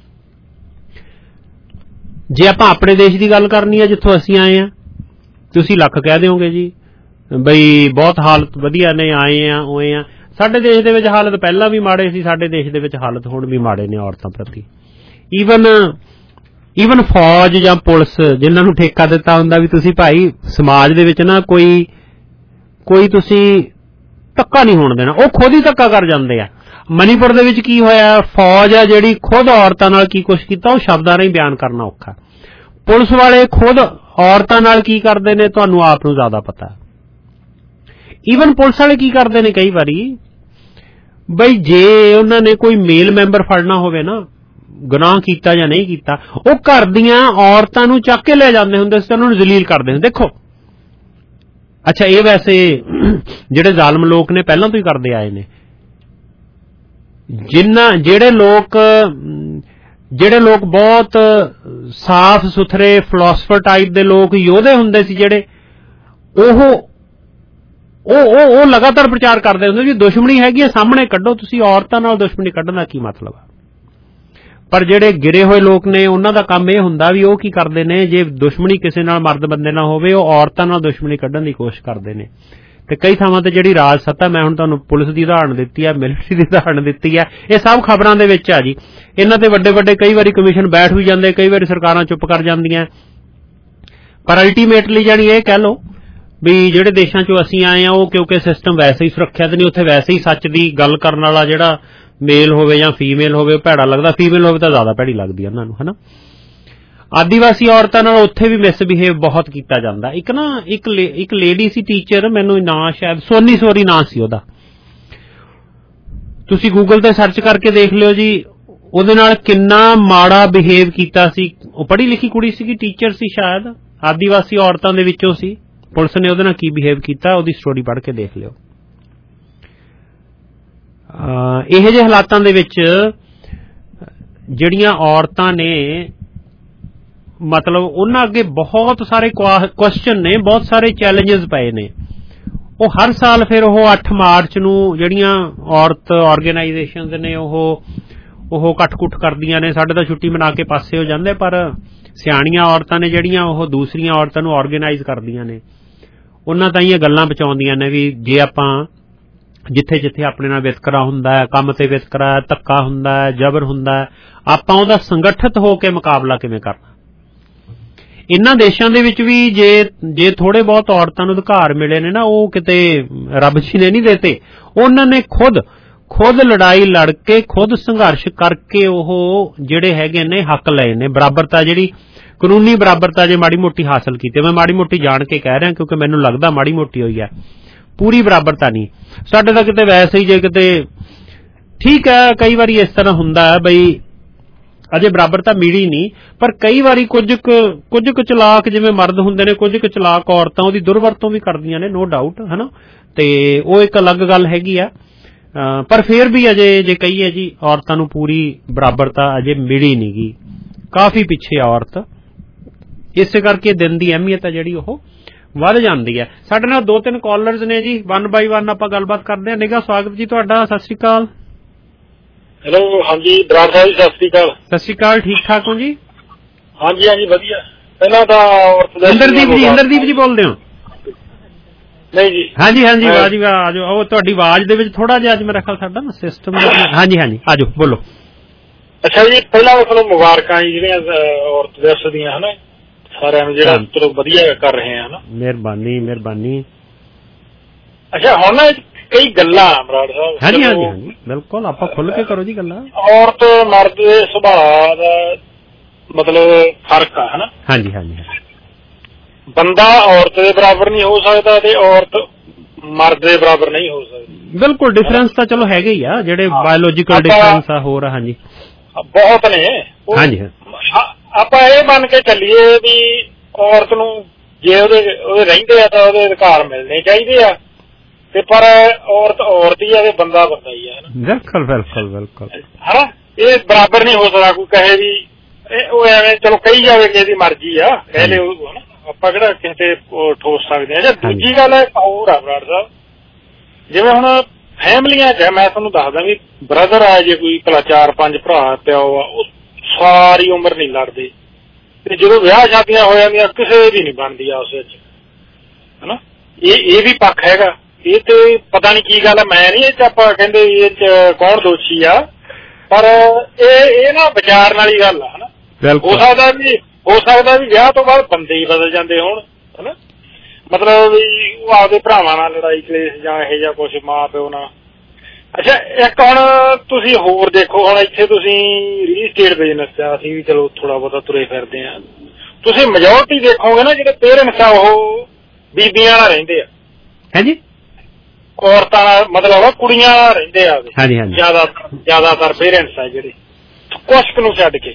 ਜੇ ਆਪਾਂ ਆਪਣੇ ਦੇਸ਼ ਦੀ ਗੱਲ ਕਰਨੀ ਹੈ ਜਿੱਥੋਂ ਅਸੀਂ ਆਏ ਹਾਂ, ਤੁਸੀਂ ਲੱਖ ਕਹਿ ਦਿਓਗੇ ਜੀ ਬਈ ਬਹੁਤ ਹਾਲਤ ਵਧੀਆ ਨੇ, ਆਏ ਆ ਉਏ ਆ। ਸਾਡੇ ਦੇਸ਼ ਦੇ ਵਿੱਚ ਹਾਲਤ ਪਹਿਲਾਂ ਵੀ ਮਾੜੇ ਸੀ, ਸਾਡੇ ਦੇਸ਼ ਦੇ ਵਿੱਚ ਹਾਲਤ ਹੁਣ ਵੀ ਮਾੜੇ ਨੇ ਔਰਤਾਂ ਪ੍ਰਤੀ। ਈਵਨ ਈਵਨ ਫੌਜ ਜਾਂ ਪੁਲਿਸ ਜਿਨ੍ਹਾਂ ਨੂੰ ਠੇਕਾ ਦਿੱਤਾ ਹੁੰਦਾ ਵੀ ਤੁਸੀਂ ਭਾਈ ਸਮਾਜ ਦੇ ਵਿੱਚ ਨਾ ਕੋਈ ਕੋਈ ਤੁਸੀਂ ਧੱਕਾ ਨਹੀਂ ਹੋਣ ਦੇਣਾ, ਉਹ ਖੁਦ ਹੀ ਧੱਕਾ ਕਰ ਜਾਂਦੇ ਆ। ਮਨੀਪੁਰ ਦੇ ਵਿੱਚ ਕੀ ਹੋਇਆ, ਫੌਜ ਆ ਜਿਹੜੀ ਖੁਦ ਔਰਤਾਂ ਨਾਲ ਕੀ ਕੁਛ ਕੀਤਾ ਉਹ ਸ਼ਬਦਾਂ ਰਾਹੀਂ ਬਿਆਨ ਕਰਨਾ ਔਖਾ। ਪੁਲਿਸ ਵਾਲੇ ਖੁਦ ਔਰਤਾਂ ਨਾਲ ਕੀ ਕਰਦੇ ਨੇ ਤੁਹਾਨੂੰ ਆਪ ਨੂੰ ਜ਼ਿਆਦਾ ਪਤਾ। ਈਵਨ ਪੁਲਿਸ ਵਾਲੇ ਕੀ ਕਰਦੇ ਨੇ ਕਈ ਵਾਰੀ, ਬਈ ਜੇ ਉਹਨਾਂ ਨੇ ਕੋਈ ਮੇਲ ਮੈਂਬਰ ਫੜਨਾ ਹੋਵੇ ਨਾ, ਗੁਨਾਹ ਕੀਤਾ ਜਾਂ ਨਹੀਂ ਕੀਤਾ, ਉਹ ਘਰ ਦੀਆਂ ਔਰਤਾਂ ਨੂੰ ਚੱਕ ਕੇ ਲੈ ਜਾਂਦੇ ਹੁੰਦੇ ਸੀ, ਉਹਨਾਂ ਨੂੰ ਜ਼ਲੀਲ ਕਰਦੇ ਹੁੰਦੇ। ਦੇਖੋ ਅੱਛਾ, ਇਹ ਵੈਸੇ ਜਿਹੜੇ ਜ਼ਾਲਮ ਲੋਕ ਨੇ ਪਹਿਲਾਂ ਤੋਂ ਹੀ ਕਰਦੇ ਆਏ ਨੇ। ਜਿਨ੍ਹਾਂ ਜਿਹੜੇ ਲੋਕ ਜਿਹੜੇ ਲੋਕ ਬਹੁਤ ਸਾਫ਼ ਸੁਥਰੇ ਫਿਲਾਸਫਰ ਟਾਈਪ ਦੇ ਲੋਕ ਯੋਧੇ ਹੁੰਦੇ ਸੀ, ਜਿਹੜੇ ਉਹ ਉਹ ਉਹ ਲਗਾਤਾਰ ਪ੍ਰਚਾਰ ਕਰਦੇ ਹੁੰਦੇ ਜੀ ਦੁਸ਼ਮਣੀ ਹੈਗੀ ਹੈ ਸਾਹਮਣੇ ਕੱਢੋ। ਤੁਸੀਂ ਔਰਤਾਂ ਨਾਲ ਦੁਸ਼ਮਣੀ ਕੱਢਣ ਦਾ ਕੀ ਮਤਲਬ ਆ? ਪਰ ਜਿਹੜੇ ਗਿਰੇ ਹੋਏ ਲੋਕ ਨੇ ਉਹਨਾਂ ਦਾ ਕੰਮ ਇਹ ਹੁੰਦਾ ਵੀ ਉਹ ਕੀ ਕਰਦੇ ਨੇ, ਜੇ ਦੁਸ਼ਮਣੀ ਕਿਸੇ ਨਾਲ ਮਰਦ ਬੰਦੇ ਨਾਲ ਹੋਵੇ, ਉਹ ਔਰਤਾਂ ਨਾਲ ਦੁਸ਼ਮਣੀ ਕੱਢਣ ਦੀ ਕੋਸ਼ਿਸ਼ ਕਰਦੇ ਨੇ। ਤੇ ਕਈ ਥਾਵਾਂ ਤੇ ਜਿਹੜੀ ਰਾਜ ਸੱਤਾ, ਮੈਂ ਹੁਣ ਤੁਹਾਨੂੰ ਪੁਲਿਸ ਦੀ ਉਦਾਹਰਨ ਦਿੱਤੀ ਹੈ, ਮਿਲਟਰੀ ਦੀ ਉਦਾਹਰਨ ਦਿੱਤੀ ਹੈ, ਇਹ ਸਭ ਖਬਰਾਂ ਦੇ ਵਿੱਚ ਆ ਜੀ। ਇਹਨਾਂ ਤੇ ਵੱਡੇ ਵੱਡੇ ਕਈ ਵਾਰੀ ਕਮਿਸ਼ਨ ਬੈਠ ਵੀ ਜਾਂਦੇ, ਕਈ ਵਾਰੀ ਸਰਕਾਰਾਂ ਚੁੱਪ ਕਰ ਜਾਂਦੀਆਂ। ਪਰ ਅਲਟੀਮੇਟਲੀ ਜਾਣੀ ਇਹ ਕਹਿ ਲਓ ਵੀ ਜਿਹੜੇ ਦੇਸ਼ਾਂ ਚੋਂ ਅਸੀਂ ਆਏ ਆ, ਉਹ ਕਿਉਂਕਿ ਸਿਸਟਮ ਵੈਸੇ ਹੀ ਸੁਰੱਖਿਅਤ ਨਹੀਂ, ਉੱਥੇ ਵੈਸੇ ਹੀ ਸੱਚ ਦੀ ਗੱਲ ਕਰਨ ਵਾਲਾ ਜਿਹੜਾ ਮੇਲ ਹੋਵੇ ਜਾਂ ਫੀਮੇਲ ਹੋਵੇ ਉਹ ਭੈੜਾ ਲੱਗਦਾ, ਫੀਮੇਲ ਹੋਵੇ ਤਾਂ ਜ਼ਿਆਦਾ ਭੈੜੀ ਲੱਗਦੀ ਉਹਨਾਂ ਨੂੰ, ਹਨਾ। ਆਦੀਵਾਸੀ ਔਰਤਾਂ ਨਾਲ ਉੱਥੇ ਵੀ ਮਿਸਬਿਹੇਵ ਬਹੁਤ ਕੀਤਾ ਜਾਂਦਾ। ਇੱਕ ਨਾ ਇੱਕ ਇੱਕ ਲੇਡੀ ਸੀ ਟੀਚਰ, ਮੈਨੂੰ ਨਾਂ ਸ਼ਾਇਦ ਸੋਨੀ ਸੋਰੀ ਨਾਂ ਸੀ ਉਹਦਾ, ਤੁਸੀਂ ਗੂਗਲ ਤੇ ਸਰਚ ਕਰਕੇ ਦੇਖ ਲਿਓ ਜੀ, ਉਹਦੇ ਨਾਲ ਕਿੰਨਾ ਮਾੜਾ ਬਿਹੇਵ ਕੀਤਾ ਸੀ। ਉਹ ਪੜ੍ਹੀ ਲਿਖੀ ਕੁੜੀ ਸੀਗੀ, ਟੀਚਰ ਸੀ ਸ਼ਾਇਦ, ਆਦੀਵਾਸੀ ਔਰਤਾਂ ਦੇ ਵਿੱਚੋਂ ਸੀ। ਪੁਲਿਸ ਨੇ ਉਹਦੇ ਨਾਲ ਕੀ ਬਿਹੇਵ ਕੀਤਾ ਉਹਦੀ ਸਟੋਰੀ ਪੜ੍ਹ ਕੇ ਦੇਖ ਲਿਓ। ਇਹੋ ਜਿਹੇ ਹਾਲਾਤਾਂ ਦੇ ਵਿੱਚ ਜਿਹੜੀਆਂ ਔਰਤਾਂ ਨੇ, ਮਤਲਬ ਉਹਨਾਂ ਅੱਗੇ ਬਹੁਤ ਸਾਰੇ ਕੁਐਸਚਨ ਨੇ, ਬਹੁਤ ਸਾਰੇ ਚੈਲੰਜਸ ਪਏ ਨੇ। ਉਹ ਹਰ ਸਾਲ ਫਿਰ ਉਹ ਅੱਠ ਮਾਰਚ ਨੂੰ ਜਿਹੜੀਆਂ ਔਰਤ ਆਰਗੇਨਾਈਜੇਸ਼ਨਸ ਨੇ ਉਹ ਉਹ ਕੱਟ-ਕੁੱਟ ਕਰਦੀਆਂ ਨੇ। ਸਾਡੇ ਤਾਂ ਛੁੱਟੀ ਮਨਾ ਕੇ ਪਾਸੇ ਹੋ ਜਾਂਦੇ, ਪਰ ਸਿਆਣੀਆਂ ਔਰਤਾਂ ਨੇ ਜਿਹੜੀਆਂ ਉਹ ਦੂਸਰੀਆਂ ਔਰਤਾਂ ਨੂੰ ਆਰਗੇਨਾਈਜ਼ ਕਰਦੀਆਂ ਨੇ, ਉਹਨਾਂ ਤਾਂ ਇਹ ਗੱਲਾਂ ਬਚਾਉਂਦੀਆਂ ਨੇ ਵੀ ਜੇ ਆਪਾਂ ਜਿੱਥੇ ਜਿੱਥੇ ਆਪਣੇ ਨਾਲ ਵਿਤਕਰਾ ਹੁੰਦਾ ਹੈ, ਕੰਮ ਤੇ ਵਿਤਕਰਾ, ਧੱਕਾ ਹੁੰਦਾ ਹੈ, ਜ਼ਬਰ ਹੁੰਦਾ ਹੈ, ਆਪਾਂ ਉਹਦਾ ਸੰਗਠਿਤ ਹੋ ਕੇ ਮੁਕਾਬਲਾ ਕਿਵੇਂ ਕਰਨਾ। ਇਹਨਾਂ ਦੇਸ਼ਾਂ ਦੇ ਵਿੱਚ ਵੀ ਜੇ ਜੇ ਥੋੜੇ ਬਹੁਤ ਔਰਤਾਂ ਨੂੰ ਅਧਿਕਾਰ ਮਿਲੇ ਨੇ ਨਾ, ਉਹ ਕਿਤੇ ਰੱਬ ਜੀ ਨੇ ਨਹੀਂ ਦਿੱਤੇ, ਉਹਨਾਂ ਨੇ ਖੁਦ ਖੁਦ ਲੜਾਈ ਲੜ ਕੇ, ਖੁਦ ਸੰਘਰਸ਼ ਕਰਕੇ ਉਹ ਜਿਹੜੇ ਹੈਗੇ ਨੇ ਹੱਕ ਲਏ ਨੇ। ਬਰਾਬਰਤਾ, ਜਿਹੜੀ ਕਾਨੂੰਨੀ ਬਰਾਬਰਤਾ ਜੇ ਮਾੜੀ ਮੋਟੀ ਹਾਸਲ ਕੀਤੀ, ਮੈਂ ਮਾੜੀ ਮੋਟੀ ਜਾਣ ਕੇ ਕਹਿ ਰਿਹਾ ਕਿਉਂਕਿ ਮੈਨੂੰ ਲੱਗਦਾ ਮਾੜੀ ਮੋਟੀ ਹੋਈ ਹੈ, ਪੂਰੀ ਬਰਾਬਰਤਾ ਨਹੀਂ। ਸਾਡੇ ਤਾਂ ਕਿਤੇ ਵੈਸੇ ਹੀ ਜੇ ਕਿਤੇ ਠੀਕ ਹੈ, ਕਈ ਵਾਰੀ ਇਸ ਤਰ੍ਹਾਂ ਹੁੰਦਾ ਹੈ ਬਈ ਅਜੇ ਬਰਾਬਰਤਾ ਮਿਲੀ ਨਹੀਂ, ਪਰ ਕਈ ਵਾਰੀ ਕੁਝ ਕੁਝ ਕੁ ਚਲਾਕ ਜਿਵੇਂ ਮਰਦ ਹੁੰਦੇ ਨੇ, ਕੁਝ ਕੁ ਚਲਾਕ ਔਰਤਾਂ ਉਹਦੀ ਦੁਰਵਰਤੋਂ ਵੀ ਕਰਦੀਆਂ ਨੇ, ਨੋ ਡਾਊਟ, ਹਨਾ। ਤੇ ਉਹ ਇੱਕ ਅਲੱਗ ਗੱਲ ਹੈਗੀ ਆ। ਪਰ ਫਿਰ ਵੀ ਅਜੇ ਜੇ ਕਹੀਏ ਜੀ ਔਰਤਾਂ ਨੂੰ ਪੂਰੀ ਬਰਾਬਰਤਾ ਅਜੇ ਮਿਲੀ ਨਹੀਂ ਗੀ, ਕਾਫੀ ਪਿੱਛੇ ਔਰਤ। ਇਸੇ ਕਰਕੇ ਦਿਨ ਦੀ ਅਹਿਮੀਅਤ ਹੈ ਜਿਹੜੀ ਉਹ ਵੱਧ ਜਾਂਦੀ ਹੈ। ਸਾਡੇ ਨਾਲ ਦੋ ਤਿੰਨ ਕਾਲਰਸ ਨੇ ਜੀ, ਵਨ ਬਾਈ ਵਨ ਆਪਾਂ ਗੱਲਬਾਤ ਕਰਦੇ ਹਾਂ। ਨਿੱਘਾ ਸਵਾਗਤ ਜੀ ਤੁਹਾਡਾ, ਸਤਿ ਸ਼੍ਰੀ ਅਕਾਲ। ਹੈਲੋ, ਹਾਂਜੀ ਬਰਾੜ ਸਾਹਿਬ, ਸਤਿ ਸ਼੍ਰੀ ਅਕਾਲ। ਸਤਿ ਸ਼੍ਰੀ ਅਕਾਲ, ਠੀਕ ਠਾਕ ਹੋ ਜੀ? ਹਾਂਜੀ ਹਾਂਜੀ ਵਧੀਆ। ਪਹਿਲਾਂ ਤਾਂ ਇੰਦਰਦੀਪ ਜੀ, ਇੰਦਰਦੀਪ ਜੀ ਬੋਲਦੇ ਹੋ? ਨਹੀਂ ਜੀ। ਹਾਂਜੀ ਹਾਂਜੀ, ਵਾਹ ਜੀ ਵਾਹ, ਆ ਜਾਓ। ਉਹ ਤੁਹਾਡੀ ਆਵਾਜ਼ ਦੇ ਵਿੱਚ ਥੋੜਾ ਜਿਹਾ ਅੱਜ ਮੇਰਾ ਖਿਆਲ ਸਾਡਾ ਨਾ ਸਿਸਟਮ, ਹਾਂਜੀ ਹਾਂਜੀ ਆ ਜਾਓ, ਬੋਲੋ। ਅੱਛਾ ਜੀ, ਪਹਿਲਾਂ ਤਾਂ ਤੁਹਾਨੂੰ ਮੁਬਾਰਕਾਂ ਜੀ ਜਿਹੜੀਆਂ ਔਰਤ ਦਿਵਸ ਦੀਆਂ, ਹਨਾ, ਸਾਰਿਆਂ ਨੂੰ ਜਿਹੜਾ ਚਲੋ ਵਧੀਆ ਕਰ ਰਹੇ ਆ, ਹਨਾ। ਮਿਹਰਬਾਨੀ ਮਿਹਰਬਾਨੀ। ਅੱਛਾ, ਹੁਣ ਨਾ ਕਈ ਗੱਲਾਂ ਬਰਾੜ ਸਾਹਿਬ। ਹਾਂਜੀ ਹਾਂਜੀ ਹਾਂਜੀ, ਬਿਲਕੁਲ, ਆਪਾਂ ਖੁੱਲ ਕੇ ਕਰੋ ਜੀ ਗੱਲਾਂ। ਔਰਤ ਮਰਦ ਦੇ ਸੁਭਾਅ ਦਾ ਮਤਲਬ ਫਰਕ ਆ, ਹਨਾ। ਹਾਂਜੀ ਹਾਂਜੀ। ਬੰਦਾ ਔਰਤ ਦੇ ਬਰਾਬਰ ਨਹੀਂ ਹੋ ਸਕਦਾ ਤੇ ਔਰਤ ਮਰਦ ਦੇ ਬਰਾਬਰ ਨਹੀਂ ਹੋ ਸਕਦੀ। ਬਿਲਕੁਲ ਡਿਫਰੈਂਸ ਤਾਂ ਚਲੋ ਹੈਗੇ ਹੀ ਆ, ਜਿਹੜੇ ਬਾਇਓਲੋਜੀਕਲ ਡਿਫਰੈਂਸ ਆ ਹੋਰ ਹਾਂਜੀ ਬਹੁਤ ਨੇ। ਹਾਂਜੀ ਆਪਾਂ ਇਹ ਮੰਨ ਕੇ ਚੱਲੀਏ ਵੀ ਔਰਤ ਨੂੰ ਜੇ ਉਹਦੇ ਉਹਦੇ ਰਹਿੰਦੇ ਆ ਤਾਂ ਉਹਦੇ ਅਧਿਕਾਰ ਮਿਲਣੇ ਚਾਹੀਦੇ ਆ, ਤੇ ਪਰ ਔਰਤ ਔਰਤ ਹੀ ਆ ਤੇ ਬੰਦਾ ਬੰਦਾ ਹੀ ਆ। ਬਿਲਕੁਲ ਬਿਲਕੁਲ ਬਿਲਕੁਲ ਹਨਾ, ਇਹ ਬਰਾਬਰ ਨਹੀਂ ਹੋ ਸਕਦਾ। ਕੋਈ ਕਹੇ ਵੀ ਉਹ ਐਵੇਂ ਚਲੋ ਕਹੀ ਜਾਵੇ ਕਿ ਇਹਦੀ ਮਰਜ਼ੀ ਆ, ਕਹਿ ਲਿਓ ਹਨਾ, ਆਪਾਂ ਕਿਹੜਾ ਕਿਸੇ ਤੇ ਠੋਸ ਸਕਦੇ ਆ। ਜਾਂ ਦੂਜੀ ਗੱਲ ਹੈ ਹੋਰ ਆ ਬਰਾੜ ਸਾਹਿਬ, ਜਿਵੇਂ ਹੁਣ ਫੈਮਲੀਆਂ ਚ ਮੈਂ ਤੁਹਾਨੂੰ ਦੱਸਦਾ ਵੀ ਬ੍ਰਦਰ ਆ ਜੇ ਕੋਈ ਭਲਾ ਚਾਰ ਪੰਜ ਭਰਾ ਪਿਓ ਆ, ਉਹ ਸਾਰੀ ਉਮਰ ਨਹੀਂ ਲੜਦੇ, ਤੇ ਜਦੋਂ ਵਿਆਹ ਸ਼ਾਦੀਆਂ ਹੋ ਜਾਂਦੀਆਂ ਕਿਸੇ ਦੀ ਨਹੀਂ ਬਣਦੀ ਆਪਸ ਵਿੱਚ ਹਨਾ। ਇਹ ਇਹ ਵੀ ਪੱਖ ਹੈਗਾ। ਇਹ ਤੇ ਪਤਾ ਨਹੀਂ ਕੀ ਗੱਲ ਹੈ, ਮੈਂ ਨਹੀਂ ਇਹ ਚ ਆਪਾਂ ਕਹਿੰਦੇ ਇਹ ਚ ਕੌਣ ਦੋਸ਼ੀ ਆ, ਪਰ ਇਹ ਇਹ ਨਾ ਵਿਚਾਰਨ ਵਾਲੀ ਗੱਲ ਆ ਹਨਾ। ਹੋ ਸਕਦਾ ਵੀ ਹੋ ਸਕਦਾ ਵੀ ਵਿਆਹ ਤੋਂ ਬਾਅਦ ਬੰਦੇ ਹੀ ਬਦਲ ਜਾਂਦੇ ਹੋਣ ਹਨਾ, ਮਤਲਬ ਵੀ ਉਹ ਆਪਦੇ ਭਰਾਵਾਂ ਨਾਲ ਲੜਾਈ ਕਲੇਸ਼ ਜਾਂ ਇਹੋ ਜਿਹਾ ਕੁਛ ਮਾਂ ਪਿਓ ਨਾਲ। ਅੱਛਾ ਇੱਕ ਹੁਣ ਤੁਸੀਂ ਹੋਰ ਦੇਖੋ, ਹੁਣ ਇੱਥੇ ਤੁਸੀਂ ਰੀਅਲ ਸਟੇਟ ਬਿਜ਼ਨਸ ਆ, ਅਸੀਂ ਵੀ ਚਲੋ ਥੋੜਾ ਬਹੁਤਾ ਤੁਰੇ ਫਿਰਦੇ ਆ, ਤੁਸੀਂ ਮੈਜੋਰਟੀ ਦੇਖੋਗੇ ਨਾ ਜਿਹੜੇ ਪੇਰੈਂਟਸ ਆ ਉਹ ਬੀਬੀਆਂ ਨਾਲ ਰਹਿੰਦੇ ਆ ਹਾਂਜੀ, ਔਰਤਾਂ ਨਾਲ ਮਤਲਬ ਕੁੜੀਆਂ ਨਾਲ ਰਹਿੰਦੇ ਆ ਹਾਂਜੀ ਹਾਂਜੀ ਜ਼ਿਆਦਾ ਜ਼ਿਆਦਾਤਰ ਪੇਰੈਂਟਸ ਆ ਜਿਹੜੇ, ਕੁਛ ਨੂੰ ਛੱਡ ਕੇ।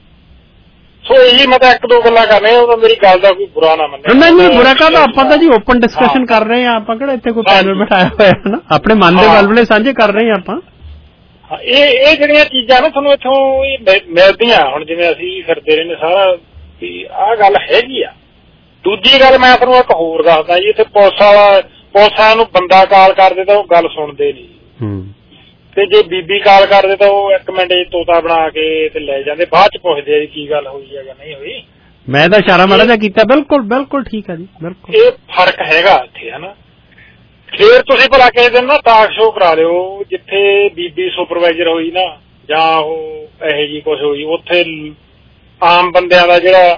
ਸੋ ਇਹੀ ਮੈਂ ਤਾਂ ਇੱਕ ਦੋ ਗੱਲਾਂ ਕਰਨੇ, ਉਹ ਤਾਂ ਮੇਰੀ ਗੱਲ ਦਾ ਕੋਈ ਬੁਰਾ ਨਾ ਮੰਨੇ। ਨਹੀਂ ਨਹੀਂ ਬੁਰਾ ਕਾਹਦਾ, ਆਪਾਂ ਤਾਂ ਜੀ ਓਪਨ ਡਿਸਕਸ਼ਨ ਕਰ ਰਹੇ ਆ, ਆਪਾਂ ਕਿਹੜਾ ਇੱਥੇ ਕੋਈ ਪੈਨਲ ਬਿਠਾਇਆ ਹੋਇਆ ਨਾ, ਆਪਣੇ ਮਨ ਦੇ ਵਲਵਲੇ ਸਾਂਝੇ ਕਰ ਰਹੇ ਆ ਆਪਾਂ। ਇਹ ਇਹ ਜਿਹੜੀਆਂ ਚੀਜ਼ਾਂ ਨਾ ਤੁਹਾਨੂੰ ਇੱਥੋਂ ਮਿਲਦੀਆਂ, ਹੁਣ ਜਿਵੇਂ ਅਸੀਂ ਫਿਰਦੇ ਰਹਿੰਦੇ ਸਾਰਾ ਵੀ ਆਹ ਗੱਲ ਹੈਗੀ ਆ। ਦੂਜੀ ਗੱਲ ਮੈਂ ਤੁਹਾਨੂੰ ਇੱਕ ਹੋਰ ਦੱਸਦਾ ਜੀ, ਇੱਥੇ ਪੁਲਿਸ ਵਾਲਾ ਪੁਲਿਸ ਵਾਲਿਆਂ ਨੂੰ ਬੰਦਾ ਕਾਲ ਕਰਦੇ ਤਾਂ ਉਹ ਗੱਲ ਸੁਣਦੇ ਨਹੀਂ, ਤੇ ਜੇ ਬੀਬੀ ਕਾਲ ਕਰਦੇ ਤਾਂ ਉਹ ਇੱਕ ਮਿੰਟ ਤੋਤਾ ਬਣਾ ਕੇ ਤੇ ਲੈ ਜਾਂਦੇ, ਬਾਅਦ ਚ ਪੁੱਛਦੇ ਆ ਕੀ ਗੱਲ ਹੋਈ ਹੈ ਜਾਂ ਨਹੀਂ ਹੋਈ। ਮੈਂ ਤਾਂ ਇਸ਼ਾਰਾ ਮਾੜਾ ਜਿਹਾ ਕੀਤਾ। ਬਿਲਕੁਲ ਬਿਲਕੁਲ ਠੀਕ ਆ ਜੀ, ਬਿਲਕੁਲ ਇਹ ਫਰਕ ਹੈਗਾ ਇੱਥੇ ਹਨਾ। ਫੇਰ ਤੁਸੀਂ ਭਲਾ ਕਿਸੇ ਦਿਨ ਨਾ ਟਾਕ ਸ਼ੋਅ ਕਰਾ ਲਿਓ ਜਿੱਥੇ ਬੀਬੀ ਸੁਪਰਵਾਈਜ਼ਰ ਹੋਈ ਨਾ, ਜਾਂ ਉਹ ਇਹੋ ਜਿਹੀ ਕੁਛ ਹੋਈ, ਉੱਥੇ ਆਮ ਬੰਦਿਆਂ ਦਾ ਜਿਹੜਾ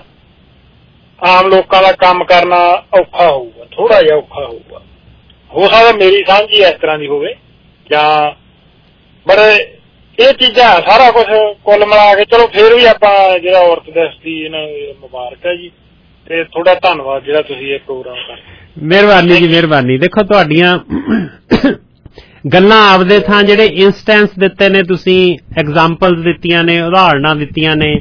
ਆਮ ਲੋਕਾਂ ਦਾ ਕੰਮ ਕਰਨਾ ਔਖਾ ਹੋਊਗਾ, ਥੋੜਾ ਜਿਹਾ ਔਖਾ ਹੋਊਗਾ। ਹੋ ਸਕਦਾ ਮੇਰੀ ਸਾਂਝੀ ਇਸ ਤਰ੍ਹਾਂ ਦੀ ਹੋਵੇ, ਜਾਂ ਪਰ ਇਹ ਚੀਜ਼ਾਂ ਸਾਰਾ ਕੁਛ ਕੁੱਲ ਮਿਲਾ ਕੇ ਚਲੋ ਫੇਰ ਵੀ ਆਪਾਂ ਜਿਹੜਾ ਔਰਤ ਦਿਵਸ ਦੀ ਇਹਨਾਂ ਮੁਬਾਰਕ ਹੈ ਜੀ, ਤੇ ਥੋੜਾ ਧੰਨਵਾਦ ਜਿਹੜਾ ਤੁਸੀਂ ਇਹ ਪ੍ਰੋਗਰਾਮ ਕਰਦੇ। ਮਿਹਰਬਾਨੀ ਜੀ ਮਿਹਰਬਾਨੀ। ਦੇਖੋ ਤੁਹਾਡੀਆਂ ਗੱਲਾਂ ਆਪਦੇ ਥਾਂ, ਜਿਹੜੇ ਇੰਸਟੈਂਸ ਦਿੱਤੇ ਨੇ ਤੁਸੀਂ, ਐਗਜ਼ਾਮਪਲਸ ਦਿੱਤੀਆਂ ਨੇ, ਉਦਾਹਰਨਾਂ ਦਿੱਤੀਆਂ ਨੇ,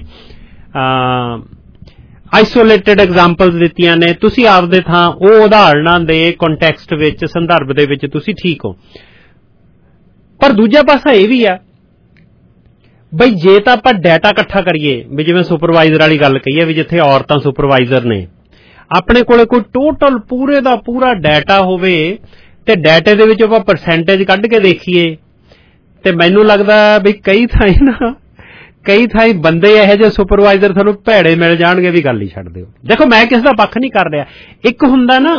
ਆਈਸੋਲੇਟਿਡ ਐਗਜ਼ਾਮਪਲਸ ਦਿੱਤੀਆਂ ਨੇ, ਤੁਸੀਂ ਆਪਦੇ ਥਾਂ ਉਹ ਉਦਾਹਰਨਾਂ ਦੇ ਕੰਟੈਕਸਟ ਵਿੱਚ, ਸੰਦਰਭ ਦੇ ਵਿੱਚ ਤੁਸੀਂ ਠੀਕ ਹੋ। ਪਰ ਦੂਜਾ ਪਾਸਾ ਇਹ ਵੀ ਆ ਬਈ ਜੇ ਤਾਂ ਆਪਾਂ ਡਾਟਾ ਇਕੱਠਾ ਕਰੀਏ, ਵੀ ਜਿਵੇਂ ਸੁਪਰਵਾਈਜ਼ਰ ਵਾਲੀ ਗੱਲ ਕਹੀਏ ਵੀ ਜਿੱਥੇ ਔਰਤਾਂ ਸੁਪਰਵਾਈਜ਼ਰ ਨੇ, ਆਪਣੇ ਕੋਲੇ ਕੋਈ ਟੋਟਲ ਪੂਰੇ ਦਾ ਪੂਰਾ ਡਾਟਾ ਹੋਵੇ ਤੇ ਡਾਟੇ ਦੇ ਵਿੱਚ ਆਪਾਂ ਪਰਸੈਂਟੇਜ ਕੱਢ ਕੇ ਦੇਖੀਏ, ਤੇ ਮੈਨੂੰ ਲੱਗਦਾ ਵੀ ਕਈ ਥਾਈਂ ਨਾ ਕਈ ਥਾਈਂ ਬੰਦੇ ਇਹੋ ਜਿਹੇ ਸੁਪਰਵਾਈਜ਼ਰ ਤੁਹਾਨੂੰ ਭੈੜੇ ਮਿਲ ਜਾਣਗੇ ਵੀ ਗੱਲ ਹੀ ਛੱਡ ਦਿਓ। ਦੇਖੋ ਮੈਂ ਕਿਸੇ ਦਾ ਪੱਖ ਨਹੀਂ ਕਰ ਰਿਹਾ, ਇੱਕ ਹੁੰਦਾ ਨਾ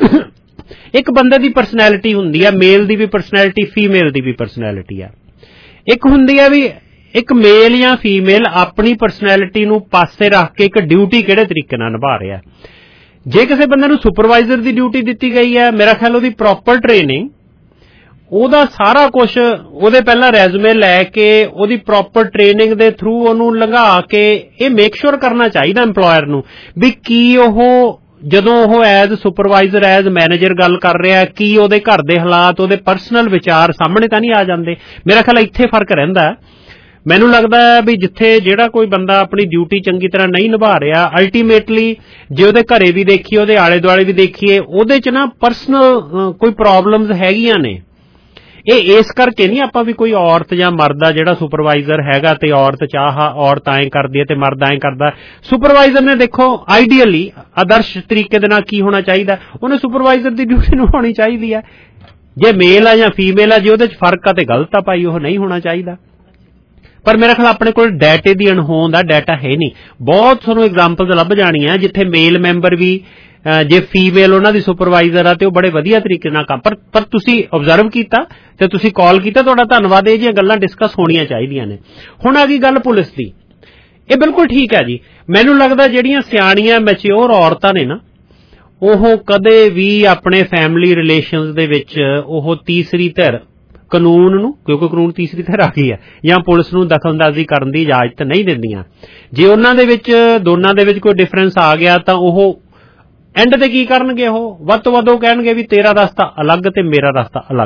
ਇੱਕ ਬੰਦੇ ਦੀ ਪਰਸਨੈਲਿਟੀ ਹੁੰਦੀ ਆ, ਮੇਲ ਦੀ ਵੀ ਪਰਸਨੈਲਿਟੀ, ਫੀਮੇਲ ਦੀ ਵੀ ਪਰਸਨੈਲਿਟੀ ਆ। ਇੱਕ ਹੁੰਦੀ ਆ ਵੀ ਇੱਕ ਮੇਲ ਜਾਂ ਫੀਮੇਲ ਆਪਣੀ ਪਰਸਨੈਲਿਟੀ ਨੂੰ ਪਾਸੇ ਰੱਖ ਕੇ ਇੱਕ ਡਿਊਟੀ ਕਿਹੜੇ ਤਰੀਕੇ ਨਾਲ ਨਿਭਾ ਰਿਹਾ। ਜੇ ਕਿਸੇ ਬੰਦੇ ਨੂੰ ਸੁਪਰਵਾਈਜ਼ਰ ਦੀ ਡਿਊਟੀ ਦਿੱਤੀ ਗਈ ਹੈ, ਮੇਰਾ ਖਿਆਲ ਉਹਦੀ ਪ੍ਰੋਪਰ ਟ੍ਰੇਨਿੰਗ, ਉਹਦਾ ਸਾਰਾ ਕੁਝ, ਉਹਦੇ ਪਹਿਲਾਂ ਰੈਜ਼ੂਮੇ ਲੈ ਕੇ ਉਹਦੀ ਪ੍ਰੋਪਰ ਟ੍ਰੇਨਿੰਗ ਦੇ ਥਰੂ ਉਹਨੂੰ ਲੰਘਾ ਕੇ ਇਹ ਮੇਕ ਸ਼ੋਰ ਕਰਨਾ ਚਾਹੀਦਾ ਇੰਪਲੋਇਰ ਨੂੰ ਵੀ ਕੀ ਉਹ ਜਦੋਂ ਉਹ ਐਜ਼ ਸੁਪਰਵਾਈਜ਼ਰ, ਐਜ਼ ਮੈਨੇਜਰ ਗੱਲ ਕਰ ਰਿਹਾ, ਕੀ ਉਹਦੇ ਘਰ ਦੇ ਹਾਲਾਤ, ਉਹਦੇ ਪਰਸਨਲ ਵਿਚਾਰ ਸਾਹਮਣੇ ਤਾਂ ਨਹੀਂ ਆ ਜਾਂਦੇ। ਮੇਰਾ ਖਿਆਲ ਇੱਥੇ ਫਰਕ ਰਹਿੰਦਾ। ਮੈਨੂੰ ਲੱਗਦਾ ਵੀ ਜਿੱਥੇ ਜਿਹੜਾ ਕੋਈ ਬੰਦਾ ਆਪਣੀ ਡਿਊਟੀ ਚੰਗੀ ਤਰ੍ਹਾਂ ਨਹੀਂ ਨਿਭਾ ਰਿਹਾ, ਅਲਟੀਮੇਟਲੀ ਜੇ ਉਹਦੇ ਘਰੇ ਵੀ ਦੇਖੀਏ, ਉਹਦੇ ਆਲੇ ਦੁਆਲੇ ਵੀ ਦੇਖੀਏ, ਉਹਦੇ 'ਚ ਨਾ ਪਰਸਨਲ ਕੋਈ ਪ੍ਰੋਬਲਮਸ ਹੈਗੀਆਂ ਨੇ। ਇਹ ਇਸ ਕਰਕੇ ਨਹੀਂ ਆਪਾਂ ਵੀ ਕੋਈ ਔਰਤ ਜਾਂ ਮਰਦ ਆ ਜਿਹੜਾ ਸੁਪਰਵਾਈਜ਼ਰ ਹੈਗਾ ਤੇ ਔਰਤ ਚਾਹ ਔਰਤ ਐਂ ਕਰਦੀ ਹੈ ਤੇ ਮਰਦ ਐਂ ਕਰਦਾ। ਸੁਪਰਵਾਈਜ਼ਰ ਨੇ ਦੇਖੋ ਆਈਡੀਅਲੀ ਆਦਰਸ਼ ਤਰੀਕੇ ਦੇ ਨਾਲ ਕੀ ਹੋਣਾ ਚਾਹੀਦਾ, ਉਹਨੇ ਸੁਪਰਵਾਈਜ਼ਰ ਦੀ ਡਿਊਟੀ ਨਿਭਾਉਣੀ ਚਾਹੀਦੀ ਹੈ। ਜੇ ਮੇਲ ਆ ਜਾਂ ਫੀਮੇਲ ਆ, ਜੇ ਉਹਦੇ 'ਚ ਫਰਕ ਆ ਤੇ ਗਲਤ ਆ ਭਾਈ, ਉਹ ਨਹੀਂ ਹੋਣਾ ਚਾਹੀਦਾ। ਪਰ ਮੇਰਾ ਖਿਆਲ ਆਪਣੇ ਕੋਲ ਡਾਟੇ ਦੀ ਅਣਹੋਂਦ ਆ, ਡਾਟਾ ਹੈ ਨਹੀਂ। ਬਹੁਤ ਤੁਹਾਨੂੰ ਐਗਜ਼ਾਮਪਲਸ ਲੱਭ ਜਾਣੀਆਂ ਜਿੱਥੇ ਮੇਲ ਮੈਂਬਰ ਵੀ, ਜੇ ਫੀਮੇਲ ਉਹਨਾਂ ਦੀ ਸੁਪਰਵਾਈਜ਼ਰ ਆ ਤੇ ਉਹ ਬੜੇ ਵਧੀਆ ਤਰੀਕੇ ਨਾਲ ਕੰਮ, ਪਰ ਪਰ ਤੁਸੀਂ ਆਬਜ਼ਰਵ ਕੀਤਾ ਤੇ ਤੁਸੀਂ ਕਾਲ ਕੀਤਾ, ਤੁਹਾਡਾ ਧੰਨਵਾਦ। ਇਹ ਜਿਹੀਆਂ ਗੱਲਾਂ ਡਿਸਕਸ ਹੋਣੀਆਂ ਚਾਹੀਦੀਆਂ ਨੇ। ਹੁਣ ਆ ਗਈ ਗੱਲ ਪੁਲਿਸ ਦੀ, ਇਹ ਬਿਲਕੁਲ ਠੀਕ ਹੈ ਜੀ। ਮੈਨੂੰ ਲੱਗਦਾ ਜਿਹੜੀਆਂ ਸਿਆਣੀਆਂ ਮੈਚਿਓਰ ਔਰਤਾਂ ਨੇ ਨਾ, ਉਹ ਕਦੇ ਵੀ ਆਪਣੇ ਫੈਮਿਲੀ ਰਿਲੇਸ਼ਨਸ ਦੇ ਵਿੱਚ ਉਹ ਤੀਸਰੀ ਧਿਰ ਕਾਨੂੰਨ ਨੂੰ, ਕਿਉਂਕਿ ਕਾਨੂੰਨ ਤੀਸਰੀ ਧਿਰ ਆ ਗਈ ਹੈ, ਜਾਂ ਪੁਲਿਸ ਨੂੰ ਦਖਲਅੰਦਾਜ਼ੀ ਕਰਨ ਦੀ ਇਜਾਜ਼ਤ ਨਹੀਂ ਦਿੰਦੀਆਂ। ਜੇ ਉਹਨਾਂ ਦੇ ਵਿੱਚ ਦੋਨਾਂ ਦੇ ਵਿੱਚ ਕੋਈ ਡਿਫਰੈਂਸ ਆ ਗਿਆ ਤਾਂ ਉਹ ਐਂਡ ਤੇ ਕੀ ਕਰਨਗੇ, ਉਹ ਵੱਧ ਤੋਂ ਵੱਧ ਉਹ ਕਹਿਣਗੇ ਵੀ ਤੇਰਾ ਰਸਤਾ ਅਲੱਗ ਤੇ ਮੇਰਾ ਰਸਤਾ ਅਲੱਗ।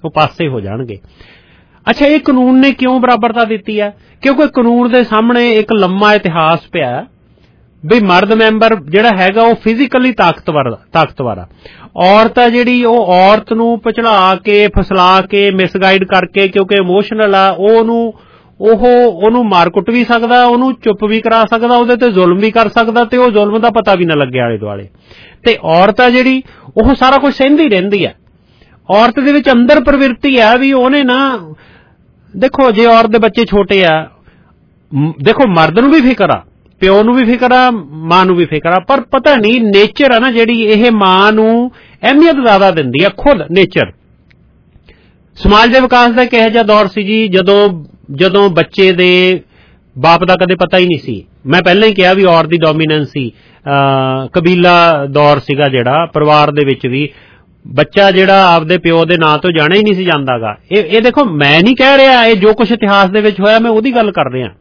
ਉਹ ਪਾਸੇ ਹੋ ਜਾਣਗੇ। ਅੱਛਾ, ਇਹ ਕਾਨੂੰਨ ਨੇ ਕਿਉਂ ਬਰਾਬਰਤਾ ਦਿੱਤੀ ਹੈ? ਕਿਉਂਕਿ ਕਾਨੂੰਨ ਦੇ ਸਾਹਮਣੇ ਇੱਕ ਲੰਮਾ ਇਤਿਹਾਸ ਪਿਆ ਵੀ ਮਰਦ ਮੈਂਬਰ ਜਿਹੜਾ ਹੈਗਾ ਉਹ ਫਿਜ਼ੀਕਲੀ ਤਾਕਤਵਰ ਤਾਕਤਵਰ ਆ, ਔਰਤ ਆ ਜਿਹੜੀ ਉਹ ਔਰਤ ਨੂੰ ਪਚਲਾ ਕੇ ਫਸਲਾ ਕੇ ਮਿਸਗਾਈਡ ਕਰਕੇ, ਕਿਉਂਕਿ ਇਮੋਸ਼ਨਲ ਆ, ਉਹ ਉਹਨੂੰ ਉਹ ਉਹਨੂੰ ਮਾਰ ਕੁੱਟ ਵੀ ਸਕਦਾ, ਉਹਨੂੰ ਚੁੱਪ ਵੀ ਕਰਾ ਸਕਦਾ, ਉਹਦੇ ਤੇ ਜ਼ੁਲਮ ਵੀ ਕਰ ਸਕਦਾ ਤੇ ਉਹ ਜ਼ੁਲਮ ਦਾ ਪਤਾ ਵੀ ਨਾ ਲੱਗੇ ਆਲੇ ਦੁਆਲੇ। ਤੇ ਔਰਤ ਆ ਜਿਹੜੀ ਉਹ ਸਾਰਾ ਕੁਝ ਸਹਿੰਦੀ ਰਹਿੰਦੀ ਹੈ। ਔਰਤ ਦੇ ਵਿੱਚ ਅੰਦਰ ਪ੍ਰਵਿਰਤੀ ਆ ਵੀ ਉਹਨੇ ਨਾ, ਦੇਖੋ ਜੇ ਔਰਤ ਦੇ ਬੱਚੇ ਛੋਟੇ ਆ, ਦੇਖੋ ਮਰਦ ਨੂੰ ਵੀ ਫਿਕਰ ਆ, ਪਿਓ ਨੂੰ ਵੀ ਫਿਕਰ ਆ, ਮਾਂ ਨੂੰ ਵੀ ਫਿਕਰ ਆ, ਪਰ ਪਤਾ ਨਹੀਂ ਨੇਚਰ ਆ ਨਾ ਜਿਹੜੀ ਇਹ ਮਾਂ ਨੂੰ ਅਹਿਮੀਅਤ ਜ਼ਿਆਦਾ ਦਿੰਦੀ ਆ, ਖੁਦ ਨੇਚਰ। ਸਮਾਜ ਦੇ ਵਿਕਾਸ ਦਾ ਇੱਕ ਇਹੋ ਜਿਹਾ ਦੌਰ ਸੀ ਜੀ ਜਦੋਂ ਜਦੋਂ ਬੱਚੇ ਦੇ ਬਾਪ ਦਾ ਕਦੇ ਪਤਾ ਹੀ ਨਹੀਂ ਸੀ। ਮੈਂ ਪਹਿਲਾਂ ਹੀ ਕਿਹਾ ਵੀ ਔਰਤ ਦੀ ਡੋਮੀਨੈਂਸ ਸੀ, ਕਬੀਲਾ ਦੌਰ ਸੀਗਾ ਜਿਹੜਾ ਪਰਿਵਾਰ ਦੇ ਵਿੱਚ ਵੀ ਬੱਚਾ ਜਿਹੜਾ ਆਪਦੇ ਪਿਓ ਦੇ ਨਾਂ ਤੋਂ ਜਾਣਾ ਹੀ ਨਹੀਂ ਸੀ ਜਾਂਦਾਗਾ। ਇਹ ਇਹ ਦੇਖੋ ਮੈਂ ਨਹੀਂ ਕਹਿ ਰਿਹਾ, ਇਹ ਜੋ ਕੁਝ ਇਤਿਹਾਸ ਦੇ ਵਿੱਚ ਹੋਇਆ ਮੈਂ ਉਹਦੀ ਗੱਲ ਕਰ ਰਿਹਾ।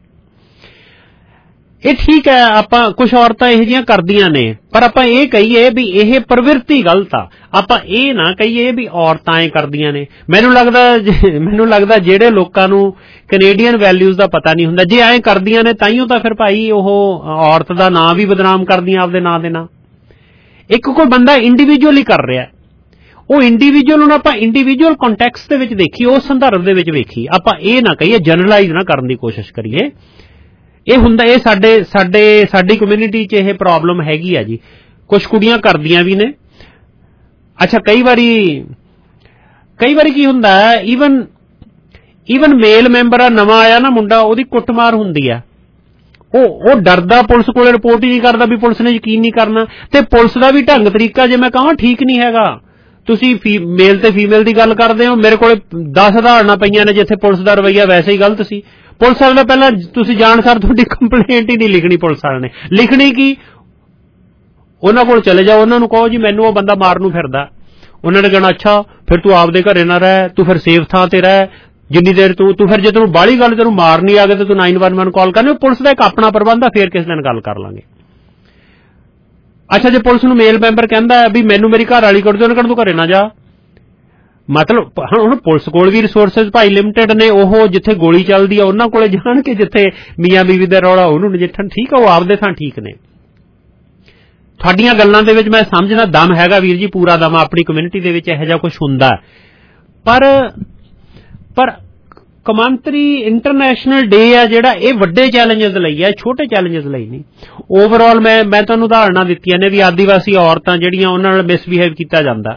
ਇਹ ਠੀਕ ਹੈ, ਆਪਾਂ ਕੁਝ ਔਰਤਾਂ ਇਹੋ ਜਿਹੀਆਂ ਕਰਦੀਆਂ ਨੇ, ਪਰ ਆਪਾਂ ਇਹ ਕਹੀਏ ਵੀ ਇਹ ਪ੍ਰਵਿਰਤੀ ਗਲਤ ਆ। ਆਪਾਂ ਇਹ ਨਾ ਕਹੀਏ ਵੀ ਔਰਤਾਂ ਇਹ ਕਰਦੀਆਂ ਨੇ। ਮੈਨੂੰ ਲੱਗਦਾ ਮੈਨੂੰ ਲੱਗਦਾ ਜਿਹੜੇ ਲੋਕਾਂ ਨੂੰ ਕੈਨੇਡੀਅਨ ਵੈਲਿਊਜ਼ ਦਾ ਪਤਾ ਨਹੀਂ ਹੁੰਦਾ, ਜੇ ਐਂ ਕਰਦੀਆਂ ਨੇ ਤਾਈਓ ਤਾਂ ਫਿਰ ਭਾਈ ਉਹ ਔਰਤ ਦਾ ਨਾਂ ਵੀ ਬਦਨਾਮ ਕਰਦੀਆਂ ਆਪਦੇ ਨਾਂ ਦੇ ਨਾਲ। ਇੱਕ ਕੋਈ ਬੰਦਾ ਇੰਡੀਵਿਜੂਅਲੀ ਕਰ ਰਿਹਾ, ਉਹ ਇੰਡੀਵਿਜੂਅਲ ਨੂੰ ਆਪਾਂ ਇੰਡੀਵਿਜੂਅਲ ਕੰਟੈਕਸਟ ਦੇ ਵਿੱਚ ਦੇਖੀ, ਉਸ ਸੰਦਰਭ ਦੇ ਵਿੱਚ ਵੇਖੀ। ਆਪਾਂ ਇਹ ਨਾ ਕਹੀਏ, ਜਨਰਲਾਈਜ਼ ਨਾ ਕਰਨ ਦੀ ਕੋਸ਼ਿਸ਼ ਕਰੀਏ। ਇਹ ਹੁੰਦਾ, ਇਹ ਸਾਡੇ ਸਾਡੇ ਸਾਡੀ ਕਮਿਊਨਿਟੀ 'ਚ ਇਹ ਪ੍ਰੋਬਲਮ ਹੈਗੀ ਆ ਜੀ। ਕੁਝ ਕੁੜੀਆਂ ਕਰਦੀਆਂ ਵੀ ਨੇ। ਅੱਛਾ, ਕਈ ਵਾਰੀ ਕਈ ਵਾਰੀ ਕੀ ਹੁੰਦਾ, ਈਵਨ ਈਵਨ ਮੇਲ ਮੈਂਬਰ ਆ, ਨਵਾਂ ਆਇਆ ਨਾ ਮੁੰਡਾ, ਉਹਦੀ ਕੁੱਟਮਾਰ ਹੁੰਦੀ ਆ, ਉਹ ਉਹ ਡਰਦਾ ਪੁਲਿਸ ਕੋਲੇ ਰਿਪੋਰਟ ਹੀ ਨਹੀਂ ਕਰਦਾ ਵੀ ਪੁਲਿਸ ਨੇ ਯਕੀਨ ਨਹੀਂ ਕਰਨਾ। ਤੇ ਪੁਲਿਸ ਦਾ ਵੀ ਢੰਗ ਤਰੀਕਾ ਜੇ ਮੈਂ ਕਹਾਂ ਠੀਕ ਨਹੀਂ ਹੈਗਾ। ਤੁਸੀਂ ਮੇਲ ਤੇ ਫੀਮੇਲ ਦੀ ਗੱਲ ਕਰਦੇ ਹੋ, ਮੇਰੇ ਕੋਲੇ ਦਸ ਉਦਾਹਰਨਾਂ ਪਈਆਂ ਨੇ ਜਿੱਥੇ ਪੁਲਿਸ ਦਾ ਰਵੱਈਆ ਵੈਸੇ ਹੀ ਗਲਤ ਸੀ। ਪੁਲਿਸ ਵਾਲੇ ਨੇ ਪਹਿਲਾਂ ਤੁਸੀਂ ਜਾਣ ਸਾਰ ਤੁਹਾਡੀ ਕੰਪਲੇਂਟ ਹੀ ਨਹੀਂ ਲਿਖਣੀ, ਪੁਲਿਸ ਵਾਲੇ ਨੇ ਲਿਖਣੀ ਕੀ, ਉਹਨਾਂ ਕੋਲ ਚਲੇ ਜਾਓ, ਉਹਨਾਂ ਨੂੰ ਕਹੋ ਜੀ ਮੈਨੂੰ ਉਹ ਬੰਦਾ ਮਾਰਨ ਨੂੰ ਫਿਰਦਾ। ਉਹਨਾਂ ਨੇ ਕਹਿਣਾ ਅੱਛਾ ਫਿਰ ਤੂੰ ਆਪਦੇ ਘਰੇ ਨਾ ਰਹਿ, ਤੂੰ ਫਿਰ ਸੇਫ ਥਾਂ ਤੇ ਰਹਿ ਜਿੰਨੀ ਦੇਰ ਤੂੰ ਤੂੰ ਫਿਰ ਜੇ ਤੈਨੂੰ ਬਾਹਲੀ ਗੱਲ ਤੈਨੂੰ ਮਾਰਨ ਹੀ ਆ ਗਏ ਤੇ ਤੂੰ ਨਾਈਨ ਵਨ ਵਨ ਕਾਲ ਕਰਨੀ। ਪੁਲਿਸ ਦਾ ਇੱਕ ਆਪਣਾ ਪ੍ਰਬੰਧ ਆ, ਫੇਰ ਕਿਸ ਦਿਨ ਗੱਲ ਕਰ ਲਾਂਗੇ। ਅੱਛਾ, ਜੇ ਪੁਲਿਸ ਨੂੰ ਮੇਲ ਮੈਂਬਰ ਕਹਿੰਦਾ ਵੀ ਮੈਨੂੰ ਮੇਰੀ ਘਰ ਵਾਲੀ ਕੱਢ ਦਿਓ, ਉਹਨੇ ਕਹਿਣਾ ਤੂੰ ਘਰੇ ਨਾ ਜਾ। ਮਤਲਬ ਹੁਣ ਪੁਲਿਸ ਕੋਲ ਵੀ ਰਿਸੋਰਸਿਸ ਭਾਈ ਲਿਮਟਿਡ ਨੇ, ਉਹ ਜਿੱਥੇ ਗੋਲੀ ਚੱਲਦੀ ਆ ਉਹਨਾਂ ਕੋਲੇ ਜਾਣ ਕੇ ਜਿੱਥੇ ਮੀਆਂ ਬੀਵੀ ਦਾ ਰੌਲਾ ਉਹਨੂੰ ਨਜਿੱਠਣ। ਠੀਕ ਆ, ਉਹ ਆਪਦੇ ਥਾਂ ਠੀਕ ਨੇ। ਤੁਹਾਡੀਆਂ ਗੱਲਾਂ ਦੇ ਵਿੱਚ ਮੈਂ ਸਮਝਦਾ ਦਮ ਹੈਗਾ ਵੀਰ ਜੀ, ਪੂਰਾ ਦਮ। ਆਪਣੀ ਕਮਿਊਨਿਟੀ ਦੇ ਵਿੱਚ ਇਹੋ ਜਿਹਾ ਕੁਝ ਹੁੰਦਾ, ਪਰ ਪਰ ਕੌਮਾਂਤਰੀ ਇੰਟਰਨੈਸ਼ਨਲ ਡੇ ਆ ਜਿਹੜਾ, ਇਹ ਵੱਡੇ ਚੈਲੰਜਸ ਲਈ ਹੈ, ਛੋਟੇ ਚੈਲੰਜਸ ਲਈ ਨਹੀਂ। ਓਵਰਆਲ ਮੈਂ ਮੈਂ ਤੁਹਾਨੂੰ ਉਦਾਹਰਨਾਂ ਦਿੱਤੀਆਂ ਨੇ ਵੀ ਆਦੀਵਾਸੀ ਔਰਤਾਂ ਜਿਹੜੀਆਂ ਉਹਨਾਂ ਨਾਲ ਮਿਸਬਿਹੇਵ ਕੀਤਾ ਜਾਂਦਾ,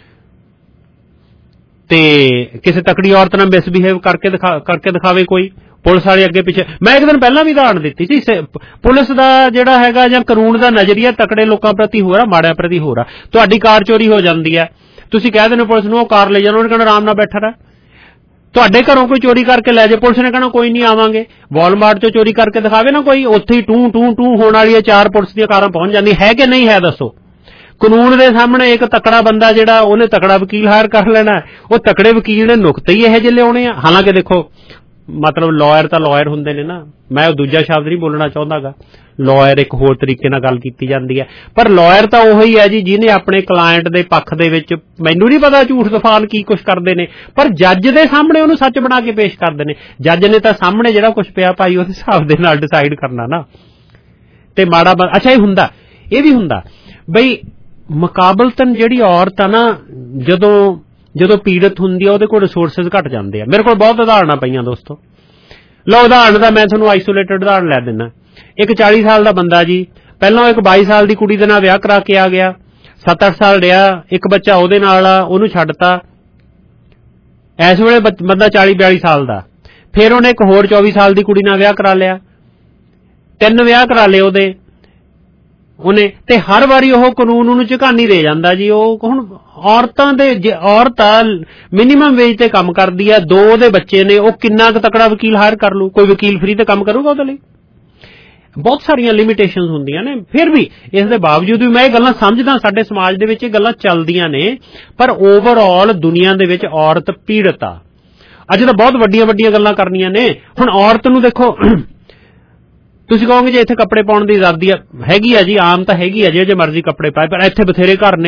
ਤੇ ਕਿਸੇ ਤਕੜੀ ਔਰਤ ਨਾਲ ਮਿਸਬਿਹੇਵ ਕਰਕੇ ਦਿਖਾ ਕਰਕੇ ਦਿਖਾਵੇ ਕੋਈ, ਪੁਲਿਸ ਵਾਲੇ ਅੱਗੇ ਪਿੱਛੇ। ਮੈਂ ਇੱਕ ਦਿਨ ਪਹਿਲਾਂ ਵੀ ਉਦਾਹਰਨ ਦਿੱਤੀ ਸੀ, ਪੁਲਿਸ ਦਾ ਜਿਹੜਾ ਹੈਗਾ ਜਾਂ ਕਾਨੂੰਨ ਦਾ ਨਜ਼ਰੀਆ ਤਕੜੇ ਲੋਕਾਂ ਪ੍ਰਤੀ ਹੋਰ ਆ, ਮਾੜਿਆਂ ਪ੍ਰਤੀ ਹੋਰ ਆ। ਤੁਹਾਡੀ ਕਾਰ ਚੋਰੀ ਹੋ ਜਾਂਦੀ ਹੈ, ਤੁਸੀਂ ਕਹਿ ਦਿੰਦੇ ਪੁਲਿਸ ਨੂੰ ਉਹ ਕਾਰ ਲੈ ਜਾਣਾ, ਉਹਨੇ ਕਹਿਣਾ ਆਰਾਮ ਨਾਲ ਬੈਠਾ ਰਹਿ। ਤੁਹਾਡੇ ਘਰੋਂ ਕੋਈ ਚੋਰੀ ਕਰਕੇ ਲੈ ਜਾਏ, ਪੁਲਿਸ ਨੇ ਕਹਿਣਾ ਕੋਈ ਨਹੀਂ ਆਵਾਂਗੇ। ਵਾਲਮਾਰਟ ਚੋਂ ਚੋਰੀ ਕਰਕੇ ਦਿਖਾਵੇ ਨਾ ਕੋਈ, ਉੱਥੇ ਹੀ ਟੂ ਟੂ ਟੂ ਹੋਣ ਵਾਲੀ ਹੈ, ਚਾਰ ਪੁਲਿਸ ਦੀਆਂ ਕਾਰਾਂ ਪਹੁੰਚ ਜਾਂਦੀ ਹੈ ਕਿ ਨਹੀਂ ਹੈ ਦੱਸੋ। ਕਾਨੂੰਨ ਦੇ ਸਾਹਮਣੇ ਇੱਕ ਤਕੜਾ ਬੰਦਾ ਜਿਹੜਾ ਉਹਨੇ ਤਕੜਾ ਵਕੀਲ ਹਾਇਰ ਕਰ ਲੈਣਾ, ਉਹ ਤਕੜੇ ਵਕੀਲ ਨੇ ਨੁਕਤੇ ਹੀ ਇਹੋ ਜਿਹੇ ਲਿਆਉਣੇ ਆ। ਹਾਲਾਂਕਿ ਦੇਖੋ ਮਤਲਬ ਲਾਇਰ ਤਾਂ ਲਾਇਰ ਹੁੰਦੇ ਨੇ ਨਾ, ਮੈਂ ਉਹ ਦੂਜਾ ਸ਼ਬਦ ਨਹੀਂ ਬੋਲਣਾ ਚਾਹੁੰਦਾਗਾ। ਲਾਇਰ ਇੱਕ ਹੋਰ ਤਰੀਕੇ ਨਾਲ ਗੱਲ ਕੀਤੀ ਜਾਂਦੀ ਹੈ, ਪਰ ਲਾਇਰ ਤਾਂ ਉਹੀ ਹੈ ਜੀ ਜਿਹਨੇ ਆਪਣੇ ਕਲਾਇੰਟ ਦੇ ਪੱਖ ਦੇ ਵਿੱਚ, ਮੈਨੂੰ ਨਹੀਂ ਪਤਾ ਝੂਠ ਤੂਫਾਨ ਕੀ ਕੁਛ ਕਰਦੇ ਨੇ, ਪਰ ਜੱਜ ਦੇ ਸਾਹਮਣੇ ਉਹਨੂੰ ਸੱਚ ਬਣਾ ਕੇ ਪੇਸ਼ ਕਰਦੇ ਨੇ। ਜੱਜ ਨੇ ਤਾਂ ਸਾਹਮਣੇ ਜਿਹੜਾ ਕੁਛ ਪਿਆ ਭਾਈ ਉਹਦੇ ਹਿਸਾਬ ਦੇ ਨਾਲ ਡਿਸਾਈਡ ਕਰਨਾ ਨਾ। ਤੇ ਮਾੜਾ ਅੱਛਾ, ਇਹ ਹੁੰਦਾ, ਇਹ ਵੀ ਹੁੰਦਾ ਬਈ ਮੁਕਾਬਲਤਨ ਜਿਹੜੀ ਔਰਤ ਆ ਨਾ, ਜਦੋਂ ਜਦੋਂ ਪੀੜਤ ਹੁੰਦੀ ਆ ਉਹਦੇ ਕੋਲ ਰਿਸੋਰਸਿਸ ਘੱਟ ਜਾਂਦੇ ਆ। ਮੇਰੇ ਕੋਲ ਬਹੁਤ ਉਦਾਹਰਨਾਂ ਪਈਆਂ ਦੋਸਤੋ। ਲਓ ਉਦਾਹਰਨ ਦਾ ਮੈਂ ਤੁਹਾਨੂੰ ਆਈਸੋਲੇਟਡ ਉਦਾਹਰਨ ਲੈ ਦਿੰਦਾ। ਇੱਕ ਚਾਲੀ ਸਾਲ ਦਾ ਬੰਦਾ ਜੀ, ਪਹਿਲਾਂ ਇੱਕ ਬਾਈ ਸਾਲ ਦੀ ਕੁੜੀ ਦੇ ਨਾਲ ਵਿਆਹ ਕਰਾ ਕੇ ਆ ਗਿਆ, ਸੱਤ ਅੱਠ ਸਾਲ ਰਿਹਾ, ਇੱਕ ਬੱਚਾ ਉਹਦੇ ਨਾਲ ਆ, ਉਹਨੂੰ ਛੱਡਤਾ। ਇਸ ਵੇਲੇ ਬੰਦਾ ਚਾਲੀ ਬਿਆਲੀ ਸਾਲ ਦਾ। ਫਿਰ ਉਹਨੇ ਇੱਕ ਹੋਰ ਚੌਵੀ ਸਾਲ ਦੀ ਕੁੜੀ ਨਾਲ ਵਿਆਹ ਕਰਾ ਲਿਆ, ਤਿੰਨ ਵਿਆਹ ਕਰਾ ਲਏ ਉਹਦੇ ਉਹਨੇ, ਤੇ ਹਰ ਵਾਰੀ ਉਹ ਕਾਨੂੰਨ ਉਹਨੂੰ ਝਕਾਨੀ ਦੇ ਜਾਂਦਾ ਜੀ। ਉਹ ਹੁਣ ਔਰਤਾਂ ਦੇ, ਜੇ ਔਰਤ ਆ ਮਿਨੀਮਮ ਵੇਜ ਤੇ ਕੰਮ ਕਰਦੀ ਆ, ਦੋ ਉਹਦੇ ਬੱਚੇ ਨੇ, ਉਹ ਕਿੰਨਾ ਕੁ ਤਕੜਾ ਵਕੀਲ ਹਾਇਰ ਕਰ ਲੂ? ਕੋਈ ਵਕੀਲ ਫ੍ਰੀ ਤੇ ਕੰਮ ਕਰੂਗਾ ਉਹਦੇ ਲਈ? ਬਹੁਤ ਸਾਰੀਆਂ ਲਿਮਿਟੇਸ਼ਨਸ ਹੁੰਦੀਆਂ ਨੇ। ਫਿਰ ਵੀ ਇਸ ਦੇ ਬਾਵਜੂਦ ਵੀ ਮੈਂ ਇਹ ਗੱਲਾਂ ਸਮਝਦਾ, ਸਾਡੇ ਸਮਾਜ ਦੇ ਵਿੱਚ ਇਹ ਗੱਲਾਂ ਚੱਲਦੀਆਂ ਨੇ, ਪਰ ਓਵਰਆਲ ਦੁਨੀਆ ਦੇ ਵਿੱਚ ਔਰਤ ਪੀੜਤ ਆ। ਅੱਜ ਤਾਂ ਬਹੁਤ ਵੱਡੀਆਂ ਵੱਡੀਆਂ ਗੱਲਾਂ ਕਰਨੀਆਂ ਨੇ। ਹੁਣ ਔਰਤ ਨੂੰ ਦੇਖੋ, ਤੁਸੀਂ ਕਹੋਗੇ ਜੇ ਇੱਥੇ ਕੱਪੜੇ ਪਾਉਣ ਦੀ ਆਜ਼ਾਦੀ ਹੈਗੀ ਆ ਜੀ, ਆਮ ਤਾਂ ਹੈਗੀ ਆ, ਜੇ ਜੇ ਮਰਜ਼ੀ ਕੱਪੜੇ ਪਾਏ, ਪਰ ਇੱਥੇ ਬਥੇਰੇ ਘਰ ਨੇ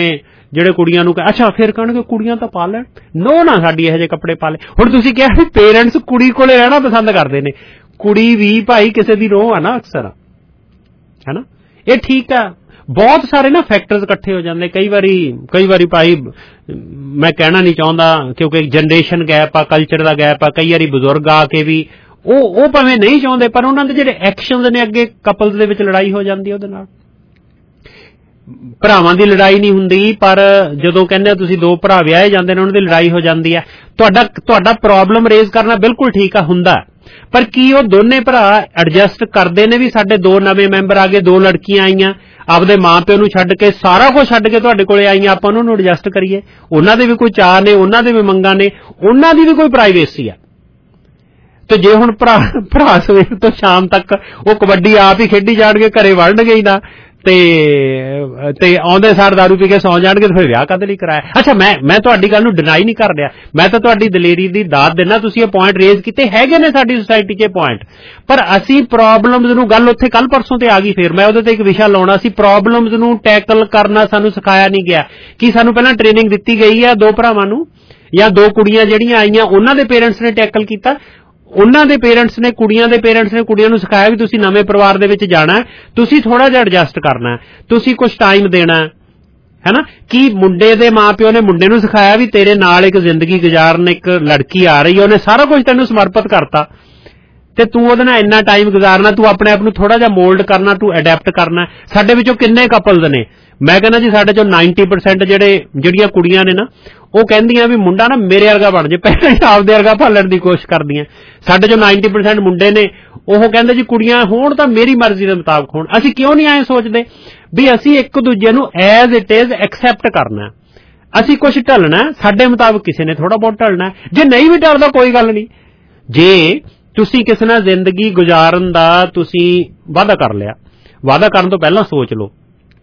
ਜਿਹੜੇ ਕੁੜੀਆਂ ਨੂੰ ਅੱਛਾ ਫਿਰ ਕਹਿਣਗੇ ਕੁੜੀਆਂ ਤਾਂ ਪਾ ਲੈਣ, ਨੋ ਨਾ ਸਾਡੀ ਇਹੋ ਜਿਹੇ ਕੱਪੜੇ ਪਾ ਲੈ। ਹੁਣ ਤੁਸੀਂ ਕਿਹਾ ਵੀ ਪੇਰੈਂਟਸ ਕੁੜੀ ਕੋਲੇ ਰਹਿਣਾ ਪਸੰਦ ਕਰਦੇ ਨੇ, ਕੁੜੀ ਵੀ ਭਾਈ ਕਿਸੇ ਦੀ ਰੋਹ ਆ ਨਾ ਅਕਸਰ, ਹੈ ਨਾ। ਇਹ ਠੀਕ ਆ, ਬਹੁਤ ਸਾਰੇ ਨਾ ਫੈਕਟਰਸ ਇਕੱਠੇ ਹੋ ਜਾਂਦੇ ਕਈ ਵਾਰੀ। ਕਈ ਵਾਰੀ ਭਾਈ ਮੈਂ ਕਹਿਣਾ ਨਹੀਂ ਚਾਹੁੰਦਾ ਕਿਉਂਕਿ ਜਨਰੇਸ਼ਨ ਗੈਪ ਆ, ਕਲਚਰ ਦਾ ਗੈਪ ਆ, ਕਈ ਵਾਰੀ ਬਜ਼ੁਰਗ ਆ ਕੇ ਵੀ ਉਹ ਉਹ ਭਾਵੇਂ ਨਹੀਂ ਚਾਹੁੰਦੇ ਪਰ ਉਹਨਾਂ ਦੇ ਜਿਹੜੇ ਐਕਸ਼ਨਸ ਨੇ ਅੱਗੇ ਕਪਲਸ ਦੇ ਵਿੱਚ ਲੜਾਈ ਹੋ ਜਾਂਦੀ ਉਹਦੇ ਨਾਲ। ਭਰਾਵਾਂ ਦੀ ਲੜਾਈ ਨਹੀਂ ਹੁੰਦੀ ਪਰ ਜਦੋਂ ਕਹਿੰਦੇ ਤੁਸੀਂ ਦੋ ਭਰਾ ਵਿਆਹੇ ਜਾਂਦੇ ਨੇ ਉਹਨਾਂ ਦੀ ਲੜਾਈ ਹੋ ਜਾਂਦੀ ਹੈ। ਤੁਹਾਡਾ ਤੁਹਾਡਾ ਪ੍ਰੋਬਲਮ ਰੇਜ਼ ਕਰਨਾ ਬਿਲਕੁਲ ਠੀਕ ਆ, ਹੁੰਦਾ, ਪਰ ਕੀ ਉਹ ਦੋਨੇ ਭਰਾ ਐਡਜਸਟ ਕਰਦੇ ਨੇ ਵੀ ਸਾਡੇ ਦੋ ਨਵੇਂ ਮੈਂਬਰ ਆ ਗਏ, ਦੋ ਲੜਕੀਆਂ ਆਈਆਂ, ਆਪਦੇ ਮਾਂ ਪਿਓ ਨੂੰ ਛੱਡ ਕੇ ਸਾਰਾ ਕੁਝ ਛੱਡ ਕੇ ਤੁਹਾਡੇ ਕੋਲੇ ਆਈਆਂ, ਆਪਾਂ ਉਹਨਾਂ ਨੂੰ ਐਡਜਸਟ ਕਰੀਏ। ਉਹਨਾਂ ਦੇ ਵੀ ਕੋਈ ਚਾਅ ਨੇ, ਉਹਨਾਂ ਦੇ ਵੀ ਮੰਗਾਂ ਨੇ, ਉਹਨਾਂ ਦੀ ਵੀ ਕੋਈ ਪ੍ਰਾਈਵੇਸੀ ਆ। ਤੇ ਜੇ ਹੁਣ ਭਰਾ ਭਰਾ ਸਵੇਰ ਤੋਂ ਸ਼ਾਮ ਤੱਕ ਉਹ ਕਬੱਡੀ ਆਪ ਹੀ ਖੇਡੀ ਜਾਣਗੇ, ਘਰੇ ਵੜਨਗੇ ਹੀ ਨਾ, ਤੇ ਤੇ ਆਉਂਦੇ ਸਾਰ ਦਾਰੂ ਪੀ ਕੇ ਸੌਂ ਜਾਣਗੇ, ਤੇ ਫਿਰ ਵਿਆਹ ਕਾਹਦੇ ਲਈ ਕਰਾਇਆ। ਅੱਛਾ ਮੈਂ ਮੈਂ ਤੁਹਾਡੀ ਗੱਲ ਨੂੰ ਡਿਨਾਈ ਨਹੀਂ ਕਰ ਰਿਹਾ, ਮੈਂ ਤਾਂ ਤੁਹਾਡੀ ਦਲੇਰੀ ਦੀ ਦਾਤ ਦੇਣਾ, ਤੁਸੀਂ ਇਹ ਪੁਆਇੰਟ ਰੇਜ਼ ਕੀਤੇ ਹੈਗੇ ਨੇ ਸਾਡੀ ਸੁਸਾਇਟੀ 'ਚ ਪੁਆਇੰਟ, ਪਰ ਅਸੀਂ ਪ੍ਰੋਬਲਮਸ ਨੂੰ, ਗੱਲ ਉੱਥੇ ਕੱਲ ਪਰਸੋਂ ਤੇ ਆ ਗਈ, ਫਿਰ ਮੈਂ ਉਹਦੇ ਤੇ ਇੱਕ ਵਿਸ਼ਾ ਲਾਉਣਾ ਸੀ, ਪ੍ਰੋਬਲਮਸ ਨੂੰ ਟੈਕਲ ਕਰਨਾ ਸਾਨੂੰ ਸਿਖਾਇਆ ਨਹੀਂ ਗਿਆ। ਕੀ ਸਾਨੂੰ ਪਹਿਲਾਂ ਟ੍ਰੇਨਿੰਗ ਦਿੱਤੀ ਗਈ ਹੈ ਦੋ ਭਰਾਵਾਂ ਨੂੰ, ਜਾਂ ਦੋ ਕੁੜੀਆਂ ਜਿਹੜੀਆਂ ਆਈਆਂ ਉਹਨਾਂ ਦੇ ਪੇਰੈਂਟਸ ਨੇ ਟੈਕਲ ਕੀਤਾ, ਉਹਨਾਂ ਦੇ ਪੇਰੈਂਟਸ ਨੇ, ਕੁੜੀਆਂ ਦੇ ਪੇਰੈਂਟਸ ਨੇ ਕੁੜੀਆਂ ਨੂੰ ਸਿਖਾਇਆ ਵੀ ਤੁਸੀਂ ਨਵੇਂ ਪਰਿਵਾਰ ਦੇ ਵਿੱਚ ਜਾਣਾ, ਤੁਸੀਂ ਥੋੜਾ ਜਿਹਾ ਐਡਜਸਟ ਕਰਨਾ, ਤੁਸੀਂ ਕੁਝ ਟਾਈਮ ਦੇਣਾ, ਹੈ ਨਾ। ਕੀ ਮੁੰਡੇ ਦੇ ਮਾਂ ਪਿਓ ਨੇ ਮੁੰਡੇ ਨੂੰ ਸਿਖਾਇਆ ਵੀ ਤੇਰੇ ਨਾਲ ਇੱਕ ਜ਼ਿੰਦਗੀ ਗੁਜ਼ਾਰਨ ਇੱਕ ਲੜਕੀ ਆ ਰਹੀ ਹੈ, ਉਹਨੇ ਸਾਰਾ ਕੁਝ ਤੈਨੂੰ ਸਮਰਪਿਤ ਕਰਤਾ ਤੇ ਤੂੰ ਉਹਦੇ ਨਾਲ ਇੰਨਾ ਟਾਈਮ ਗੁਜ਼ਾਰਨਾ, ਤੂੰ ਆਪਣੇ ਆਪ ਨੂੰ ਥੋੜਾ ਜਿਹਾ ਮੋਲਡ ਕਰਨਾ, ਤੂੰ ਅਡੈਪਟ ਕਰਨਾ। ਸਾਡੇ ਵਿੱਚੋਂ ਕਿੰਨੇ ਕਪਲਸ ਨੇ, ਮੈਂ ਕਹਿੰਦਾ ਜੀ ਸਾਡੇ ਚੋਂ ਨਾਈਨਟੀ ਪਰਸੈਂਟ ਜਿਹੜੇ ਜਿਹੜੀਆਂ ਕੁੜੀਆਂ ਨੇ ਨਾ ਉਹ ਕਹਿੰਦੀਆਂ ਵੀ ਮੁੰਡਾ ਨਾ ਮੇਰੇ ਵਰਗਾ ਬਣ ਜੇ, ਪਹਿਲਾਂ ਹੀ ਆਪਦੇ ਵਰਗਾ ਭਾਲਣ ਦੀ ਕੋਸ਼ਿਸ਼ ਕਰਦੀਆਂ। ਸਾਡੇ ਚੋਂ ਨਾਈਨਟੀ ਪਰਸੈਂਟ ਮੁੰਡੇ ਨੇ ਉਹ ਕਹਿੰਦੇ ਜੀ ਕੁੜੀਆਂ ਹੋਣ ਤਾਂ ਮੇਰੀ ਮਰਜ਼ੀ ਦੇ ਮੁਤਾਬਕ ਹੋਣ। ਅਸੀਂ ਕਿਉਂ ਨਹੀਂ ਐਂ ਸੋਚਦੇ ਵੀ ਅਸੀਂ ਇੱਕ ਦੂਜੇ ਨੂੰ ਐਜ਼ ਇਟ ਇਜ਼ ਐਕਸੈਪਟ ਕਰਨਾ, ਅਸੀਂ ਕੁਝ ਢਲਣਾ, ਸਾਡੇ ਮੁਤਾਬਕ ਕਿਸੇ ਨੇ ਥੋੜਾ ਬਹੁਤ ਢਲਣਾ, ਜੇ ਨਹੀਂ ਵੀ ਢਲਦਾ ਕੋਈ ਗੱਲ ਨਹੀਂ। ਜੇ ਤੁਸੀਂ ਕਿਸੇ ਨਾਲ ਜ਼ਿੰਦਗੀ ਗੁਜ਼ਾਰਨ ਦਾ ਤੁਸੀਂ ਵਾਅਦਾ ਕਰ ਲਿਆ, ਵਾਅਦਾ ਕਰਨ ਤੋਂ ਪਹਿਲਾਂ ਸੋਚ ਲਓ,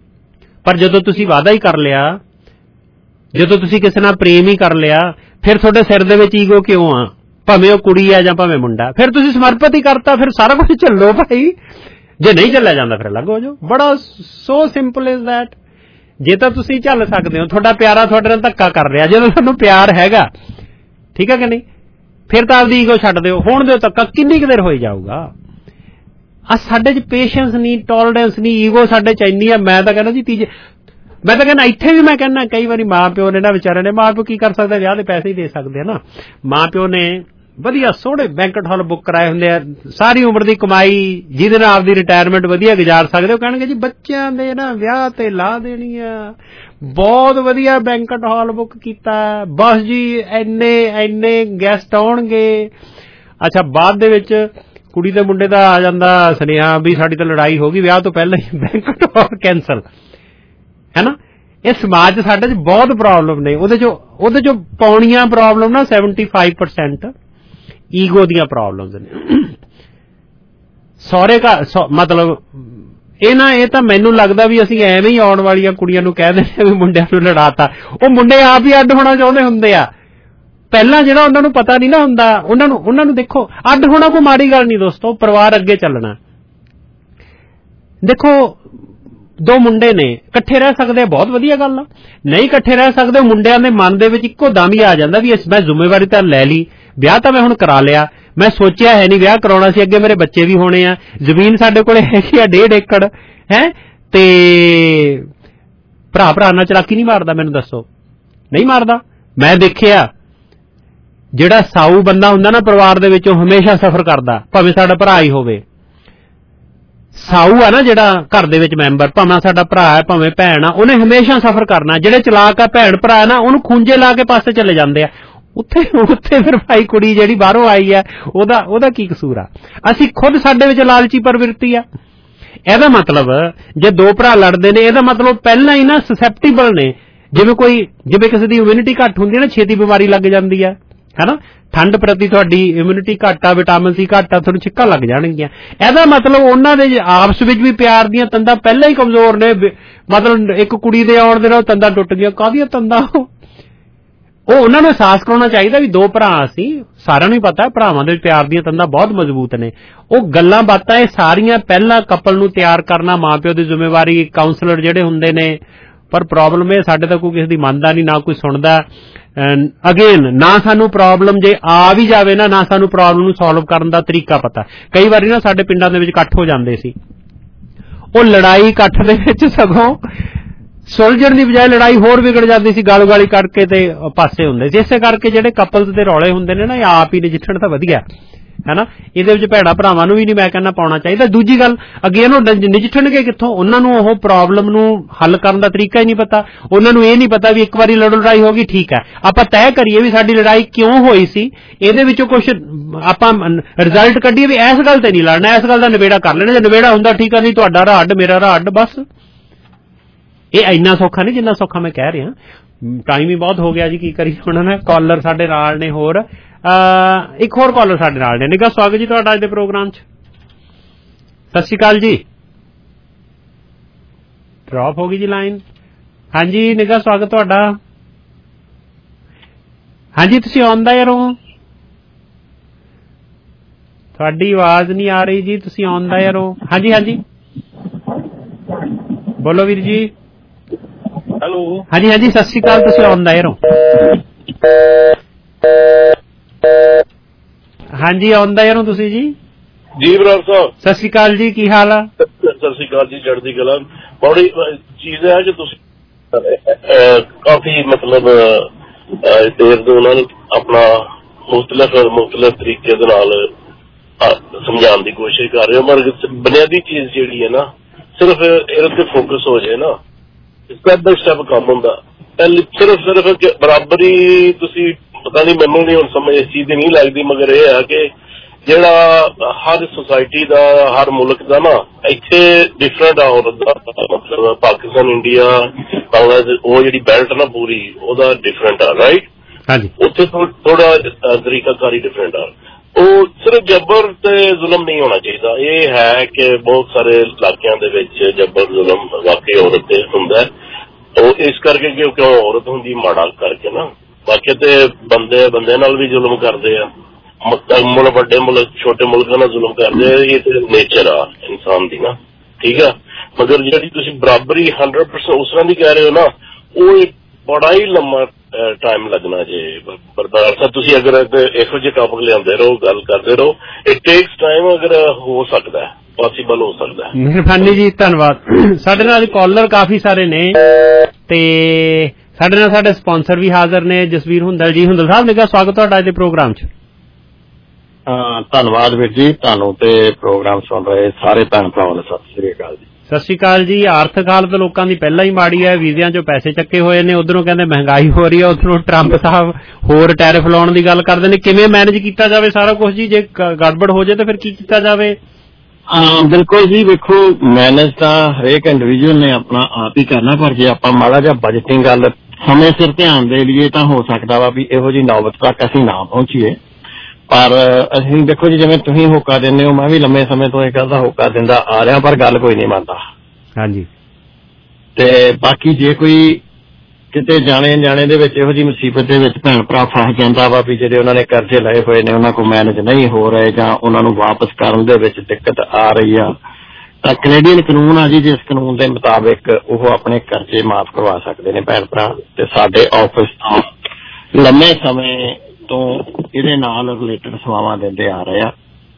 ਪਰ ਜਦੋਂ ਤੁਸੀਂ ਵਾਅਦਾ ਹੀ ਕਰ ਲਿਆ, ਜਦੋਂ ਤੁਸੀਂ ਕਿਸੇ ਨਾਲ ਪ੍ਰੇਮ ਹੀ ਕਰ ਲਿਆ, ਫਿਰ ਤੁਹਾਡੇ ਸਿਰ ਦੇ ਵਿੱਚ ਈਗੋ ਕਿਉਂ ਆ, ਭਾਵੇਂ ਉਹ ਕੁੜੀ ਆ ਜਾਂ ਭਾਵੇਂ ਮੁੰਡਾ, ਫਿਰ ਤੁਸੀਂ ਸਮਰਪਿਤ ਹੀ ਕਰਤਾ, ਫਿਰ ਸਾਰਾ ਕੁਝ ਝੱਲੋ ਭਾਈ। ਜੇ ਨਹੀਂ ਝੱਲਿਆ ਜਾਂਦਾ ਫਿਰ ਅਲੱਗ ਹੋ ਜਾਓ, ਬੜਾ ਸੋ ਸਿੰਪਲ ਇਜ਼ ਦੈਟ। ਜੇ ਤਾਂ ਤੁਸੀਂ ਝੱਲ ਸਕਦੇ ਹੋ, ਤੁਹਾਡਾ ਪਿਆਰਾ ਤੁਹਾਡੇ ਨਾਲ ਧੱਕਾ ਕਰ ਰਿਹਾ, ਜਦੋਂ ਤੁਹਾਨੂੰ ਪਿਆਰ ਹੈਗਾ, ਠੀਕ ਹੈ ਕਿ ਨਹੀਂ, ਫਿਰ ਤਾਂ ਆਪਦੀ ਈਗੋ ਛੱਡ ਦਿਓ, ਹੋਣ ਦਿਓ ਧੱਕਾ, ਕਿੰਨੀ ਕੁ ਦੇਰ ਹੋਈ ਜਾਊਗਾ। ਆ ਸਾਡੇ 'ਚ ਪੇਸ਼ੈਂਸ ਨਹੀਂ, ਟੋਲਰੈਂਸ ਨਹੀਂ, ਈਗੋ ਸਾਡੇ 'ਚ ਇੰਨੀ ਆ। ਮੈਂ ਤਾਂ ਕਹਿੰਦਾ ਜੀ ਤੀਜੇ, ਮੈਂ ਤਾਂ ਕਹਿੰਦਾ ਇੱਥੇ ਵੀ ਮੈਂ ਕਹਿੰਦਾ ਕਈ ਵਾਰੀ ਮਾਂ ਪਿਓ ਨੇ ਨਾ ਵਿਚਾਰੇ ਨੇ, ਮਾਂ ਪਿਓ ਕੀ ਕਰ ਸਕਦੇ, ਵਿਆਹ ਦੇ ਪੈਸੇ ਹੀ ਦੇ ਸਕਦੇ ਆ ਨਾ। ਮਾਂ ਪਿਓ ਨੇ ਵਧੀਆ ਸੋਹਣੇ ਬੈਂਕਟ ਹਾਲ ਬੁੱਕ ਕਰਾਏ ਹੁੰਦੇ ਆ, ਸਾਰੀ ਉਮਰ ਦੀ ਕਮਾਈ ਜਿਹਦੇ ਨਾਲ ਆਪਦੀ ਰਿਟਾਇਰਮੈਂਟ ਵਧੀਆ ਗੁਜ਼ਾਰ ਸਕਦੇ, ਉਹ ਕਹਿਣਗੇ ਜੀ ਬੱਚਿਆਂ ਦੇ ਨਾ ਵਿਆਹ ਤੇ ਲਾ ਦੇਣੀ ਆ, ਬਹੁਤ ਵਧੀਆ ਬੈਂਕਟ ਹਾਲ ਬੁੱਕ ਕੀਤਾ, ਬਸ ਜੀ ਇੰਨੇ ਇੰਨੇ ਗੈਸਟ ਆਉਣਗੇ। ਅੱਛਾ ਬਾਅਦ ਦੇ ਵਿੱਚ ਕੁੜੀ ਦੇ ਮੁੰਡੇ ਦਾ ਆ ਜਾਂਦਾ ਸੁਨੇਹਾ ਵੀ ਸਾਡੀ ਤਾਂ ਲੜਾਈ ਹੋ ਗਈ, ਵਿਆਹ ਤੋਂ ਪਹਿਲਾਂ ਹੀ ਬੈਂਕਟ ਹਾਲ ਕੈਂਸਲ, ਹੈ ਨਾ। ਇਹ ਸਮਾਜ 'ਚ ਸਾਡੇ 'ਚ ਬਹੁਤ ਪ੍ਰੋਬਲਮ ਨੇ, ਉਹਦੇ 'ਚੋਂ ਉਹਦੇ 'ਚੋਂ ਪਾਉਣੀਆਂ ਪ੍ਰੋਬਲਮ ਨਾ ਸੈਵਨਟੀ ਫਾਈਵ ਪਰਸੈਂਟ ਈਗੋ ਦੀਆਂ ਪ੍ਰੋਬਲਮਸ ਨੇ। ਸਹੁਰੇ ਘਰ ਮਤਲਬ ਇਹ ਨਾ, ਇਹ ਤਾਂ ਮੈਨੂੰ ਲੱਗਦਾ ਵੀ ਅਸੀਂ ਐਵੇਂ ਹੀ ਆਉਣ ਵਾਲੀਆਂ ਕੁੜੀਆਂ ਨੂੰ ਕਹਿ ਦਿੰਦੇ ਵੀ ਮੁੰਡਿਆਂ ਨੂੰ ਲੜਾਤਾ, ਉਹ ਮੁੰਡੇ ਆਪ ਹੀ ਅੱਡ ਹੋਣਾ ਚਾਹੁੰਦੇ ਹੁੰਦੇ ਆ। ਪਹਿਲਾਂ ਜਿਹੜਾ ਉਹਨਾਂ ਨੂੰ ਪਤਾ ਨਹੀਂ ਨਾ ਹੁੰਦਾ, ਉਹਨਾਂ ਨੂੰ ਉਹਨਾਂ ਨੂੰ ਦੇਖੋ ਅੱਡ ਹੋਣਾ ਕੋਈ ਮਾੜੀ ਗੱਲ ਨਹੀਂ ਦੋਸਤੋ, ਪਰਿਵਾਰ ਅੱਗੇ ਚੱਲਣਾ। ਦੇਖੋ ਦੋ ਮੁੰਡੇ ਨੇ ਇਕੱਠੇ ਰਹਿ ਸਕਦੇ ਆ, ਬਹੁਤ ਵਧੀਆ ਗੱਲ ਆ। ਨਹੀਂ ਇਕੱਠੇ ਰਹਿ ਸਕਦੇ, ਮੁੰਡਿਆਂ ਦੇ ਮਨ ਦੇ ਵਿੱਚ ਇੱਕੋ ਦਮ ਹੀ ਆ ਜਾਂਦਾ ਵੀ ਮੈਂ ਜ਼ਿੰਮੇਵਾਰੀ ਤਾਂ ਲੈ ਲਈ, ਵਿਆਹ ਤਾਂ ਮੈਂ ਹੁਣ ਕਰਾ ਲਿਆ, ਮੈਂ ਸੋਚਿਆ ਹੈ ਨਹੀਂ ਵਿਆਹ ਕਰਾਉਣਾ ਸੀ, ਅੱਗੇ ਮੇਰੇ ਬੱਚੇ ਵੀ ਹੋਣੇ ਆ, ਜ਼ਮੀਨ ਸਾਡੇ ਕੋਲੇ ਹੈਗੀ ਆ ਡੇਢ ਏਕੜ ਹੈ, ਤੇ ਭਰਾ ਭਰਾ ਨਾਲ ਚਲਾਕੀ ਨਹੀਂ ਮਾਰਦਾ, ਮੈਨੂੰ ਦੱਸੋ ਨਹੀਂ ਮਾਰਦਾ। ਮੈਂ ਦੇਖਿਆ ਜਿਹੜਾ ਸਾਊ ਬੰਦਾ ਹੁੰਦਾ ਨਾ ਪਰਿਵਾਰ ਦੇ ਵਿੱਚ, ਉਹ ਹਮੇਸ਼ਾ ਸਫਰ ਕਰਦਾ, ਭਾਵੇਂ ਸਾਡਾ ਭਰਾ ਹੀ ਹੋਵੇ। ਸਾਊ ਆ ਨਾ ਜਿਹੜਾ ਘਰ ਦੇ ਵਿੱਚ ਮੈਂਬਰ, ਭਾਵੇਂ ਸਾਡਾ ਭਰਾ ਹੈ ਭਾਵੇਂ ਭੈਣ ਆ, ਉਹਨੇ ਹਮੇਸ਼ਾ ਸਫਰ ਕਰਨਾ। ਜਿਹੜੇ ਚਲਾਕ ਆ ਭੈਣ ਭਰਾ ਨਾ, ਉਹਨੂੰ ਖੂੰਜੇ ਲਾ ਕੇ ਪਾਸੇ ਚਲੇ ਜਾਂਦੇ ਆ। ਉੱਥੇ ਉੱਥੇ ਫਿਰ ਭਾਈ ਕੁੜੀ ਜਿਹੜੀ ਬਾਹਰੋਂ ਆਈ ਆ, ਉਹਦਾ ਉਹਦਾ ਕੀ ਕਸੂਰ ਆ। ਅਸੀਂ ਖੁਦ ਸਾਡੇ ਵਿੱਚ ਲਾਲਚੀ ਪ੍ਰਵਿਰਤੀ ਆ। ਇਹਦਾ ਮਤਲਬ ਜੇ ਦੋ ਭਰਾ ਲੜਦੇ ਨੇ, ਇਹਦਾ ਮਤਲਬ ਪਹਿਲਾਂ ਹੀ ਨਾ ਸਸੈਪਟੀਬਲ ਨੇ। ਜਿਵੇਂ ਕੋਈ ਜਿਵੇਂ ਕਿਸੇ ਦੀ ਇਮਿਊਨਿਟੀ ਘੱਟ ਹੁੰਦੀ ਹੈ ਨਾ, ਛੇਤੀ ਬਿਮਾਰੀ ਲੱਗ ਜਾਂਦੀ ਆ, ਹੈ ਨਾ। ਠੰਡ ਪ੍ਰਤੀ ਤੁਹਾਡੀ ਇਮਿਊਨਿਟੀ ਘੱਟ ਆ, ਵਿਟਾਮਿਨ ਸੀ ਘੱਟ ਆ, ਤੁਹਾਨੂੰ ਛਿੱਕਾਂ ਲੱਗ ਜਾਣਗੀਆਂ। ਇਹਦਾ ਮਤਲਬ ਉਹਨਾਂ ਦੇ ਆਪਸ ਵਿੱਚ ਵੀ ਪਿਆਰ ਦੀਆਂ ਤੰਦਾਂ ਪਹਿਲਾਂ ਹੀ ਕਮਜ਼ੋਰ ਨੇ। ਮਤਲਬ ਇੱਕ ਕੁੜੀ ਦੇ ਆਉਣ ਦੇ ਨਾਲ ਤੰਦਾਂ ਟੁੱਟ ਗਈਆਂ, ਕਾਹਦੀਆਂ ਤੰਦਾਂ। ਉਹ ਉਹਨਾਂ ਨੂੰ ਅਹਿਸਾਸ ਕਰਾਉਣਾ ਚਾਹੀਦਾ ਵੀ ਦੋ ਭਰਾ ਅਸੀਂ, ਸਾਰਿਆਂ ਨੂੰ ਹੀ ਪਤਾ ਭਰਾਵਾਂ ਦੇ ਪਿਆਰ ਦੀਆਂ ਤੰਦਾਂ ਬਹੁਤ ਮਜ਼ਬੂਤ ਨੇ। ਉਹ ਗੱਲਾਂ ਬਾਤਾਂ ਇਹ ਸਾਰੀਆਂ ਪਹਿਲਾਂ ਕਪਲ ਨੂੰ ਤਿਆਰ ਕਰਨਾ, ਮਾਂ ਪਿਓ ਦੀ ਜ਼ਿੰਮੇਵਾਰੀ, ਕਾਉਂਸਲਰ ਜਿਹੜੇ ਹੁੰਦੇ ਨੇ पर प्रॉब्लम है साडे तां कोई किसी दी मनदा नहीं, ना कोई सुणदा। अगेन ना सानू प्रॉब्लम जे आ भी जावे ना ना सानू प्रॉब्लम नूं सॉल्व करन दा तरीका पता। कई वारी ना साडे पिंडां दे विच इकट्ठ हो जांदे सी, ਉਹ ਲੜਾਈ ਇਕੱਠ ਦੇ ਵਿੱਚ ਸਗੋਂ ਸੁਲਝਣ ਦੀ ਬਜਾਏ ਲੜਾਈ ਹੋਰ ਵਿਗੜ ਜਾਂਦੀ ਸੀ, ਗਾਲ ਗਾਲੀ ਕਰਕੇ ਤੇ ਪਾਸੇ ਹੁੰਦੇ ਸੀ। ਇਸੇ ਕਰਕੇ ਜਿਹੜੇ ਕਪਲਸ ਦੇ ਰੌਲੇ ਹੁੰਦੇ ਨੇ ਨਾ ਇਹ ਆਪ ਹੀ ਨਜਿੱਠਣ ਤਾਂ ਵਧੀਆ ਹੈ ਨਾ, ਇਹਦੇ ਵਿੱਚ ਭੈੜਾ ਭਰਾਵਾਂ ਨੂੰ ਵੀ ਨਹੀਂ ਮੈਂ ਕਹਿੰਦਾ ਪਾਉਣਾ ਚਾਹੀਦਾ। ਦੂਜੀ ਗੱਲ ਅਗੇਨ ਉਹ ਨਜਿੱਠਣਗੇ ਕਿੱਥੋਂ, ਉਹਨਾਂ ਨੂੰ ਉਹ ਪ੍ਰੋਬਲਮ ਨੂੰ ਹੱਲ ਕਰਨ ਦਾ ਤਰੀਕਾ ਹੀ ਨਹੀਂ ਪਤਾ। ਉਹਨਾਂ ਨੂੰ ਇਹ ਨਹੀਂ ਪਤਾ ਵੀ ਇੱਕ ਵਾਰੀ ਲੜੋ ਲੜਾਈ ਹੋ ਗਈ ਠੀਕ ਹੈ, ਆਪਾਂ ਤੈਅ ਕਰੀਏ ਵੀ ਸਾਡੀ ਲੜਾਈ ਕਿਉਂ ਹੋਈ ਸੀ, ਇਹਦੇ ਵਿੱਚੋਂ ਕੁਛ ਆਪਾਂ ਰਿਜ਼ਲਟ ਕੱਢੀਏ ਵੀ ਇਸ ਗੱਲ ਤੇ ਨਹੀਂ ਲੜਨਾ, ਇਸ ਗੱਲ ਦਾ ਨਿਬੇੜਾ ਕਰ ਲੈਣਾ। ਜੇ ਨਿਬੇੜਾ ਹੁੰਦਾ ਠੀਕ ਆ, ਨਹੀਂ ਤੁਹਾਡਾ ਰਾਹ ਅੱਡ ਮੇਰਾ ਰਾਹ ਅੱਡ, ਬਸ। ਇਹ ਇੰਨਾ ਸੌਖਾ ਨਹੀਂ ਜਿੰਨਾ ਸੌਖਾ ਮੈਂ ਕਹਿ ਰਿਹਾ। ਟਾਈਮ ਹੀ ਬਹੁਤ ਹੋ ਗਿਆ ਜੀ, ਕੀ ਕਰੀ ਹੁਣ ਨਾ। ਕਾਲਰ ਸਾਡੇ ਨਾਲ ਨੇ ਹੋਰ, ਇੱਕ ਹੋਰ ਕਾਲਰ ਸਾਡੇ ਨਾਲ ਨੇ। ਨਿੱਘਾ ਸਵਾਗਤ ਜੀ ਤੁਹਾਡਾ ਅੱਜ ਦੇ ਪ੍ਰੋਗਰਾਮ 'ਚ। ਸਤਿ ਸ਼੍ਰੀ ਅਕਾਲ ਜੀ। ਡ੍ਰੌਪ ਹੋ ਗਈ ਜੀ ਲਾਈਨ। ਹਾਂਜੀ ਨਿੱਘਾ ਸਵਾਗਤ ਤੁਹਾਡਾ। ਹਾਂਜੀ ਤੁਸੀਂ ਆਉਂਦਾ ਯਾਰ ਹੋ, ਤੁਹਾਡੀ ਆਵਾਜ਼ ਨਹੀਂ ਆ ਰਹੀ ਜੀ, ਤੁਸੀਂ ਆਉਂਦਾ ਯਾਰ ਹੋ। ਹਾਂਜੀ ਹਾਂਜੀ ਬੋਲੋ ਵੀਰ ਜੀ। ਹੈਲੋ ਹਾਂਜੀ ਹਾਂਜੀ ਸਤਿ ਸ਼੍ਰੀ ਅਕਾਲ, ਤੁਸੀਂ ਆਉਂਦਾ ਯਾਰ ਹੋ। ਹਾਂਜੀ ਆਉਂਦਾ ਯਾਰ ਹੋ ਤੁਸੀਂ ਜੀ। ਜੀ ਬਰਾੜ ਸਾਹਿਬ ਸਤਿ ਸ਼੍ਰੀ ਅਕਾਲ ਜੀ, ਕੀ ਹਾਲ ਆ? ਸਤਿ ਸ਼੍ਰੀ ਅਕਾਲ ਜੀ, ਚੜ੍ਹਦੀ ਕਲਾ। ਬੜੀ ਚੀਜ਼ ਹੈ ਕਿ ਤੁਸੀਂ ਕਾਫੀ ਮਤਲਬ ਦੇਰ ਤੋਂ ਉਹਨਾਂ ਨੂੰ ਆਪਣਾ ਮੁਖਤਲਿਫ ਮੁਖਤਲਿਫ ਤਰੀਕੇ ਦੇ ਨਾਲ ਸਮਝਾਉਣ ਦੀ ਕੋਸ਼ਿਸ਼ ਕਰ ਰਹੇ ਹੋ, ਪਰ ਬੁਨਿਆਦੀ ਚੀਜ਼ ਜਿਹੜੀ ਹੈ ਨਾ ਸਿਰਫ ਇਹਦੇ ਤੇ ਫੋਕਸ ਹੋ ਜਾਏ ਨਾ, ਸਟੈਪ ਬਾਈ ਸਟੈਪ ਕੰਮ ਹੁੰਦਾ। ਸਿਰਫ ਸਿਰਫ ਬਰਾਬਰੀ ਤੁਸੀਂ ਪਤਾ ਨਹੀਂ, ਮੈਨੂੰ ਨਹੀਂ ਹੁਣ ਸਮਝ ਇਸ ਚੀਜ਼ ਦੀ ਨਹੀਂ ਲੱਗਦੀ, ਮਗਰ ਇਹ ਹੈ ਕਿ ਜਿਹੜਾ ਹਰ ਸੁਸਾਇਟੀ ਦਾ ਹਰ ਮੁਲਕ ਦਾ ਨਾ ਇੱਥੇ ਡਿਫਰੈਂਟ ਆ ਔਰਤ ਦਾ, ਮਤਲਬ ਪਾਕਿਸਤਾਨ ਇੰਡੀਆ ਬਾਂਗਲਾਦੇਸ਼ ਉਹ ਜਿਹੜੀ ਬੈਲਟ ਨਾ ਪੂਰੀ ਉਹਦਾ ਡਿਫਰੈਂਟ ਆ, ਰਾਈਟ। ਹਾਂਜੀ ਉੱਥੇ ਥੋੜਾ ਤਰੀਕਾਕਾਰੀ ਡਿਫਰੈਂਟ ਆ। ਉਹ ਸਿਰਫ ਜਬਰ ਤੇ ਜ਼ੁਲਮ ਨਹੀਂ ਹੋਣਾ ਚਾਹੀਦਾ। ਇਹ ਹੈ ਕਿ ਬਹੁਤ ਸਾਰੇ ਇਲਾਕਿਆਂ ਦੇ ਵਿੱਚ ਜਬਰ ਜ਼ੁਲਮ ਵਾਕਈ ਔਰਤ ਤੇ ਹੁੰਦਾ, ਉਹ ਇਸ ਕਰਕੇ ਕਿਉਂਕਿ ਔਰਤ ਹੁੰਦੀ ਮਾੜਾ ਕਰਕੇ ਨਾ, ਬਾਕੀ ਤੇ ਬੰਦੇ ਬੰਦੇ ਨਾਲ ਵੀ ਜ਼ੁਲਮ ਕਰਦੇ ਆ, ਮੁਲਕ ਵੱਡੇ ਮੁਲਕ ਛੋਟੇ ਮੁਲਕਾਂ ਨਾਲ ਜ਼ੁਲਮ ਕਰਦੇ ਆ, ਇਹ ਤੇ ਨੇਚਰ ਆ ਇਨਸਾਨ ਦੀ ਨਾ, ਠੀਕ ਆ। ਮਗਰ ਜਿਹੜੀ ਤੁਸੀਂ ਬਰਾਬਰੀ ਹੰਡਰਡ ਪਰਸੈਂਟ ਉਸ ਤਰ੍ਹਾਂ ਦੀ ਕਹਿ ਰਹੇ ਹੋ ਨਾ, ਉਹ ਬੜਾ ਹੀ ਲੰਮਾ ਟਾਈਮ ਲੱਗਣਾ ਜੇ। ਬਰਦਾਰ ਸਾਹਿਬ ਤੁਸੀਂ ਅਗਰ ਇਹੋ ਜਿਹੇ ਟੌਪਿਕ ਲਿਆਉਂਦੇ ਰਹੋ, ਗੱਲ ਕਰਦੇ ਰਹੋ, ਇਟ ਟੇਕਸ ਟਾਈਮ, ਅਗਰ ਹੋ ਸਕਦਾ ਹੈ ਪੋਸੀਬਲ ਹੋ ਸਕਦਾ ਹੈ। ਮਿਹਰਬਾਨੀ ਜੀ, ਧੰਨਵਾਦ। ਸਾਡੇ ਨਾਲ ਕਾਲਰ ਕਾਫੀ ਸਾਰੇ ਨੇ ਤੇ ਸਾਡੇ ਨਾਲ ਸਾਡੇ ਸਪਾਂਸਰ ਵੀ ਹਾਜ਼ਰ ਨੇ, ਜਸਵੀਰ ਹੁੰਦਲ ਜੀ। ਹੁੰਦਲ ਸਾਹਿਬ ਨਿੱਘਾ ਸਵਾਗਤ ਤੁਹਾਡਾ ਅੱਜ ਦੇ ਪ੍ਰੋਗਰਾਮ 'ਚ। ਧੰਨਵਾਦ ਵੀਰ ਜੀ, ਤੁਹਾਨੂੰ ਤੇ ਪ੍ਰੋਗਰਾਮ ਸੁਣ ਰਹੇ ਸਾਰੇ ਭੈਣ ਭਰਾਵਾਂ ਨੂੰ ਸਤਿ ਸ੍ਰੀ ਅਕਾਲ ਜੀ। ਸਤਿ ਸ਼੍ਰੀ ਅਕਾਲ ਜੀ। ਆਰਥਿਕ ਹਾਲਤ ਲੋਕਾਂ ਦੀ ਪਹਿਲਾਂ ਹੀ ਮਾੜੀ ਹੈ, ਵੀਜ਼ਿਆਂ 'ਚੋਂ ਪੈਸੇ ਚੱਕੇ ਹੋਏ ਨੇ, ਉਧਰੋਂ ਕਹਿੰਦੇ ਮਹਿੰਗਾਈ ਹੋ ਰਹੀ ਹੈ, ਉਧਰੋਂ ਟਰੰਪ ਸਾਹਿਬ ਹੋਰ ਟੈਰਿਫ ਲਾਉਣ ਦੀ ਗੱਲ ਕਰਦੇ ਨੇ। ਕਿਵੇਂ ਮੈਨੇਜ ਕੀਤਾ ਜਾਵੇ ਸਾਰਾ ਕੁਝ ਜੀ? ਜੇ ਗੜਬੜ ਹੋ ਜਾਏ ਤਾਂ ਫਿਰ ਕੀ ਕੀਤਾ ਜਾਵੇ? ਬਿਲਕੁਲ ਜੀ, ਵੇਖੋ ਮੈਨੇਜ ਤਾਂ ਹਰੇਕ ਇੰਡੀਵਿਜੂਅਲ ਨੇ ਆਪਣਾ ਆਪ ਹੀ ਕਰਨਾ, ਪਰ ਜੇ ਆਪਾਂ ਮਾੜਾ ਜਿਹਾ ਬਜਟਿੰਗ ਗੱਲ ਸਮੇਂ ਸਿਰ ਧਿਆਨ ਦੇ ਲਈਏ ਤਾਂ ਹੋ ਸਕਦਾ ਵਾ ਵੀ ਇਹੋ ਜਿਹੀ ਨੌਬਤ ਤੱਕ ਅਸੀਂ ਨਾ ਪਹੁੰਚੀਏ। ਪਰ ਅਸੀਂ ਦੇਖੋ ਜੀ, ਜਿਵੇਂ ਤੁਸੀਂ ਹੋਕਾ ਦਿੰਦੇ ਹੋ, ਮੈਂ ਵੀ ਲੰਮੇ ਸਮੇਂ ਤੋਂ ਇਹ ਗੱਲ ਦਾ ਹੋਕਾ ਦਿੰਦਾ ਆ ਰਿਹਾ, ਪਰ ਗੱਲ ਕੋਈ ਨਹੀਂ ਮੰਨਦਾ। ਹਾਂਜੀ। ਤੇ ਬਾਕੀ ਜੇ ਕੋਈ ਕਿਤੇ ਜਾਣੇ ਜਾਣੇ ਦੇ ਵਿੱਚ ਇਹੋ ਜਿਹੀ ਮੁਸੀਬਤ ਦੇ ਵਿੱਚ ਭੈਣ ਭਰਾ ਫਸ ਜਾਂਦਾ ਵਾ ਵੀ ਜਿਹੜੇ ਉਹਨਾਂ ਨੇ ਕਰਜ਼ੇ ਲਏ ਹੋਏ ਨੇ ਉਹਨਾਂ ਕੋਲ ਮੈਨੇਜ ਨਹੀਂ ਹੋ ਰਹੇ ਜਾਂ ਉਹਨਾਂ ਨੂੰ ਵਾਪਸ ਕਰਨ ਦੇ ਵਿੱਚ ਦਿੱਕਤ ਆ ਰਹੀ ਆ, ਤਾਂ ਕੈਨੇਡੀਅਨ ਕਾਨੂੰਨ ਆ ਜੀ, ਜਿਸ ਕਾਨੂੰਨ ਦੇ ਮੁਤਾਬਿਕ ਉਹ ਆਪਣੇ ਕਰਜ਼ੇ ਮਾਫ਼ ਕਰਵਾ ਸਕਦੇ ਨੇ ਭੈਣ ਭਰਾ। ਤੇ ਸਾਡੇ ਆਫਿਸ ਤੋਂ ਲੰਮੇ ਸਮੇਂ ਤੋਂ ਇਹਦੇ ਨਾਲ ਰਿਲੇਟਡ ਸੇਵਾਵਾਂ ਦਿੰਦੇ ਆ ਰਹੇ ਆ,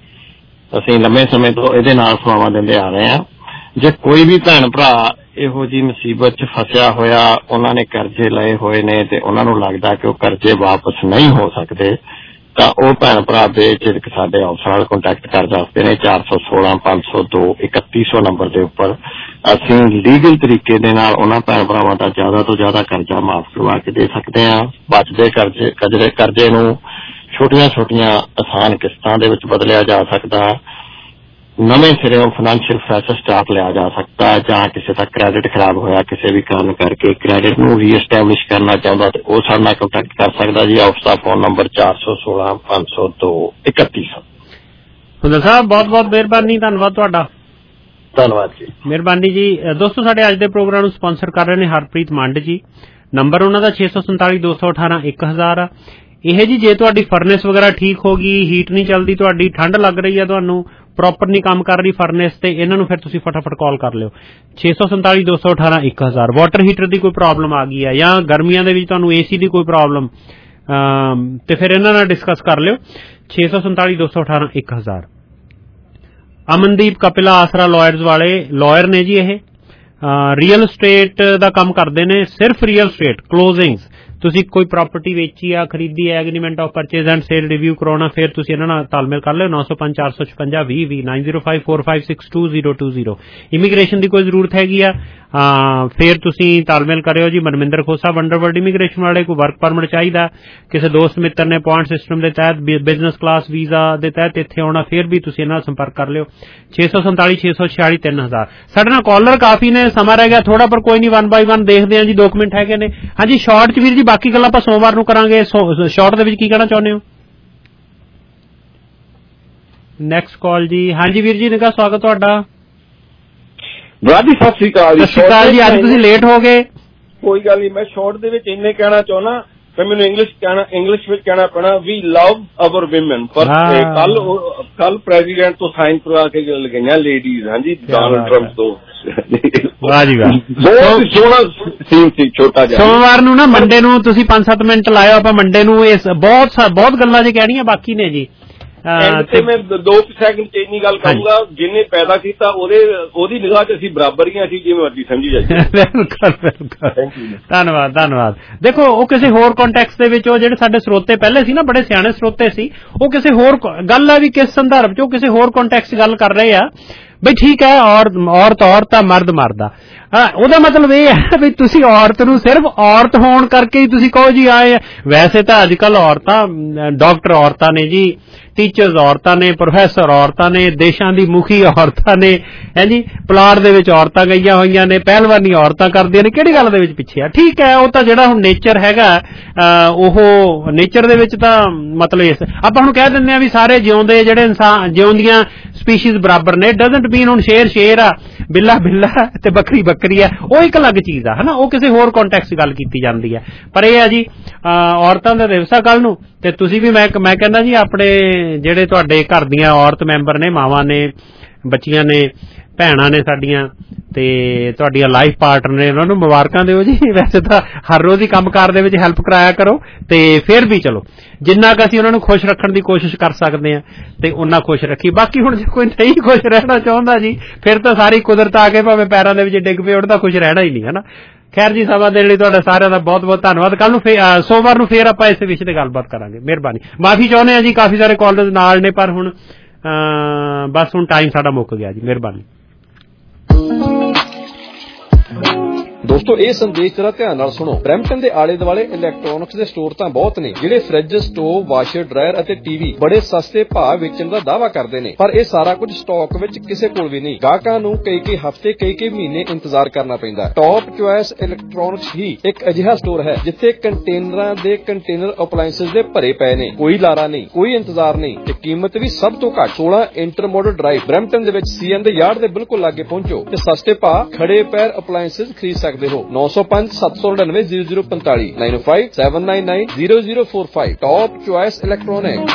ਅਸੀਂ ਲੰਮੇ ਸਮੇਂ ਤੋਂ ਇਹਦੇ ਨਾਲ ਸੇਵਾਵਾਂ ਦਿੰਦੇ ਆ ਰਹੇ ਆ। ਜੇ ਕੋਈ ਵੀ ਭੈਣ ਭਰਾ ਇਹੋ ਜਿਹੀ ਮੁਸੀਬਤ 'ਚ ਫਸਿਆ ਹੋਇਆ, ਉਹਨਾਂ ਨੇ ਕਰਜ਼ੇ ਲਏ ਹੋਏ ਨੇ ਤੇ ਉਹਨਾਂ ਨੂੰ ਲੱਗਦਾ ਕਿ ਉਹ ਕਰਜ਼ੇ ਵਾਪਸ ਨਹੀਂ ਹੋ ਸਕਦੇ, ਤਾਂ ਉਹ ਭੈਣ ਭਰਾ ਬੇਝਿਜਕ ਸਾਡੇ ਆਫਿਸ ਨਾਲ ਕੰਟੈਕਟ ਕਰ ਸਕਦੇ ਨੇ। ਚਾਰ ਸੌ ਸੋਲਾਂ ਪੰਜ ਸੌ ਦੋ ਇਕੱਤੀ ਸੌ ਨੰਬਰ ਦੇ ਉੱਪਰ ਅਸੀਂ ਲੀਗਲ ਤਰੀਕੇ ਦੇ ਨਾਲ ਉਹਨਾਂ ਭੈਣ ਭਰਾਵਾਂ ਦਾ ਜ਼ਿਆਦਾ ਤੋਂ ਜ਼ਿਆਦਾ ਕਰਜ਼ਾ ਮਾਫ਼ ਕਰਵਾ ਕੇ ਦੇ ਸਕਦੇ ਹਾਂ। ਬਚਦੇ ਕਰਜ਼ੇ ਕਜਰੇ ਕਰਜ਼ੇ ਨੂੰ ਛੋਟੀਆਂ ਛੋਟੀਆਂ ਆਸਾਨ ਕਿਸ਼ਤਾਂ ਦੇ ਵਿੱਚ ਬਦਲਿਆ ਜਾ ਸਕਦਾ, ਨਵੇਂ ਸਿਰਿਓਂ ਫਾਈਨੈਂਸ਼ੀਅਲ ਫਰੈਸ਼ ਸਟਾਰਟ ਲਿਆ ਜਾ ਸਕਦਾ, ਜਾਂ ਕਿਸੇ ਦਾ ਕ੍ਰੈਡਿਟ ਖਰਾਬ ਹੋਇਆ ਕਿਸੇ ਵੀ ਕਾਰਨ ਕਰਕੇ ਕ੍ਰੈਡਿਟ ਨੂੰ ਰੀਐਸਟੈਬਲਿਸ਼ ਕਰਨਾ ਚਾਹੁੰਦਾ ਤੇ ਉਹ ਸਾਡੇ ਨਾਲ ਕੰਟੈਕਟ ਕਰ ਸਕਦਾ ਜੀ। ਆਫਿਸ ਦਾ ਫੋਨ ਨੰਬਰ ਚਾਰ ਸੌ ਸੋਲਾਂ ਪੰਜ ਸੌ ਦੋ ਇਕੱਤੀ ਸੌ। ਹੁੰਦਲ ਸਾਹਿਬ ਬਹੁਤ ਬਹੁਤ ਮਿਹਰਬਾਨੀ, ਧੰਨਵਾਦ ਤੁਹਾਡਾ। ਧੰਨਵਾਦ ਜੀ, ਮਿਹਰਬਾਨੀ ਜੀ। ਦੋਸਤੋ ਸਾਡੇ ਅੱਜ ਦੇ ਪ੍ਰੋਗਰਾਮ ਨੂੰ ਸਪਾਂਸਰ ਕਰ ਰਹੇ ਨੇ ਹਰਪ੍ਰੀਤ ਮੰਡ ਜੀ। ਨੰਬਰ ਉਹਨਾਂ ਦਾ ਛੇ ਸੌ ਸੰਤਾਲੀ ਦੋ ਸੌ ਅਠਾਰਾਂ ਇੱਕ ਹਜ਼ਾਰ ਆ। ਇਹ ਜੀ ਜੇ ਤੁਹਾਡੀ ਫਰਨੈਸ ਵਗੈਰਾ ਠੀਕ ਹੋ ਗਈ, ਹੀਟ ਨਹੀਂ ਚੱਲਦੀ, ਤੁਹਾਡੀ ਠੰਡ ਲੱਗ ਰਹੀ ਹੈ, ਤੁਹਾਨੂੰ ਪ੍ਰੋਪਰ ਨਹੀਂ ਕੰਮ ਕਰ ਰਹੀ ਫਰਨੈਸ ਤੇ ਇਹਨਾਂ ਨੂੰ ਫਿਰ ਤੁਸੀਂ ਫਟਾਫਟ ਕਾਲ ਕਰ ਲਿਓ ਛੇ ਸੌ ਸੰਤਾਲੀ ਦੋ ਸੌ ਅਠਾਰਾਂ ਇੱਕ ਹਜ਼ਾਰ। ਵਾਟਰ ਹੀਟਰ ਦੀ ਕੋਈ ਪ੍ਰੋਬਲਮ ਆ ਗਈ ਹੈ ਜਾਂ ਗਰਮੀਆਂ ਦੇ ਵਿੱਚ ਤੁਹਾਨੂੰ ਏਸੀ ਦੀ ਕੋਈ ਪ੍ਰੋਬਲਮ ਤੇ ਫਿਰ ਇਹਨਾਂ ਨਾਲ ਡਿਸਕਸ ਕਰ ਲਿਓ ਛੇ ਸੌ ਸੰਤਾਲੀ ਦੋ ਸੌ ਅਠਾਰਾਂ ਇੱਕ ਹਜ਼ਾਰ। ਅਮਨਦੀਪ ਕਪਿਲਾ ਆਸਰਾ ਲਾਇਰਸ ਵਾਲੇ ਲਾਇਰ ਨੇ ਜੀ, ਇਹ ਰੀਅਲ ਸਟੇਟ ਦਾ ਕੰਮ ਕਰਦੇ ਨੇ, ਸਿਰਫ ਰੀਅਲ ਸਟੇਟ ਕਲੋਜ਼ਿੰਗਸ। ਤੁਸੀਂ ਕੋਈ ਪ੍ਰਾਪਰਟੀ ਵੇਚੀ ਆ, ਖਰੀਦੀ ਹੈ, agreement of purchase and sale review ਕਰਾਉਣਾ, ਫਿਰ ਤੁਸੀਂ ਇਹਨਾਂ ਨਾਲ ਤਾਲਮੇਲ ਕਰ ਲਿਓ ਨੌ ਸੌ ਪੰਜ ਚਾਰ ਸੌ ਛਪੰਜਾ ਵੀਹ ਵੀਹ nine zero five four five six two zero two zero. Immigration ਦੀ ਕੋਈ ਜ਼ਰੂਰਤ ਹੈਗੀ ਆ ਫਿਰ ਤੁਸੀਂ ਤਾਲਮੇਲ ਕਰਿਓ ਜੀ ਮਨਮਿੰਦਰ ਖੋਸਾ ਵੰਡਰਵਰਲਡ ਇਮੀਗ੍ਰੇਸ਼ਨ ਵਾਲੇ। ਕੋਈ ਵਰਕ ਪਰਮਿਟ ਚਾਹੀਦਾ, ਕਿਸੇ ਦੋਸਤ ਮਿੱਤਰ ਨੇ ਪੁਆਇੰਟ ਸਿਸਟਮ ਦੇ ਤਹਿਤ ਬਿਜ਼ਨਸ ਕਲਾਸ ਵੀਜ਼ਾ ਦੇ ਤਹਿਤ ਇੱਥੇ ਆਉਣਾ, ਫਿਰ ਵੀ ਤੁਸੀਂ ਇਹਨਾਂ ਨਾਲ ਸੰਪਰਕ ਕਰ ਲਿਓ ਛੇ ਸੌ ਸੰਤਾਲੀ ਛੇ ਸੌ ਛਿਆਲੀ ਤਿੰਨ ਹਜ਼ਾਰ। ਸਾਡੇ ਨਾਲ ਕਾਲਰ ਕਾਫੀ ਨੇ, ਸਮਾਂ ਰਹਿ ਗਿਆ ਥੋੜਾ, ਪਰ ਕੋਈ ਨਹੀਂ ਵਨ ਬਾਈ ਵਨ ਦੇਖਦੇ ਹਾਂ ਜੀ, ਦੋ ਮਿੰਟ ਹੈਗੇ ਨੇ। ਹਾਂਜੀ ਸ਼ਾਰਟ ਚ ਵੀਰ ਜੀ, ਬਾਕੀ ਗੱਲਾਂ ਆਪਾਂ ਸੋਮਵਾਰ ਨੂੰ ਕਰਾਂਗੇ। ਸ਼ਾਰਟ ਦੇ ਵਿੱਚ ਕੀ ਕਹਿਣਾ ਚਾਹੁੰਦੇ ਹੋ? ਨੈਕਸਟ ਕਾਲ ਜੀ। ਹਾਂਜੀ ਵੀਰ ਜੀ ਨਿੱਘਾ ਸਵਾਗਤ ਤੁਹਾਡਾ। ਬਰਾਦ ਜੀ ਸਤਿ ਸ੍ਰੀ ਅਕਾਲ ਜੀ। ਸਤਿ ਸ੍ਰੀ ਅਕਾਲ ਜੀ, ਅੱਜ ਤੁਸੀਂ ਲੇਟ ਹੋ ਗਏ। ਕੋਈ ਗੱਲ ਨਹੀਂ, ਮੈਂ ਸ਼ਾਰਟ ਦੇ ਵਿੱਚ ਇੰਨੇ ਕਹਿਣਾ ਚਾਹੁੰਦਾ ਫਿਰ ਮੈਨੂੰ ਇੰਗਲਿਸ਼ ਕਹਿਣਾ ਇੰਗਲਿਸ਼ ਵਿੱਚ ਕਹਿਣਾ ਪੈਣਾ ਵੀ ਲਵ ਆਵਰ ਵਿਮਨ। ਪਰ ਕੱਲ ਕੱਲ ਪ੍ਰੈਜ਼ੀਡੈਂਟ ਤੋਂ ਸਾਈਨ ਕਰਵਾ ਕੇ ਲਗਾਈਆਂ ਲੇਡੀਜ਼। ਹਾਂਜੀ ਡੋਨਾਲਡ ਟਰੰਪ ਤੋਂ। ਵਾਹ ਜੀ ਵਾਹ, ਬਹੁਤ ਸੋਹਣਾ ਸੀਨ ਸੀ ਛੋਟਾ ਜਿਹਾ। ਸੋਮਵਾਰ ਨੂੰ ਨਾ ਮੰਡੇ ਨੂੰ ਤੁਸੀਂ ਪੰਜ ਸੱਤ ਮਿੰਟ ਲਾਇਓ, ਆਪਾਂ ਮੰਡੇ ਨੂੰ ਇਸ ਬਹੁਤ ਬਹੁਤ ਗੱਲਾਂ ਜੇ ਕਹਿਣੀਆਂ ਬਾਕੀ ਨੇ ਜੀ। ਤੇ ਮੈਂ ਦੋ ਸੈਕਿੰਡ ਚ ਇੰਨੀ ਗੱਲ ਕਹੂੰਗਾ, ਜਿਹਨੇ ਪੈਦਾ ਕੀਤਾ ਉਹਦੇ ਉਹਦੀ ਨਿਗਾਹ ਚ ਅਸੀਂ ਬਰਾਬਰ ਹੀ ਅਸੀਂ ਜਿਵੇਂ ਮਰਜ਼ੀ ਸਮਝੀ ਜਾਈਏ। ਬਿਲਕੁਲ ਬਿਲਕੁਲ, ਧੰਨਵਾਦ ਧੰਨਵਾਦ। ਦੇਖੋ ਉਹ ਕਿਸੇ ਹੋਰ ਕੰਟੈਕਸਟ ਦੇ ਵਿੱਚ, ਉਹ ਜਿਹੜੇ ਸਾਡੇ ਸਰੋਤੇ ਪਹਿਲੇ ਸੀ ਨਾ ਬੜੇ ਸਿਆਣੇ ਸਰੋਤੇ ਸੀ, ਉਹ ਕਿਸੇ ਹੋਰ ਗੱਲ ਆ ਵੀ ਕਿਸ ਸੰਦਰਭ ਚ ਉਹ ਕਿਸੇ ਹੋਰ ਕੰਟੈਕਸਟ ਗੱਲ ਕਰ ਰਹੇ ਆ ਬਈ ਠੀਕ ਹੈ ਔਰ ਔਰਤ ਔਰਤ ਆ ਮਰਦ ਮਰਦ ਆ। ਉਹਦਾ ਮਤਲਬ ਇਹ ਹੈ ਵੀ ਤੁਸੀਂ ਔਰਤ ਨੂੰ ਸਿਰਫ ਔਰਤ ਹੋਣ ਕਰਕੇ ਹੀ ਤੁਸੀਂ ਕਹੋ ਜੀ ਆਏ। ਵੈਸੇ ਤਾਂ ਅੱਜ ਕੱਲ ਔਰਤਾਂ ਡਾਕਟਰ ਔਰਤਾਂ ਨੇ ਜੀ, ਟੀਚਰਸ ਔਰਤਾਂ ਨੇ, ਪ੍ਰੋਫੈਸਰ ਔਰਤਾਂ ਨੇ, ਦੇਸ਼ਾਂ ਦੀ ਮੁਖੀ ਔਰਤਾਂ ਨੇ, ਹੈ ਜੀ ਪਲਾਟ ਦੇ ਵਿੱਚ ਔਰਤਾਂ ਗਈਆਂ ਹੋਈਆਂ ਨੇ, ਪਹਿਲਵਾਨੀ ਔਰਤਾਂ ਕਰਦੀਆਂ ਨੇ। ਕਿਹੜੀ ਗੱਲ ਦੇ ਵਿੱਚ ਪਿੱਛੇ ਆ? ਠੀਕ ਹੈ, ਉਹ ਤਾਂ ਜਿਹੜਾ ਹੁਣ ਨੇਚਰ ਹੈਗਾ ਉਹ ਨੇਚਰ ਦੇ ਵਿੱਚ ਤਾਂ ਮਤਲਬ ਇਸ ਆਪਾਂ ਹੁਣ ਕਹਿ ਦਿੰਦੇ ਆ ਵੀ ਸਾਰੇ ਜਿਉਂਦੇ ਜਿਹੜੇ ਇਨਸਾਨ ਜਿਉਂਦੀਆਂ ਸਪੀਸ਼ੀਜ਼ ਬਰਾਬਰ ਨੇ। ਡਜ਼ਨਟ ਮੀਨ ਹੁਣ ਸ਼ੇਰ ਸ਼ੇਰ ਆ, ਬਿੱਲਾ ਬਿੱਲਾ ਤੇ ਬੱਕਰੀ ਬੱਕਰੀ ਆ, ਉਹ ਇੱਕ ਅਲੱਗ ਚੀਜ਼ ਆ ਹਨਾ, ਉਹ ਕਿਸੇ ਹੋਰ ਕੰਟੈਕਸਟ ਗੱਲ ਕੀਤੀ ਜਾਂਦੀ ਹੈ। ਪਰ ਇਹ ਆ ਜੀ ਔਰਤਾਂ ਦਾ ਦਿਵਸ ਆ ਕੱਲ ਨੂੰ, ਤੇ ਤੁਸੀਂ ਵੀ ਮੈਂ ਮੈਂ ਕਹਿੰਦਾ ਜੀ ਆਪਣੇ ਜਿਹੜੇ ਤੁਹਾਡੇ ਘਰ ਦੀਆਂ ਔਰਤ ਮੈਂਬਰ ਨੇ, ਮਾਵਾਂ ਨੇ, ਬੱਚੀਆਂ ਨੇ, ਭੈਣਾਂ ਨੇ ਸਾਡੀਆਂ, ਤੇ ਤੁਹਾਡੀਆਂ ਲਾਈਫ ਪਾਰਟਨਰ ਨੇ, ਉਹਨਾਂ ਨੂੰ ਮੁਬਾਰਕਾਂ ਦਿਓ ਜੀ। ਵੈਸੇ ਤਾਂ ਹਰ ਰੋਜ਼ ਹੀ ਕੰਮਕਾਰ ਦੇ ਵਿੱਚ ਹੈਲਪ ਕਰਾਇਆ ਕਰੋ, ਤੇ ਫਿਰ ਵੀ ਚਲੋ ਜਿੰਨਾ ਕੁ ਅਸੀਂ ਉਹਨਾਂ ਨੂੰ ਖੁਸ਼ ਰੱਖਣ ਦੀ ਕੋਸ਼ਿਸ਼ ਕਰ ਸਕਦੇ ਹਾਂ ਤੇ ਉਹਨਾਂ ਖੁਸ਼ ਰੱਖੀ। ਬਾਕੀ ਹੁਣ ਜੇ ਕੋਈ ਨਹੀਂ ਖੁਸ਼ ਰਹਿਣਾ ਚਾਹੁੰਦਾ ਜੀ, ਫਿਰ ਤਾਂ ਸਾਰੀ ਕੁਦਰਤ ਆ ਕੇ ਭਾਵੇਂ ਪੈਰਾਂ ਦੇ ਵਿੱਚ ਡਿੱਗ ਪਏ, ਉਹਦਾ ਖੁਸ਼ ਰਹਿਣਾ ਹੀ ਨਹੀਂ ਹੈ ਨਾ। ਖੈਰ ਜੀ, ਸਮਾਂ ਦੇਣ ਲਈ ਤੁਹਾਡਾ ਸਾਰਿਆਂ ਦਾ ਬਹੁਤ ਬਹੁਤ ਧੰਨਵਾਦ। ਕੱਲ ਨੂੰ ਫੇਰ ਸੋਮਵਾਰ ਨੂੰ ਫੇਰ ਆਪਾਂ ਇਸੇ ਵਿਸ਼ੇ ਤੇ ਗੱਲਬਾਤ ਕਰਾਂਗੇ। ਮਿਹਰਬਾਨੀ, ਮਾਫੀ ਚਾਹੁੰਦੇ ਹਾਂ ਜੀ, ਕਾਫੀ ਸਾਰੇ ਕਾਲਰਸ ਨਾਲ ਨੇ, ਪਰ ਹੁਣ ਬਸ ਹੁਣ ਟਾਈਮ ਸਾਡਾ ਮੁੱਕ ਗਿਆ ਜੀ। ਮਿਹਰਬਾਨੀ ਦੋਸਤੋ, ਇਹ ਸੰਦੇਸ਼ ਜਰਾ ਧਿਆਨ ਨਾਲ ਸੁਣੋ। ਬਰੈਂਪਟਨ ਦੇ ਆਲੇ ਦੁਆਲੇ ਇਲੈਕਟ੍ਰੋਨਿਕਸ ਦੇ ਸਟੋਰ ਤਾਂ ਬਹੁਤ ਨੇ ਜਿਹੜੇ ਫਰਿੱਜ, ਸਟੋਵ, ਵਾਸ਼ਰ, ਡਰਾਇਰ ਅਤੇ ਟੀਵੀ ਬੜੇ ਸਸਤੇ ਭਾਅ ਵੇਚਣ ਦਾ ਦਾਅਵਾ ਕਰਦੇ ਨੇ, ਪਰ ਇਹ ਸਾਰਾ ਕੁਝ ਸਟਾਕ ਵਿੱਚ ਕਿਸੇ ਕੋਲ ਵੀ ਨਹੀਂ। ਗਾਹਕਾਂ ਨੂੰ ਕਈ ਕਈ ਹਫ਼ਤੇ ਕਈ ਕਈ ਮਹੀਨੇ ਇੰਤਜ਼ਾਰ ਕਰਨਾ ਪੈਂਦਾ। ਟੌਪ ਚੁਆਇਸ ਇਲੈਕਟ੍ਰੋਨਿਕਸ ਹੀ ਇੱਕ ਅਜਿਹਾ ਸਟੋਰ ਹੈ ਜਿੱਥੇ ਕੰਟੇਨਰਾਂ ਦੇ ਕੰਟੇਨਰ ਅਪਲਾਇੰਸਸ ਦੇ ਭਰੇ ਪਏ ਨੇ। ਕੋਈ ਲਾਰਾ ਨਹੀਂ, ਕੋਈ ਇੰਤਜ਼ਾਰ ਨਹੀਂ, ਤੇ ਕੀਮਤ ਵੀ ਸਭ ਤੋਂ ਘੱਟ। ਸੋਲਾਂ ਇੰਟਰਮੋਡਲ ਡਰਾਈਵ ਬਰੈਂਪਟਨ ਦੇ ਵਿੱਚ ਸੀ ਐਮ ਦੇ ਯਾਰਡ ਦੇ ਬਿਲਕੁਲ ਲਾਗੇ ਪਹੁੰਚੋ ਤੇ ਸਸਤੇ ਭਾਅ ਖੜੇ ਪੈਰ ਅਪਲਾਇੰਸਸ ਖਰੀਦ ਸਕਦੇ ਹੋ। ਨੌ ਸੌ ਪੰਜ ਸੱਤ ਸੌ ਨੜਿਨਵੇਂ ਜ਼ੀਰੋ ਜ਼ੀਰੋ ਪੰਤਾਲੀ nine five seven nine nine zero zero four five. Top choice electronic.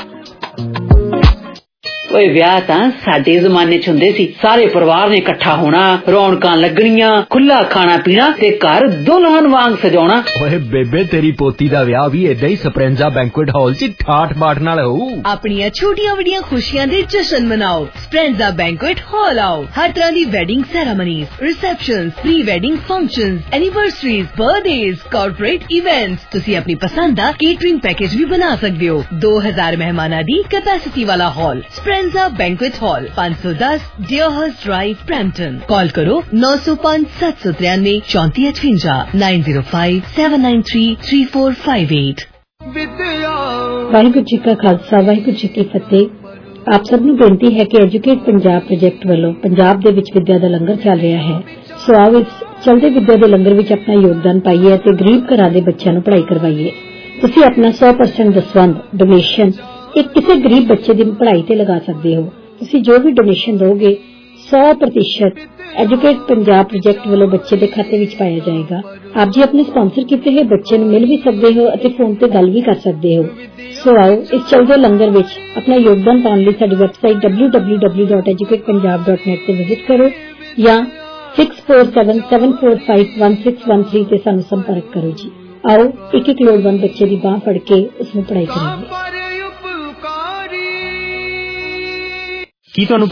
ਓਏ ਵਿਆਹ ਤਾਂ ਸਾਡੇ ਜ਼ਮਾਨੇ ਚ ਹੁੰਦੇ ਸੀ, ਸਾਰੇ ਪਰਿਵਾਰ ਨੇ ਇਕੱਠਾ ਹੋਣਾ, ਰੌਣਕਾਂ ਲੱਗਣੀਆਂ, ਖੁੱਲਾ ਖਾਣਾ ਪੀਣਾ ਤੇ ਘਰ ਦੁਲਹਨ ਵਾਂਗ ਸਜਾਉਣਾ। ਓਏ ਬੇਬੇ, ਤੇਰੀ ਪੋਤੀ ਦਾ ਵਿਆਹ ਵੀ ਏਦਾਂ ਹੀ ਸਪਰੈਂਜ਼ਾ ਬੈਂਕੁਏਟ ਹਾਲ ਚ ਠਾਠ ਬਾਠ ਨਾਲ ਹੋਊ। ਆਪਣੀਆਂ ਛੋਟੀਆਂ ਵੱਡੀਆਂ ਖੁਸ਼ੀਆਂ ਦੇ ਜਸ਼ਨ ਮਨਾਓ, ਸਪਰੈਂਜ਼ਾ ਬੈਂਕੁਏਟ ਹਾਲ ਆਓ। ਹਰ ਤਰ੍ਹਾਂ ਦੀ wedding ceremonies, receptions, pre wedding functions, anniversaries, birthdays, corporate events, ਤੁਸੀਂ ਆਪਣੀ ਪਸੰਦ ਦਾ ਕੇਟਰਿੰਗ ਪੈਕੇਜ ਵੀ ਬਣਾ ਸਕਦੇ ਹੋ। ਦੋ ਹਜ਼ਾਰ ਮਹਿਮਾਨਾਂ ਦੀ ਕੈਪੈਸਿਟੀ ਵਾਲਾ ਹਾਲ, ਸਪਰੈਂਜ਼ਾ ਬੈਂਕੁਏਟ ਹਾਲ, ਪੰਜ ਸੌ ਦਸ ਡਿਓਹਰਸ ਡਰਾਈਵ, ਬਰੈਂਪਟਨ। ਕਾਲ ਕਰੋ ਨੌ ਸੌ ਪੰਜ ਸੱਤ ਸੌ ਤਿਰਾਨਵੇਂ ਚੌਂਤੀ ਅਠਵੰਜਾ nine zero five seven nine three three four five eight. Waheguru ji ਕਾ ਖਾਲਸਾ, ਵਾਹਿਗੁਰੂ ਜੀ ਕੀ ਫਤਿਹ। ਆਪ ਸਭ ਨੂੰ ਬੇਨਤੀ ਹੈ ਕਿ ਐਜੂਕੇਟ ਪੰਜਾਬ ਪ੍ਰੋਜੈਕਟ ਵੱਲੋਂ ਪੰਜਾਬ ਦੇ ਵਿੱਚ ਵਿਦਿਆ ਦਾ ਲੰਗਰ ਚੱਲ ਰਿਹਾ ਹੈ। ਸੋ ਆਓ ਇਸ ਚਲਦੇ ਵਿਦਿਆ ਦੇ ਲੰਗਰ ਵਿੱਚ ਆਪਣਾ ਯੋਗਦਾਨ ਪਾਈਏ ਅਤੇ ਗਰੀਬ ਘਰਾਂ ਦੇ ਬੱਚਿਆਂ ਨੂੰ ਪੜ੍ਹਾਈ ਕਰਵਾਈਏ। ਤੁਸੀਂ ਆਪਣਾ ਸੌ ਪਰਸੈਂਟ ਦਸਵੰਧ ਡੋਨੇਸ਼ਨ ਇੱਕ ਕਿਸੇ ਗਰੀਬ ਬੱਚੇ ਦੀ ਪੜ੍ਹਾਈ ਤੇ ਲਗਾ ਸਕਦੇ ਹੋ। ਤੁਸੀਂ ਜੋ ਵੀ ਡੋਨੇਸ਼ਨ ਦੋਗੇ सौ प्रतिशत एजुकेट पंजाब प्रोजेक्ट वालों बच्चे के खाते विच पाया जाएगा। आप जी अपने स्पॉन्सर किए हुए बच्चे नूं मिल भी सकते हो और फोन ते गल भी कर सकते हो। सो आओ इस चलते लंगर विच अपना योगदान पाने लिए साडी website W W W dot educate Punjab dot net ते विजिट करो या six four seven seven four five one six one three ते सानू संपर्क करो जी। आओ एक एक लोड़वंद बच्चे की बांह फड़ के उसमें पढ़ाई करेंगे। ਕੀ ਤੁਹਾਨੂੰ